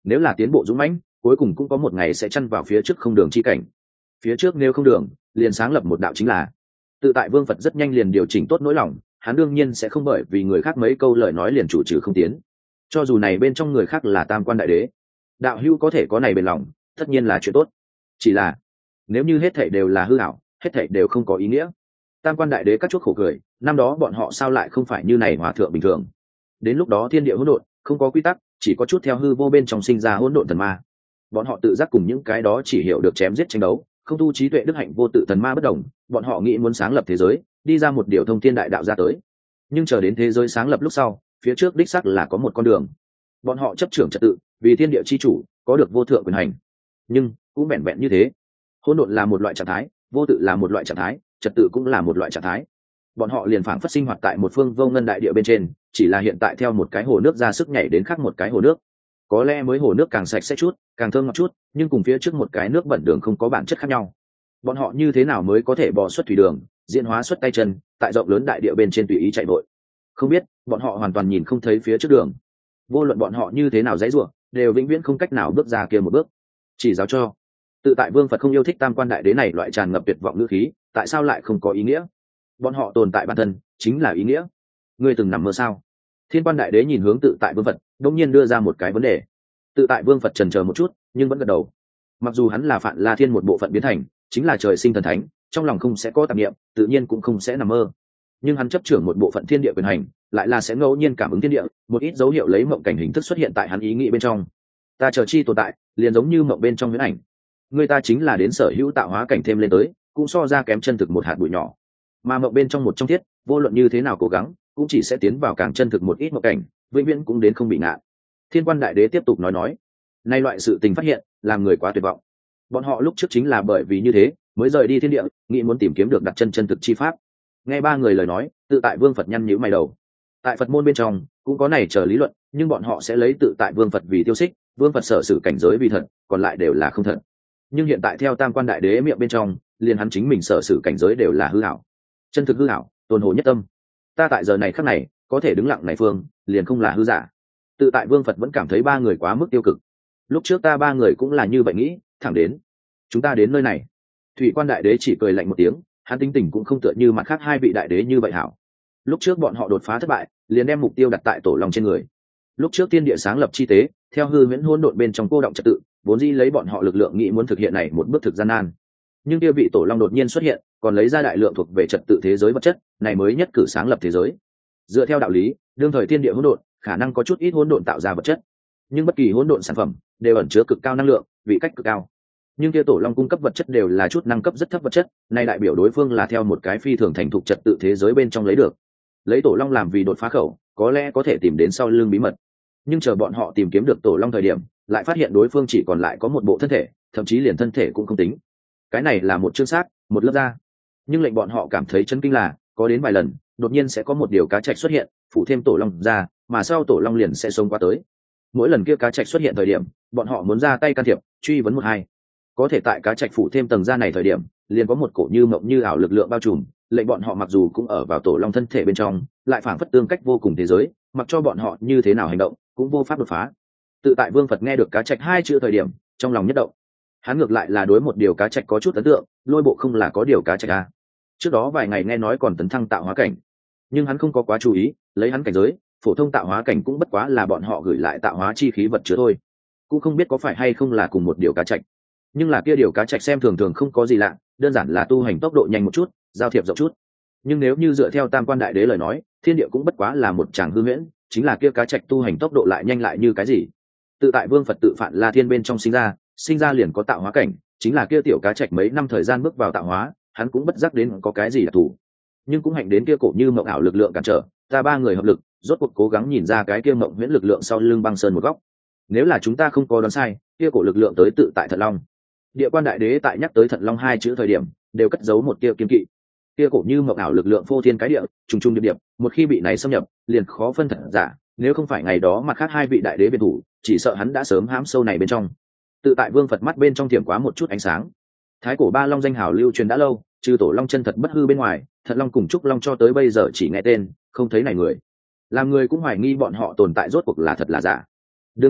S1: nếu là tiến bộ dũng mãnh, cuối cùng cũng có một ngày sẽ chăn vào phía trước không đường chi cảnh. Phía trước nếu không đường, liền sáng lập một đạo chính là. Tự tại Vương Phật rất nhanh liền điều chỉnh tốt nỗi lòng, hắn đương nhiên sẽ không bởi vì người khác mấy câu lời nói liền chủ trừ không tiến. Cho dù này bên trong người khác là Tam Quan Đại Đế, đạo hữu có thể có này bền lòng, tất nhiên là chuyện tốt. Chỉ là, nếu như hết thảy đều là hư ảo, hết thảy đều không có ý nghĩa. Tam Quan Đại Đế các chuốc khổ cười, năm đó bọn họ sao lại không phải như này hòa thượng bình thường. Đến lúc đó thiên địa hỗn độn, không có quy tắc, chỉ có chút theo hư vô bên trong sinh ra hỗn độn thần ma. Bọn họ tự giác cùng những cái đó chỉ hiểu được chém giết tranh đấu, không tu trí tuệ đức hạnh vô tự thần ma bất đồng, bọn họ nghĩ muốn sáng lập thế giới, đi ra một điều thông thiên đại đạo ra tới. Nhưng chờ đến thế giới sáng lập lúc sau, phía trước đích xác là có một con đường. Bọn họ chấp trưởng trật tự, vì thiên địa chi chủ, có được vô thượng quyền hành. Nhưng cũng vẹn vẹn như thế. Hỗn độn là một loại trạng thái, vô tự là một loại trạng thái, trật tự cũng là một loại trạng thái. Bọn họ liền phảng phất sinh hoạt tại một phương vô ngân đại địa bên trên, chỉ là hiện tại theo một cái hồ nước ra sức nhảy đến khác một cái hồ nước. Có lẽ mới hồ nước càng sạch sẽ chút, càng thơm ngọt chút, nhưng cùng phía trước một cái nước bẩn đường không có bản chất khác nhau. Bọn họ như thế nào mới có thể bò xuất thủy đường, diễn hóa xuất tay chân, tại rộng lớn đại địa bên trên tùy ý chạy vội? Không biết, bọn họ hoàn toàn nhìn không thấy phía trước đường. Vô luận bọn họ như thế nào dãy rủa, đều vĩnh viễn không cách nào bước ra kia một bước. Chỉ giáo cho. Tự tại Vương Phật không yêu thích Tam Quan Đại Đế này loại tràn ngập tuyệt vọng ngữ khí, tại sao lại không có ý nghĩa? Bọn họ tồn tại bản thân chính là ý nghĩa. Ngươi từng nằm mơ sao? Thiên Quan Đại Đế nhìn hướng Tự tại Vương Phật, đống nhiên đưa ra một cái vấn đề. Tự tại Vương Phật chần chờ một chút, nhưng vẫn gật đầu. Mặc dù hắn là Phạn La Thiên một bộ phận biến thành, chính là trời sinh thần thánh, trong lòng không sẽ có tạp niệm, tự nhiên cũng không sẽ nằm mơ. Nhưng hắn chấp trưởng một bộ phận thiên địa quyền hành, lại là sẽ ngẫu nhiên cảm ứng thiên địa, một ít dấu hiệu lấy mộng cảnh hình thức xuất hiện tại hắn ý nghĩ bên trong. Ta chờ chi tồn tại, liền giống như mộng bên trong huyễn ảnh. Người ta chính là đến sở hữu tạo hóa cảnh thêm lên tới, cũng so ra kém chân thực một hạt bụi nhỏ. Mà mộng bên trong một trong thiết, vô luận như thế nào cố gắng, cũng chỉ sẽ tiến vào càng chân thực một ít mộng cảnh, vĩnh viễn cũng đến không bị ngạn. Thiên Quan Đại Đế tiếp tục nói nói, nay loại sự tình phát hiện, làm người quá tuyệt vọng. Bọn họ lúc trước chính là bởi vì như thế, mới rời đi thiên địa, nghĩ muốn tìm kiếm được đặt chân chân thực chi pháp. Nghe ba người lời nói, Tự tại Vương Phật nhăn nhíu mày đầu. Tại Phật môn bên trong, cũng có này chờ lý luận, nhưng bọn họ sẽ lấy Tự tại Vương Phật vì tiêu xích, Vương Phật sở sử cảnh giới vì thật, còn lại đều là không thật. Nhưng hiện tại theo Tam Quan Đại Đế miệng bên trong, liền hắn chính mình sở sử cảnh giới đều là hư ảo. Chân thực hư ảo, tồn hồ nhất tâm. Ta tại giờ này khắc này, có thể đứng lặng này phương, liền không là hư giả. Tự tại Vương Phật vẫn cảm thấy ba người quá mức tiêu cực. Lúc trước ta ba người cũng là như vậy nghĩ, thẳng đến chúng ta đến nơi này. Thủy Quan Đại Đế chỉ cười lạnh một tiếng, hắn tính tình cũng không tựa như mặt khác hai vị đại đế như vậy hảo. Lúc trước bọn họ đột phá thất bại, liền đem mục tiêu đặt tại tổ long trên người. Lúc trước tiên địa sáng lập chi tế, theo hư huyễn hỗn độn bên trong cô động trật tự, vốn dĩ lấy bọn họ lực lượng nghĩ muốn thực hiện này một bước thực gian nan. Nhưng kia vị tổ long đột nhiên xuất hiện, còn lấy ra đại lượng thuộc về trật tự thế giới vật chất, này mới nhất cử sáng lập thế giới. Dựa theo đạo lý, đương thời thiên địa hỗn độn, khả năng có chút ít hỗn độn tạo ra vật chất, nhưng bất kỳ hỗn độn sản phẩm đều ẩn chứa cực cao năng lượng, vị cách cực cao. Nhưng kia tổ long cung cấp vật chất đều là chút năng cấp rất thấp vật chất, này đại biểu đối phương là theo một cái phi thường thành thục trật tự thế giới bên trong lấy được. Lấy tổ long làm vì đột phá khẩu, có lẽ có thể tìm đến sau lưng bí mật. Nhưng chờ bọn họ tìm kiếm được tổ long thời điểm, lại phát hiện đối phương chỉ còn lại có một bộ thân thể, thậm chí liền thân thể cũng không tính. Cái này là một chương xác, một lớp da. Nhưng lệnh bọn họ cảm thấy chấn kinh là, có đến vài lần, đột nhiên sẽ có một điều cá trạch xuất hiện, phủ thêm tổ long ra, mà sau tổ long liền sẽ xông qua tới. Mỗi lần kia cá trạch xuất hiện thời điểm, bọn họ muốn ra tay can thiệp, truy vấn một hai. Có thể tại cá trạch phủ thêm tầng da này thời điểm, liền có một cổ như mộng như ảo lực lượng bao trùm, lệnh bọn họ mặc dù cũng ở vào tổ long thân thể bên trong, lại phảng phất tương cách vô cùng thế giới, mặc cho bọn họ như thế nào hành động, cũng vô pháp đột phá. Tự tại Vương Phật nghe được cá trạch hai chữ thời điểm, trong lòng nhất động. Hắn ngược lại là đối một điều cá trạch có chút ấn tượng, Lôi Bộ không là có điều cá trạch à? Trước đó vài ngày nghe nói còn tấn thăng tạo hóa cảnh, nhưng hắn không có quá chú ý, lấy hắn cảnh giới, phổ thông tạo hóa cảnh cũng bất quá là bọn họ gửi lại tạo hóa chi khí vật chứa thôi, cũng không biết có phải hay không là cùng một điều cá trạch. Nhưng là kia điều cá trạch xem thường thường không có gì lạ, đơn giản là tu hành tốc độ nhanh một chút, giao thiệp rộng chút. Nhưng nếu như dựa theo Tam Quan Đại Đế lời nói, thiên địa cũng bất quá là một tràng hư huyễn, chính là kia cá trạch tu hành tốc độ lại nhanh lại như cái gì. Tự tại Vương Phật tự Phạn La Thiên bên trong sinh ra, sinh ra liền có tạo hóa cảnh, chính là kia tiểu cá trạch mấy năm thời gian bước vào tạo hóa, hắn cũng bất giác đến có cái gì đặc thù. Nhưng cũng hạnh đến kia cổ như mộng ảo lực lượng cản trở, ta ba người hợp lực, rốt cuộc cố gắng nhìn ra cái kia mộng huyễn lực lượng sau lưng băng sơn một góc. Nếu là chúng ta không có đoán sai, kia cổ lực lượng tới tự tại Thận Long. Địa Quan Đại Đế tại nhắc tới Thận Long hai chữ thời điểm, đều cất giấu một tia kiên kỵ. Kia cổ như mộng ảo lực lượng phô thiên cái địa, trùng trùng điệp điệp, một khi bị này xâm nhập, liền khó phân thật giả, nếu không phải ngày đó mặt khác hai vị đại đế biệt thủ, chỉ sợ hắn đã sớm hãm sâu này bên trong. Tự tại Vương Phật mắt bên trong thiểm quá một chút ánh sáng. Thái cổ ba long danh hào lưu truyền đã lâu, trừ tổ long chân thật bất hư bên ngoài, Thận Long cùng Trúc Long cho tới bây giờ chỉ nghe tên, không thấy này người. Làm người cũng hoài nghi bọn họ tồn tại rốt cuộc là thật là giả. Đương nhiên,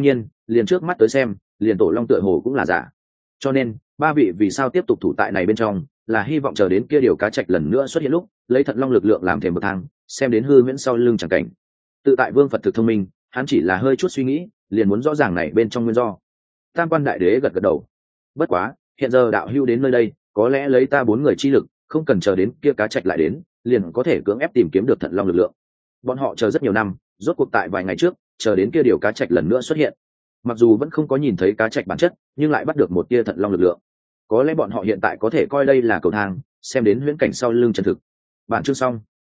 S1: liền trước mắt tới xem liền tổ long tựa hồ cũng là giả, cho nên ba vị vì sao tiếp tục thủ tại này bên trong là hy vọng chờ đến kia điều cá trạch lần nữa xuất hiện lúc lấy thận long lực lượng làm thềm bậc thang xem đến hư huyễn sau lưng chẳng cảnh. Tự tại vương Phật thực thông minh, hắn chỉ là hơi chút suy nghĩ liền muốn rõ ràng này bên trong nguyên do. Tam quan đại đế gật gật đầu. Bất quá hiện giờ đạo hưu đến nơi đây có lẽ lấy ta bốn người chi lực không cần chờ đến kia cá trạch lại đến liền có thể cưỡng ép tìm kiếm được thận long lực lượng. Bọn họ chờ rất nhiều năm, rốt cuộc tại vài ngày trước chờ đến kia điều cá trạch lần nữa xuất hiện, mặc dù vẫn không có nhìn thấy cá trạch bản chất nhưng lại bắt được một tia thận long lực lượng. Có lẽ bọn họ hiện tại có thể coi đây là cầu thang xem đến huyễn cảnh sau lưng chân thực. Bản chương xong.